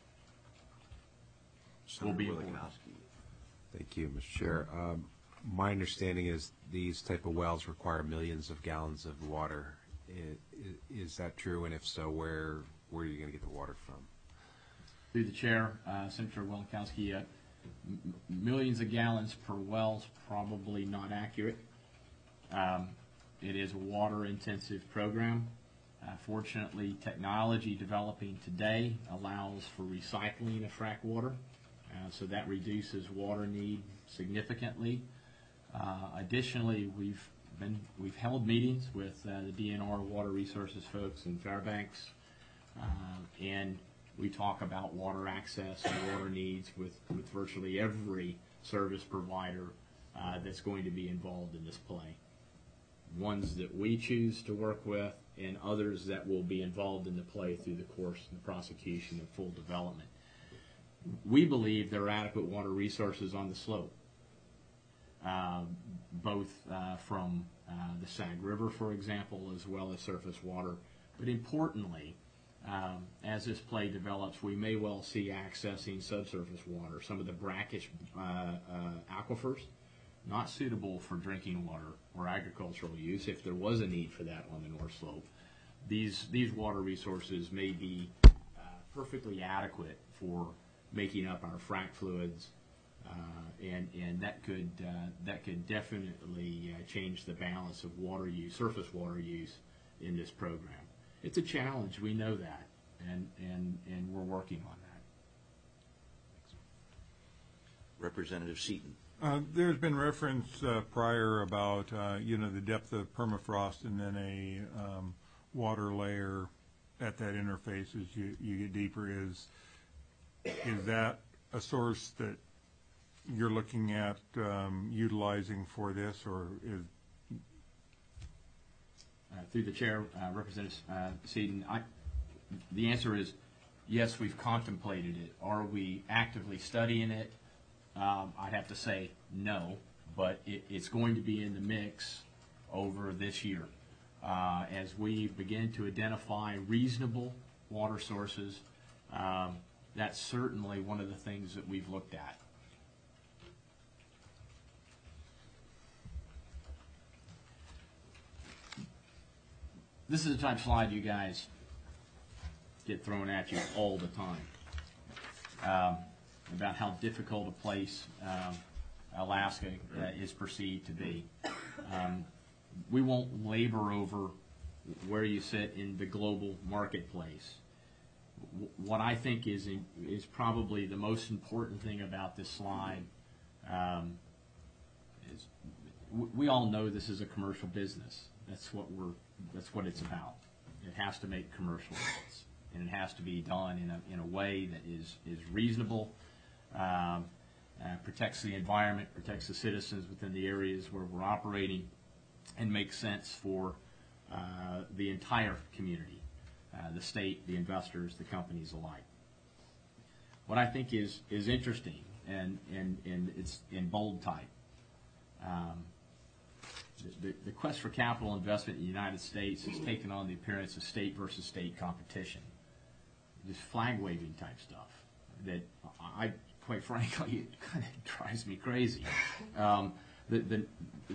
I: will be important.
E: Thank you, Mr. Chair. My understanding is these type of wells require millions of gallons of water. Is that true? And if so, where are you going to get the water from?
I: Through the chair, Senator Wielechowski, millions of gallons per well is probably not accurate. It is a water-intensive program. Fortunately, technology developing today allows for recycling of frack water, so that reduces water need significantly. Additionally, we've held meetings with the DNR Water Resources folks in Fairbanks, and we talk about water access and water needs with virtually every service provider that's going to be involved in this play. Ones that we choose to work with and others that will be involved in the play through the course and the prosecution and full development. We believe there are adequate water resources on the slope, both from the Sag River, for example, as well as surface water. But importantly, as this play develops, we may well see accessing subsurface water, some of the brackish aquifers not suitable for drinking water or agricultural use, if there was a need for that on the North Slope, these water resources may be perfectly adequate for making up our frac fluids, and that could definitely change the balance of water use, surface water use in this program. It's a challenge, we know that, and we're working on that.
A: Representative Seaton.
H: There's been reference prior about the depth of permafrost and then a water layer at that interface as you get deeper. Is that a source that you're looking at utilizing for this, or is
I: through the chair, Representative Seaton, the answer is yes, we've contemplated it. Are we actively studying it? I'd have to say no, but it's going to be in the mix over this year. As we begin to identify reasonable water sources, that's certainly one of the things that we've looked at. This is the type of slide you guys get thrown at you all the time, about how difficult a place Alaska is perceived to be. We won't labor over where you sit in the global marketplace. What I think is probably the most important thing about this slide is we all know this is a commercial business. That's what it's about. It has to make commercial sense, and it has to be done in a way that is reasonable, protects the environment, protects the citizens within the areas where we're operating, and makes sense for the entire community, the state, the investors, the companies alike. What I think is interesting, and it's in bold type, the quest for capital investment in the United States has taken on the appearance of state versus state competition. Just flag-waving type stuff that I quite frankly, it kind of drives me crazy. The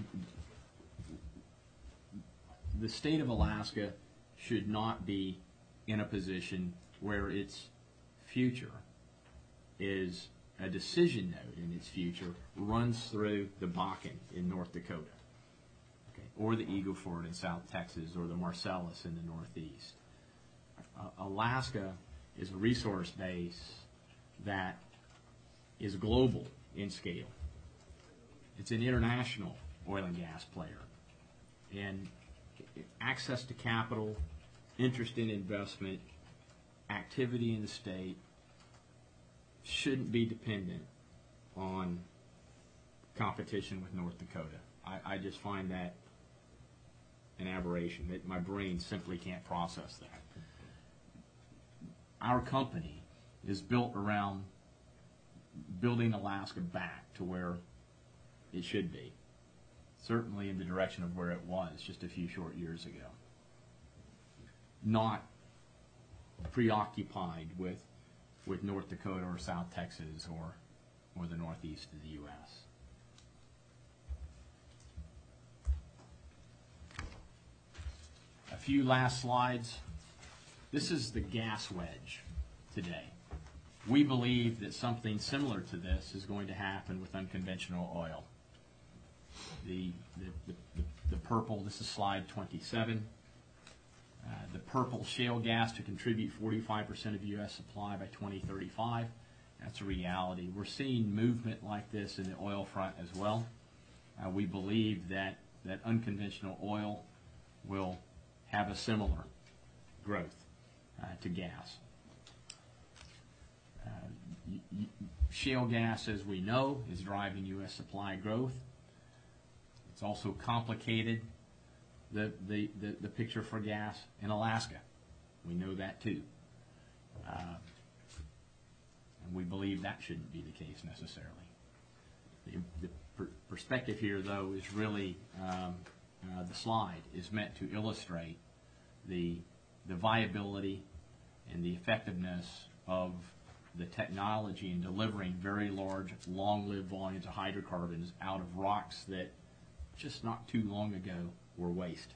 I: state of Alaska should not be in a position where its future is a decision node in its future runs through the Bakken in North Dakota, okay, or the Eagle Ford in South Texas, or the Marcellus in the Northeast. Alaska is a resource base that is global in scale. It's an international oil and gas player. And access to capital, interest in investment, activity in the state shouldn't be dependent on competition with North Dakota. I just find that an aberration, that my brain simply can't process that. Our company is built around building Alaska back to where it should be, certainly in the direction of where it was just a few short years ago. Not preoccupied with North Dakota or South Texas or the Northeast of the U.S. A few last slides. This is the gas wedge today. We believe that something similar to this is going to happen with unconventional oil. The purple, this is slide 27. The purple shale gas to contribute 45% of U.S. supply by 2035. That's a reality. We're seeing movement like this in the oil front as well. We believe that unconventional oil will have a similar growth to gas. Shale gas, as we know, is driving U.S. supply growth. It's also complicated the picture for gas in Alaska. We know that too. And we believe that shouldn't be the case necessarily. The perspective here, though, is really, the slide is meant to illustrate the viability and the effectiveness of the technology in delivering very large, long-lived volumes of hydrocarbons out of rocks that just not too long ago were waste.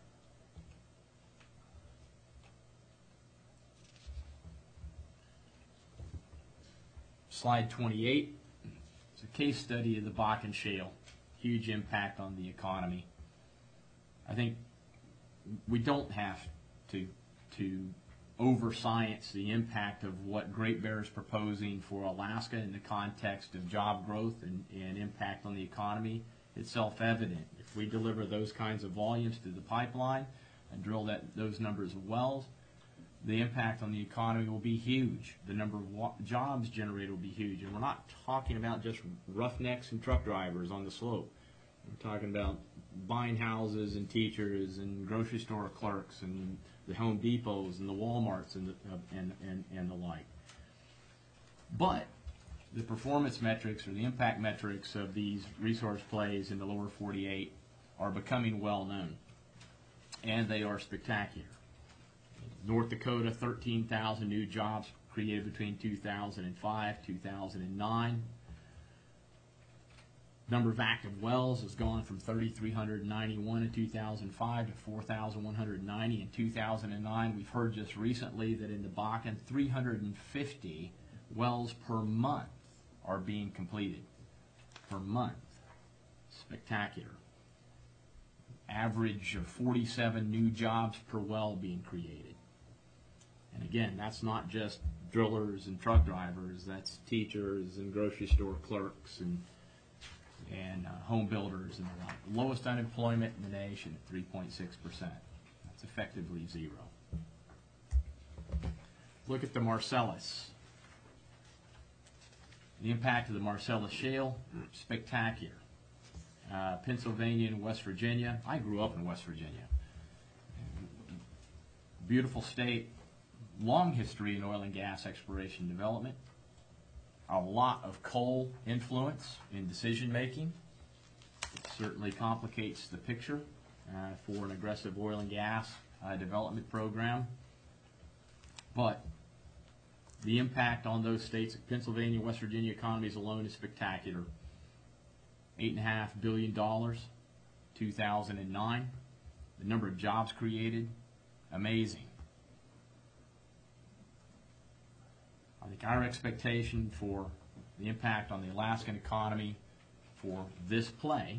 I: Slide 28 is a case study of the Bakken Shale. Huge impact on the economy. I think we don't have to over-science the impact of what Great Bear is proposing for Alaska in the context of job growth and impact on the economy. It's self-evident. If we deliver those kinds of volumes through the pipeline and drill those numbers of wells, the impact on the economy will be huge. The number of jobs generated will be huge. And we're not talking about just roughnecks and truck drivers on the slope. We're talking about buying houses and teachers and grocery store clerks and the Home Depots and the Walmarts and the like. But the performance metrics or the impact metrics of these resource plays in the lower 48 are becoming well known, and they are spectacular. North Dakota, 13,000 new jobs created between 2005 2009. Number of active wells has gone from 3,391 in 2005 to 4,190 in 2009. We've heard just recently that in the Bakken, 350 wells per month are being completed. Per month. Spectacular. Average of 47 new jobs per well being created. And again, that's not just drillers and truck drivers, that's teachers and grocery store clerks and home builders and the like. Lowest unemployment in the nation at 3.6%. That's effectively zero. Look at the Marcellus. The impact of the Marcellus Shale, spectacular. Pennsylvania and West Virginia. I grew up in West Virginia. Beautiful state, long history in oil and gas exploration and development. A lot of coal influence in decision making. It certainly complicates the picture for an aggressive oil and gas development program. But the impact on those states, Pennsylvania and West Virginia economies alone, is spectacular. $8.5 billion, 2009. The number of jobs created, amazing. I think our expectation for the impact on the Alaskan economy for this play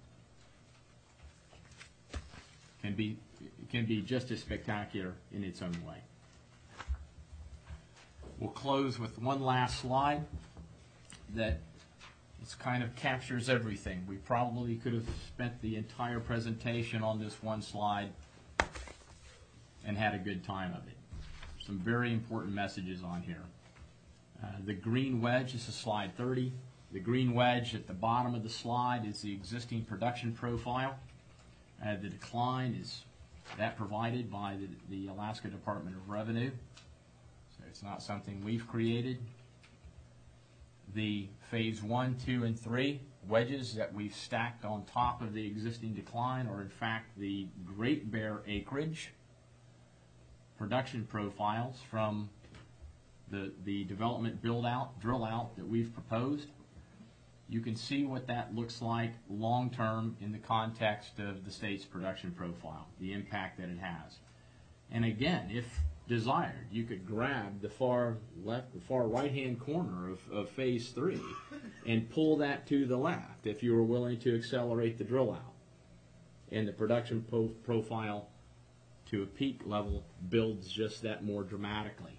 I: can be just as spectacular in its own way. We'll close with one last slide that kind of captures everything. We probably could have spent the entire presentation on this one slide and had a good time of it. Some very important messages on here. The green wedge, this is slide 30. The green wedge at the bottom of the slide is the existing production profile. The decline is that provided by the Alaska Department of Revenue. So it's not something we've created. The phase 1, 2, and 3 wedges that we've stacked on top of the existing decline are in fact the Great Bear acreage production profiles from the development drill out that we've proposed. You can see what that looks like long term in the context of the state's production profile, the impact that it has. And again, if desired, you could grab the far right hand corner of phase 3 and pull that to the left if you were willing to accelerate the drill out. And the production profile to a peak level builds just that more dramatically.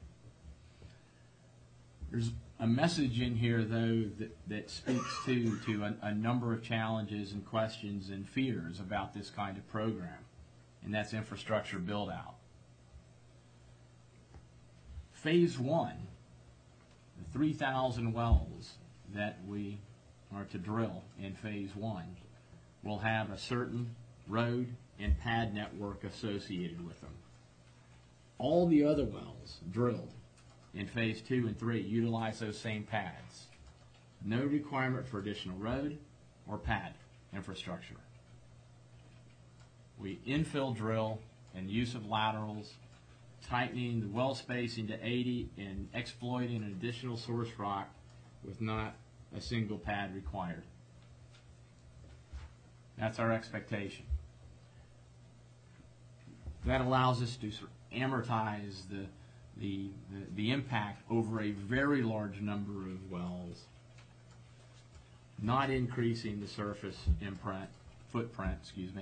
I: There's a message in here, though, that speaks to a number of challenges and questions and fears about this kind of program, and that's infrastructure build-out. Phase 1, the 3,000 wells that we are to drill in Phase 1, will have a certain road and pad network associated with them. All the other wells drilled in Phase 2 and 3 utilize those same pads. No requirement for additional road or pad infrastructure. We infill drill and use of laterals tightening the well spacing to 80 and exploiting an additional source rock with not a single pad required. That's our expectation. That allows us to sort of amortize the impact over a very large number of wells, not increasing the surface footprint,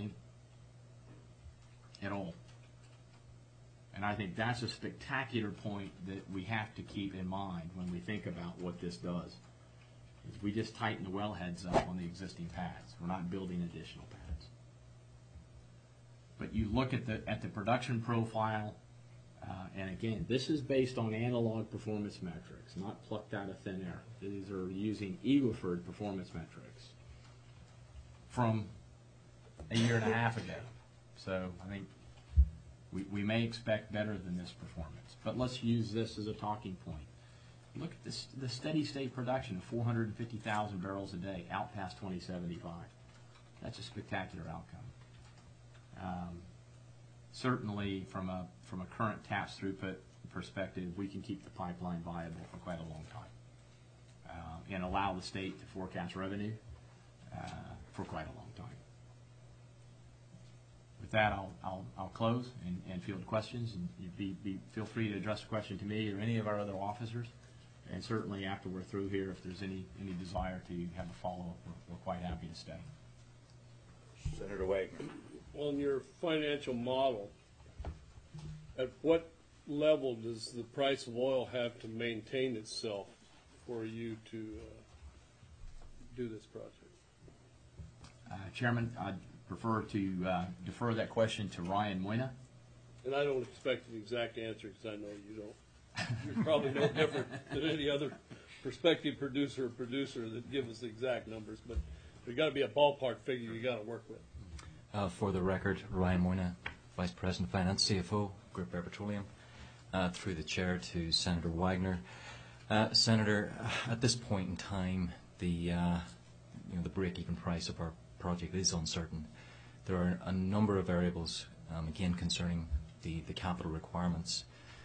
I: at all. And I think that's a spectacular point that we have to keep in mind when we think about what this does. Is we just tighten the wellheads up on the existing pads. We're not building additional pads. But you look at the production profile, and again, this is based on analog performance metrics, not plucked out of thin air. These are using Eagle Ford performance metrics from a year and a half ago. So I think we may expect better than this performance. But let's use this as a talking point. Look at this, the steady state production of 450,000 barrels a day out past 2075. That's a spectacular outcome. Certainly from a current taps throughput perspective, we can keep the pipeline viable for quite a long time and allow the state to forecast revenue for quite a long time. With that, I'll close and field questions, and you feel free to address a question to me or any of our other officers. And certainly after we're through here, if there's any desire to have a follow-up, we're quite happy to stay.
A: Senator Wagner.
F: On your financial model, at what level does the price of oil have to maintain itself for you to do this project?
I: Chairman, I'd prefer to defer that question to Ryan Moyna.
F: And I don't expect an exact answer because I know you don't. You're probably no different than any other prospective producer or producer that gives us the exact numbers, but there's got to be a ballpark figure you got to work with.
J: For the record, Ryan Moyna, Vice President of Finance, CFO, Great Bear Petroleum. Through the chair to Senator Wagner. Senator, at this point in time, the break-even price of our project is uncertain. There are a number of variables, again concerning the capital requirements.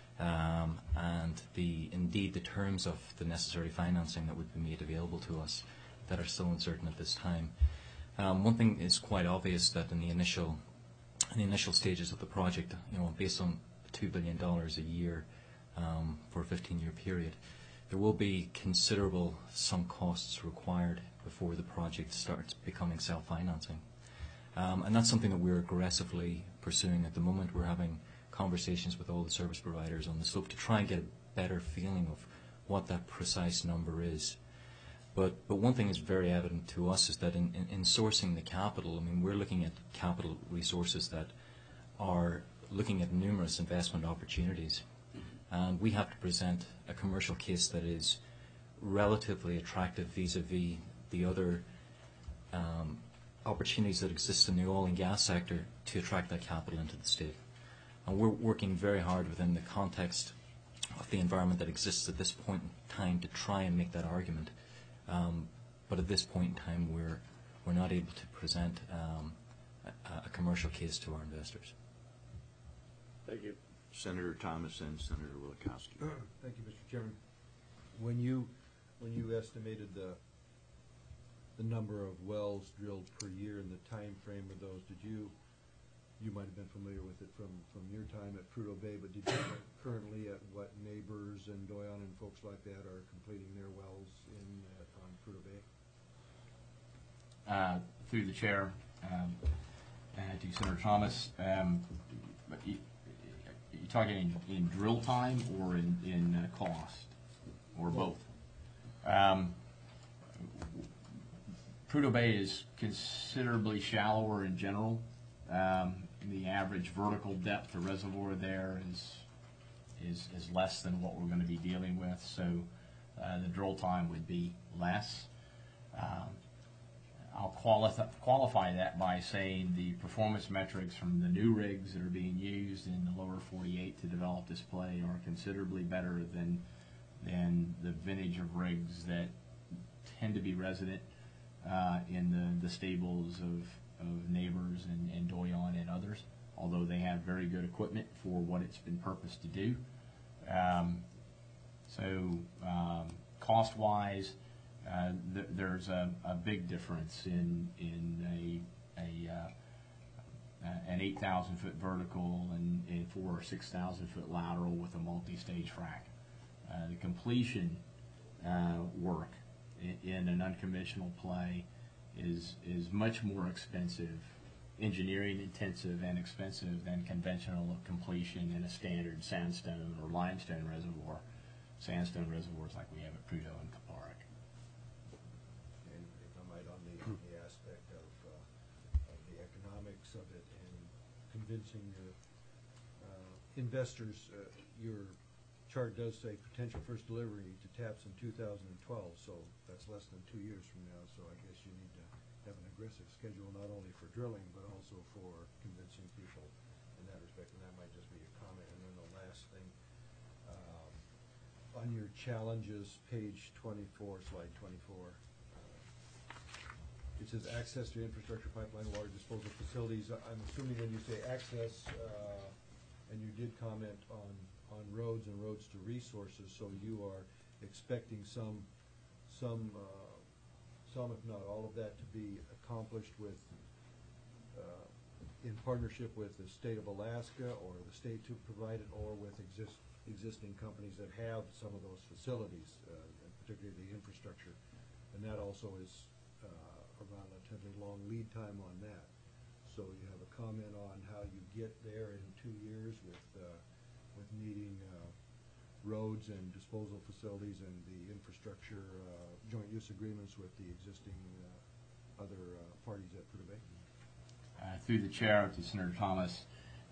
J: And indeed the terms of the necessary financing that would be made available to us that are still uncertain at this time. One thing is quite obvious, that in the initial stages of the project, based on $2 billion a year for a 15-year period, there will be considerable sunk costs required before the project starts becoming self-financing. And that's something that we're aggressively pursuing at the moment. We're having conversations with all the service providers on the slope to try and get a better feeling of what that precise number is. But one thing is very evident to us is that in sourcing the capital, I mean, we're looking at capital resources that are looking at numerous investment opportunities. And we have to present a commercial case that is relatively attractive vis-a-vis the other opportunities that exist in the oil and gas sector to attract that capital into the state. And we're working very hard within the context of the environment that exists at this point in time to try and make that argument. But at this point in time, we're not able to present a commercial case to our investors.
F: Thank you.
A: Senator Thomas and Senator Wielechowski.
G: Thank you, Mr. Chairman. When you estimated the number of wells drilled per year and the time frame of those, you might have been familiar with it from your time at Prudhoe Bay, but did you know currently at what Neighbors and Doyon and folks like that are completing their wells on Prudhoe Bay?
I: Through the chair, to Senator Thomas, you talking in drill time or in cost, or both? Prudhoe Bay is considerably shallower in general. The average vertical depth of reservoir there is less than what we're going to be dealing with, so the drill time would be less. I'll qualify that by saying the performance metrics from the new rigs that are being used in the lower 48 to develop this play are considerably better than the vintage of rigs that tend to be resident in the stables of Neighbors and Doyon and others. although they have very good equipment for what it's been purposed to do. Cost-wise, there's a big difference in an 8,000 foot vertical and 4,000 or 6,000 foot lateral with a multi-stage frac. The completion work in an unconventional play is much more expensive, engineering intensive and expensive than conventional completion in a standard sandstone or limestone reservoir. Sandstone reservoirs like we have at Prudhoe and Kaparick.
G: And if I might, on the aspect of the economics of it and convincing investors, your chart does say potential first delivery to TAPS in 2012, so that's less than 2 years from now, so I guess you need to have an aggressive schedule not only for drilling but also for convincing people in that respect, and that might just be a comment. And then the last thing, on your challenges, page 24, slide 24, it says access to infrastructure, pipeline, water disposal facilities. I'm assuming when you say access, and you did comment on roads and roads to resources, so you are expecting some, if not all of that, to be accomplished with, in partnership with the state of Alaska or the state to provide it, or with existing companies that have some of those facilities, and particularly the infrastructure. And that also is a relatively long lead time on that. So you have a comment on how you get there in 2 years with needing roads and disposal facilities and the infrastructure joint use agreements with the existing other parties at Prudhoe Bay?
I: Through the chair to Senator Thomas,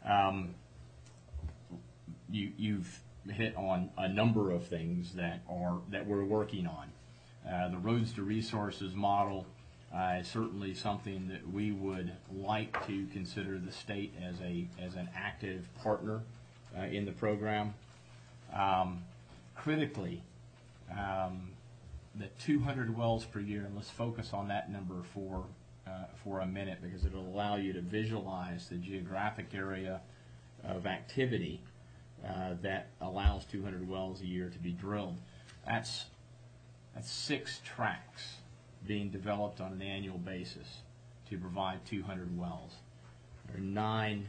I: you've hit on a number of things that we're working on. The roads to resources model is certainly something that we would like to consider the state as an active partner in the program. Critically, the 200 wells per year, and let's focus on that number for a minute, because it'll allow you to visualize the geographic area of activity that allows 200 wells a year to be drilled. That's 6 tracks being developed on an annual basis to provide 200 wells. There are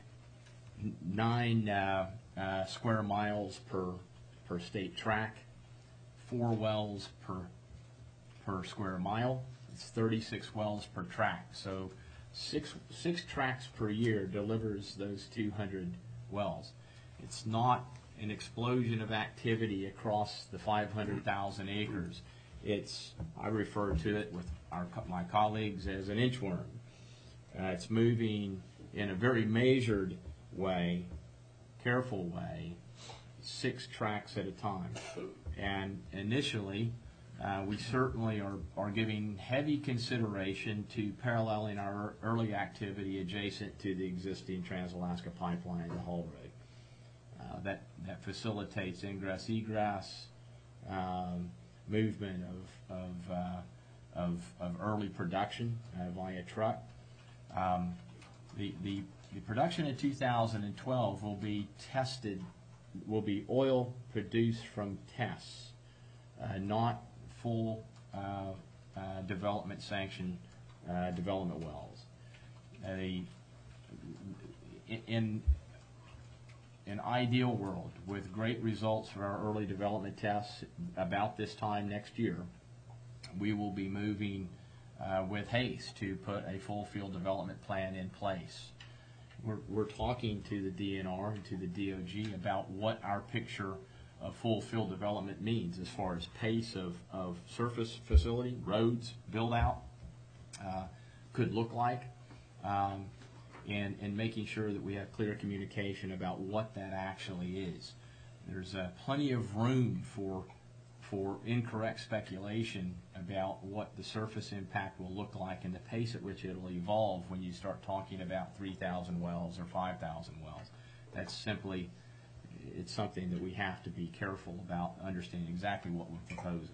I: 9 square miles per state track, 4 wells per square mile. It's 36 wells per track. So six tracks per year delivers those 200 wells. It's not an explosion of activity across the 500,000 acres. I refer to it with my colleagues as an inchworm. It's moving in a very measured way, careful way, 6 tracks at a time. And initially, we certainly are giving heavy consideration to paralleling our early activity adjacent to the existing Trans-Alaska Pipeline, the Haul Road. That facilitates ingress, egress, movement of early production via truck. The production in 2012 will be tested, will be oil produced from tests, not full development sanction development wells. In an ideal world, with great results for our early development tests about this time next year, we will be moving with haste to put a full field development plan in place. We're talking to the DNR and to the DOG about what our picture of full field development means as far as pace of surface facility, roads, build out could look like, and making sure that we have clear communication about what that actually is. There's plenty of room for incorrect speculation about what the surface impact will look like and the pace at which it'll evolve when you start talking about 3,000 wells or 5,000 wells. That's simply, it's something that we have to be careful about understanding exactly what we're proposing.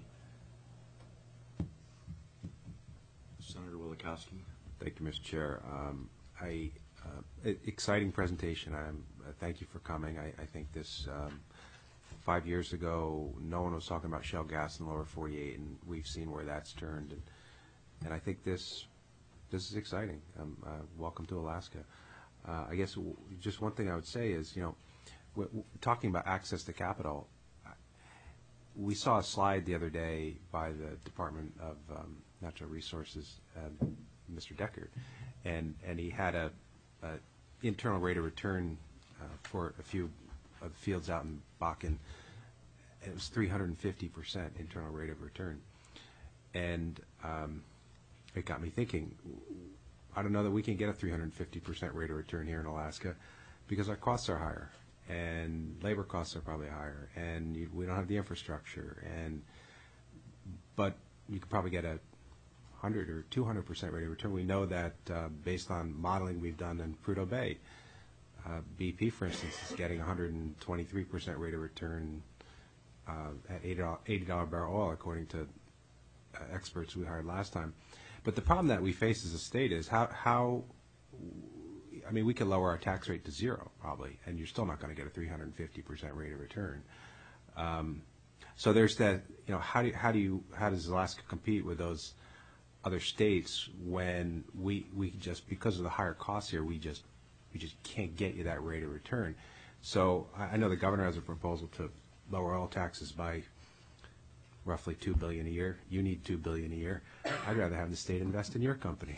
A: Senator Wielechowski.
E: Thank you, Mr. Chair. I Exciting presentation. Thank you for coming. I think this 5 years ago, no one was talking about shale gas in the lower 48, and we've seen where that's turned. And I think this is exciting. Welcome to Alaska. I guess just one thing I would say is, talking about access to capital, we saw a slide the other day by the Department of Natural Resources, Mr. Deckard, and he had a internal rate of return for a few of the fields out in Bakken. It was 350% internal rate of return, and it got me thinking. I don't know that we can get a 350% rate of return here in Alaska, because our costs are higher, and labor costs are probably higher, and we don't have the infrastructure. But you could probably get a 100 or 200% rate of return. We know that based on modeling we've done in Prudhoe Bay, BP, for instance, is getting 123% rate of return at $80 barrel oil, according to experts we hired last time. But the problem that we face as a state is how I mean, we could lower our tax rate to 0 probably, and you're still not going to get a 350% rate of return. So there's that. How does Alaska compete with those other states when we just, because of the higher costs here, we just can't get you that rate of return? So I know the governor has a proposal to lower oil taxes by roughly $2 billion a year. You need $2 billion a year. I'd rather have the state invest in your company.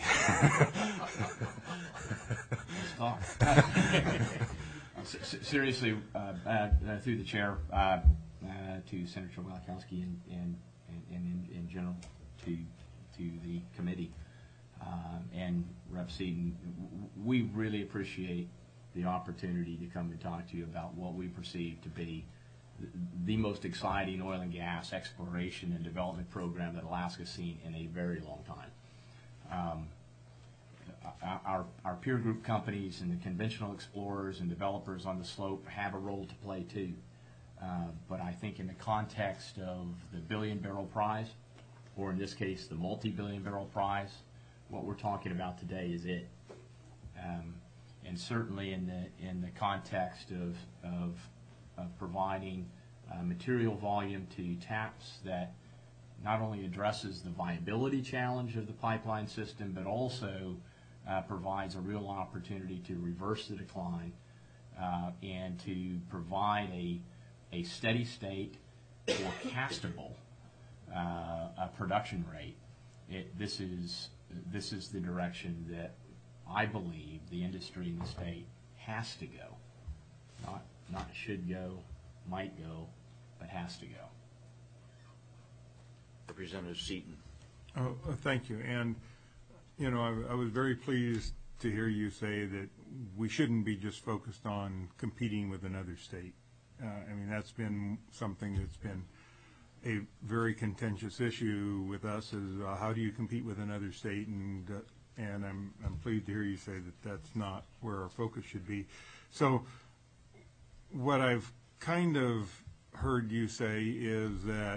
I: Seriously, through the chair, to Senator Walakowski and in general to the committee and Rep. Seaton, we really appreciate the opportunity to come and talk to you about what we perceive to be the most exciting oil and gas exploration and development program that Alaska's seen in a very long time. Our peer group companies and the conventional explorers and developers on the slope have a role to play too. But I think in the context of the billion-barrel prize, or in this case the multi-billion-barrel prize, what we're talking about today is it. And certainly in the context of providing material volume to TAPS that not only addresses the viability challenge of the pipeline system, but also provides a real opportunity to reverse the decline and to provide a steady state forecastable production rate. This is the direction that I believe the industry in the state has to go. Not should go, might go, but has to go.
A: Representative Seaton.
H: Oh, thank you. And, I was very pleased to hear you say that we shouldn't be just focused on competing with another state. I mean, that's been something that's been a very contentious issue with us, is how do you compete with another state? And I'm pleased to hear you say that that's not where our focus should be. So what I've kind of heard you say is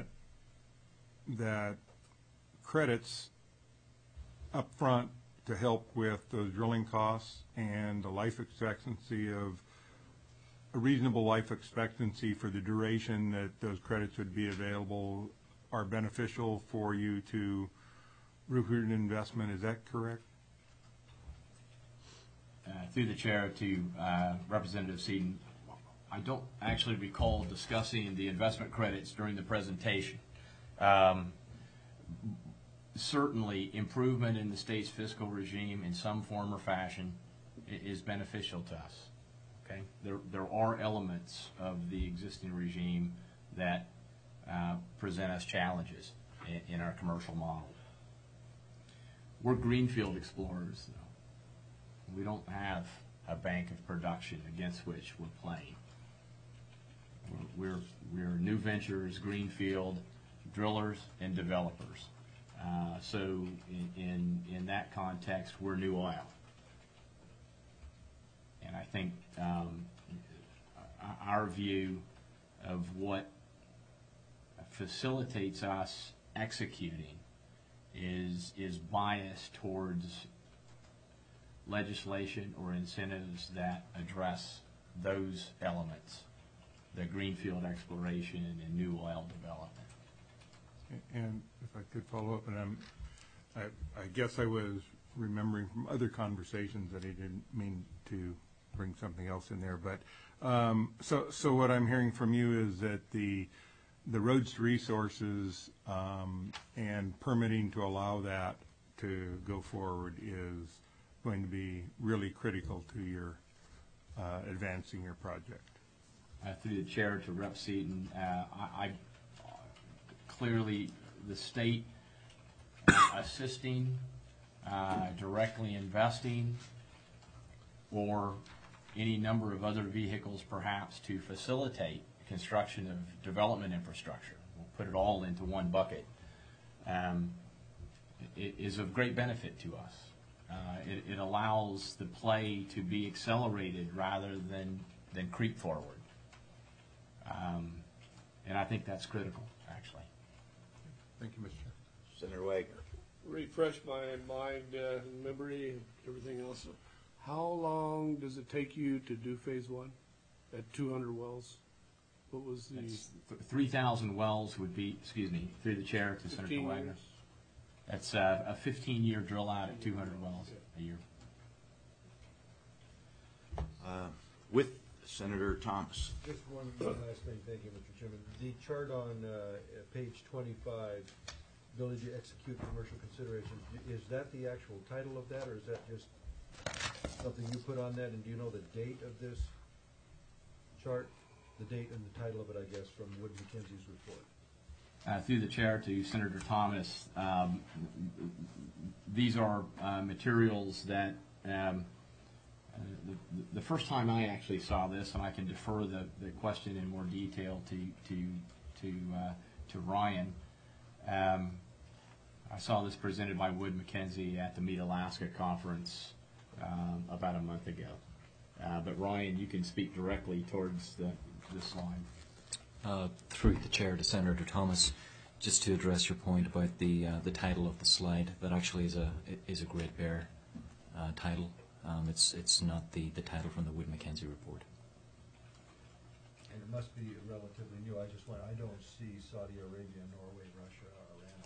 H: that credits up front to help with those drilling costs and the life expectancy of a reasonable life expectancy for the duration that those credits would be available are beneficial for you to recruit an investment. Is that correct?
I: Through the chair to Representative Seaton, I don't actually recall discussing the investment credits during the presentation. Certainly, improvement in the state's fiscal regime in some form or fashion is beneficial to us. Okay, there are elements of the existing regime that present us challenges in our commercial model. We're greenfield explorers, though. We don't have a bank of production against which we're playing. We're new ventures, greenfield drillers and developers. So in that context, we're new oil. And I think our view of what facilitates us executing is biased towards legislation or incentives that address those elements, the greenfield exploration and new oil development.
H: And if I could follow up, and I guess I was remembering from other conversations that I didn't mean to bring something else in there, but so what I'm hearing from you is that the roads to resources and permitting to allow that to go forward is going to be really critical to your advancing your project.
I: Through the chair to Rep. Seaton, I clearly the state assisting, directly investing, or any number of other vehicles perhaps to facilitate construction of development infrastructure. We'll put it all into one bucket. It is of great benefit to us. It allows the play to be accelerated rather than creep forward. And I think that's critical, actually.
H: Thank you, Mr. Chair.
A: Senator Wagner.
F: Refresh my mind, memory, everything else. How long does it take you to do phase one at 200 wells? What was the?
I: 3,000 wells would be, excuse me, through the chair to Senator Wagner.
F: Years?
I: That's a 15-year drill out at 200 wells a year.
A: With Senator Thomas.
G: Just one last thing, thank you, Mr. Chairman. The chart on page 25, ability to execute commercial considerations, is that the actual title of that, or is that just something you put on that? And do you know the date of this chart? The date and the title of it, I guess, from Wood Mackenzie's report.
I: Through the chair to Senator Thomas, these are materials that the first time I actually saw this, and I can defer the question in more detail to Ryan. I saw this presented by Wood Mackenzie at the Meet Alaska conference about a month ago. But Ryan, you can speak directly towards this slide.
J: Through the chair to Senator Thomas, just to address your point about the title of the slide, that actually is a Great Bear title. It's not the title from the Wood Mackenzie report.
G: And it must be relatively new. I don't see Saudi Arabia, Norway, Russia, Iran,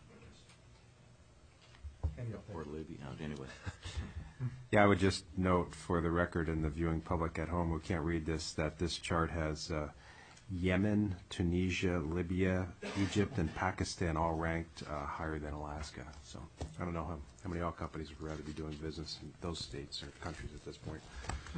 G: Iraq. Anyhow,
A: Or Libya, anyway.
E: Yeah, I would just note for the record and the viewing public at home who can't read this, that this chart has Yemen, Tunisia, Libya, Egypt, and Pakistan all ranked higher than Alaska. So I don't know how many oil companies would rather be doing business in those states or countries at this point.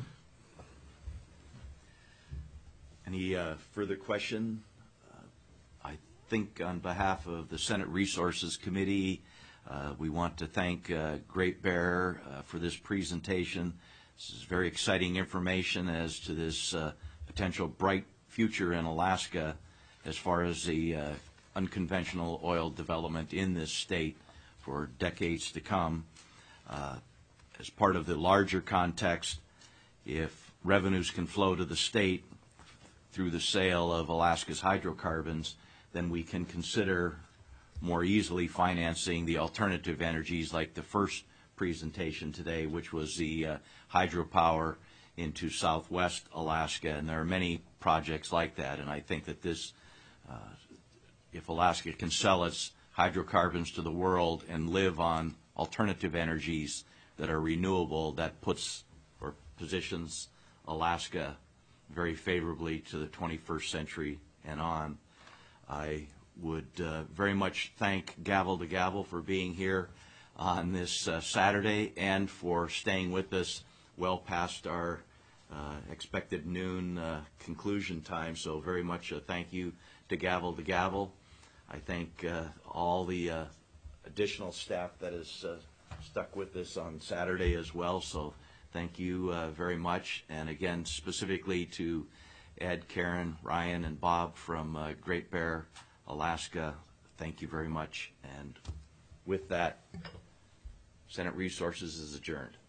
A: Any further question? I think on behalf of the Senate Resources Committee, we want to thank Great Bear for this presentation. This is very exciting information as to this potential bright future in Alaska as far as the unconventional oil development in this state for decades to come. As part of the larger context, if revenues can flow to the state through the sale of Alaska's hydrocarbons, then we can consider more easily financing the alternative energies like the first presentation today, which was the hydropower into southwest Alaska. And there are many projects like that. And I think that this, if Alaska can sell its hydrocarbons to the world and live on alternative energies that are renewable, that puts or positions Alaska very favorably to the 21st century and on. I would very much thank Gavel to Gavel for being here on this Saturday and for staying with us well past our expected noon conclusion time. So very much a thank you to Gavel to Gavel. I thank all the additional staff that has stuck with us on Saturday as well. So thank you very much. And again, specifically to Ed, Karen, Ryan, and Bob from Great Bear, Alaska, thank you very much. And with that, Senate Resources is adjourned.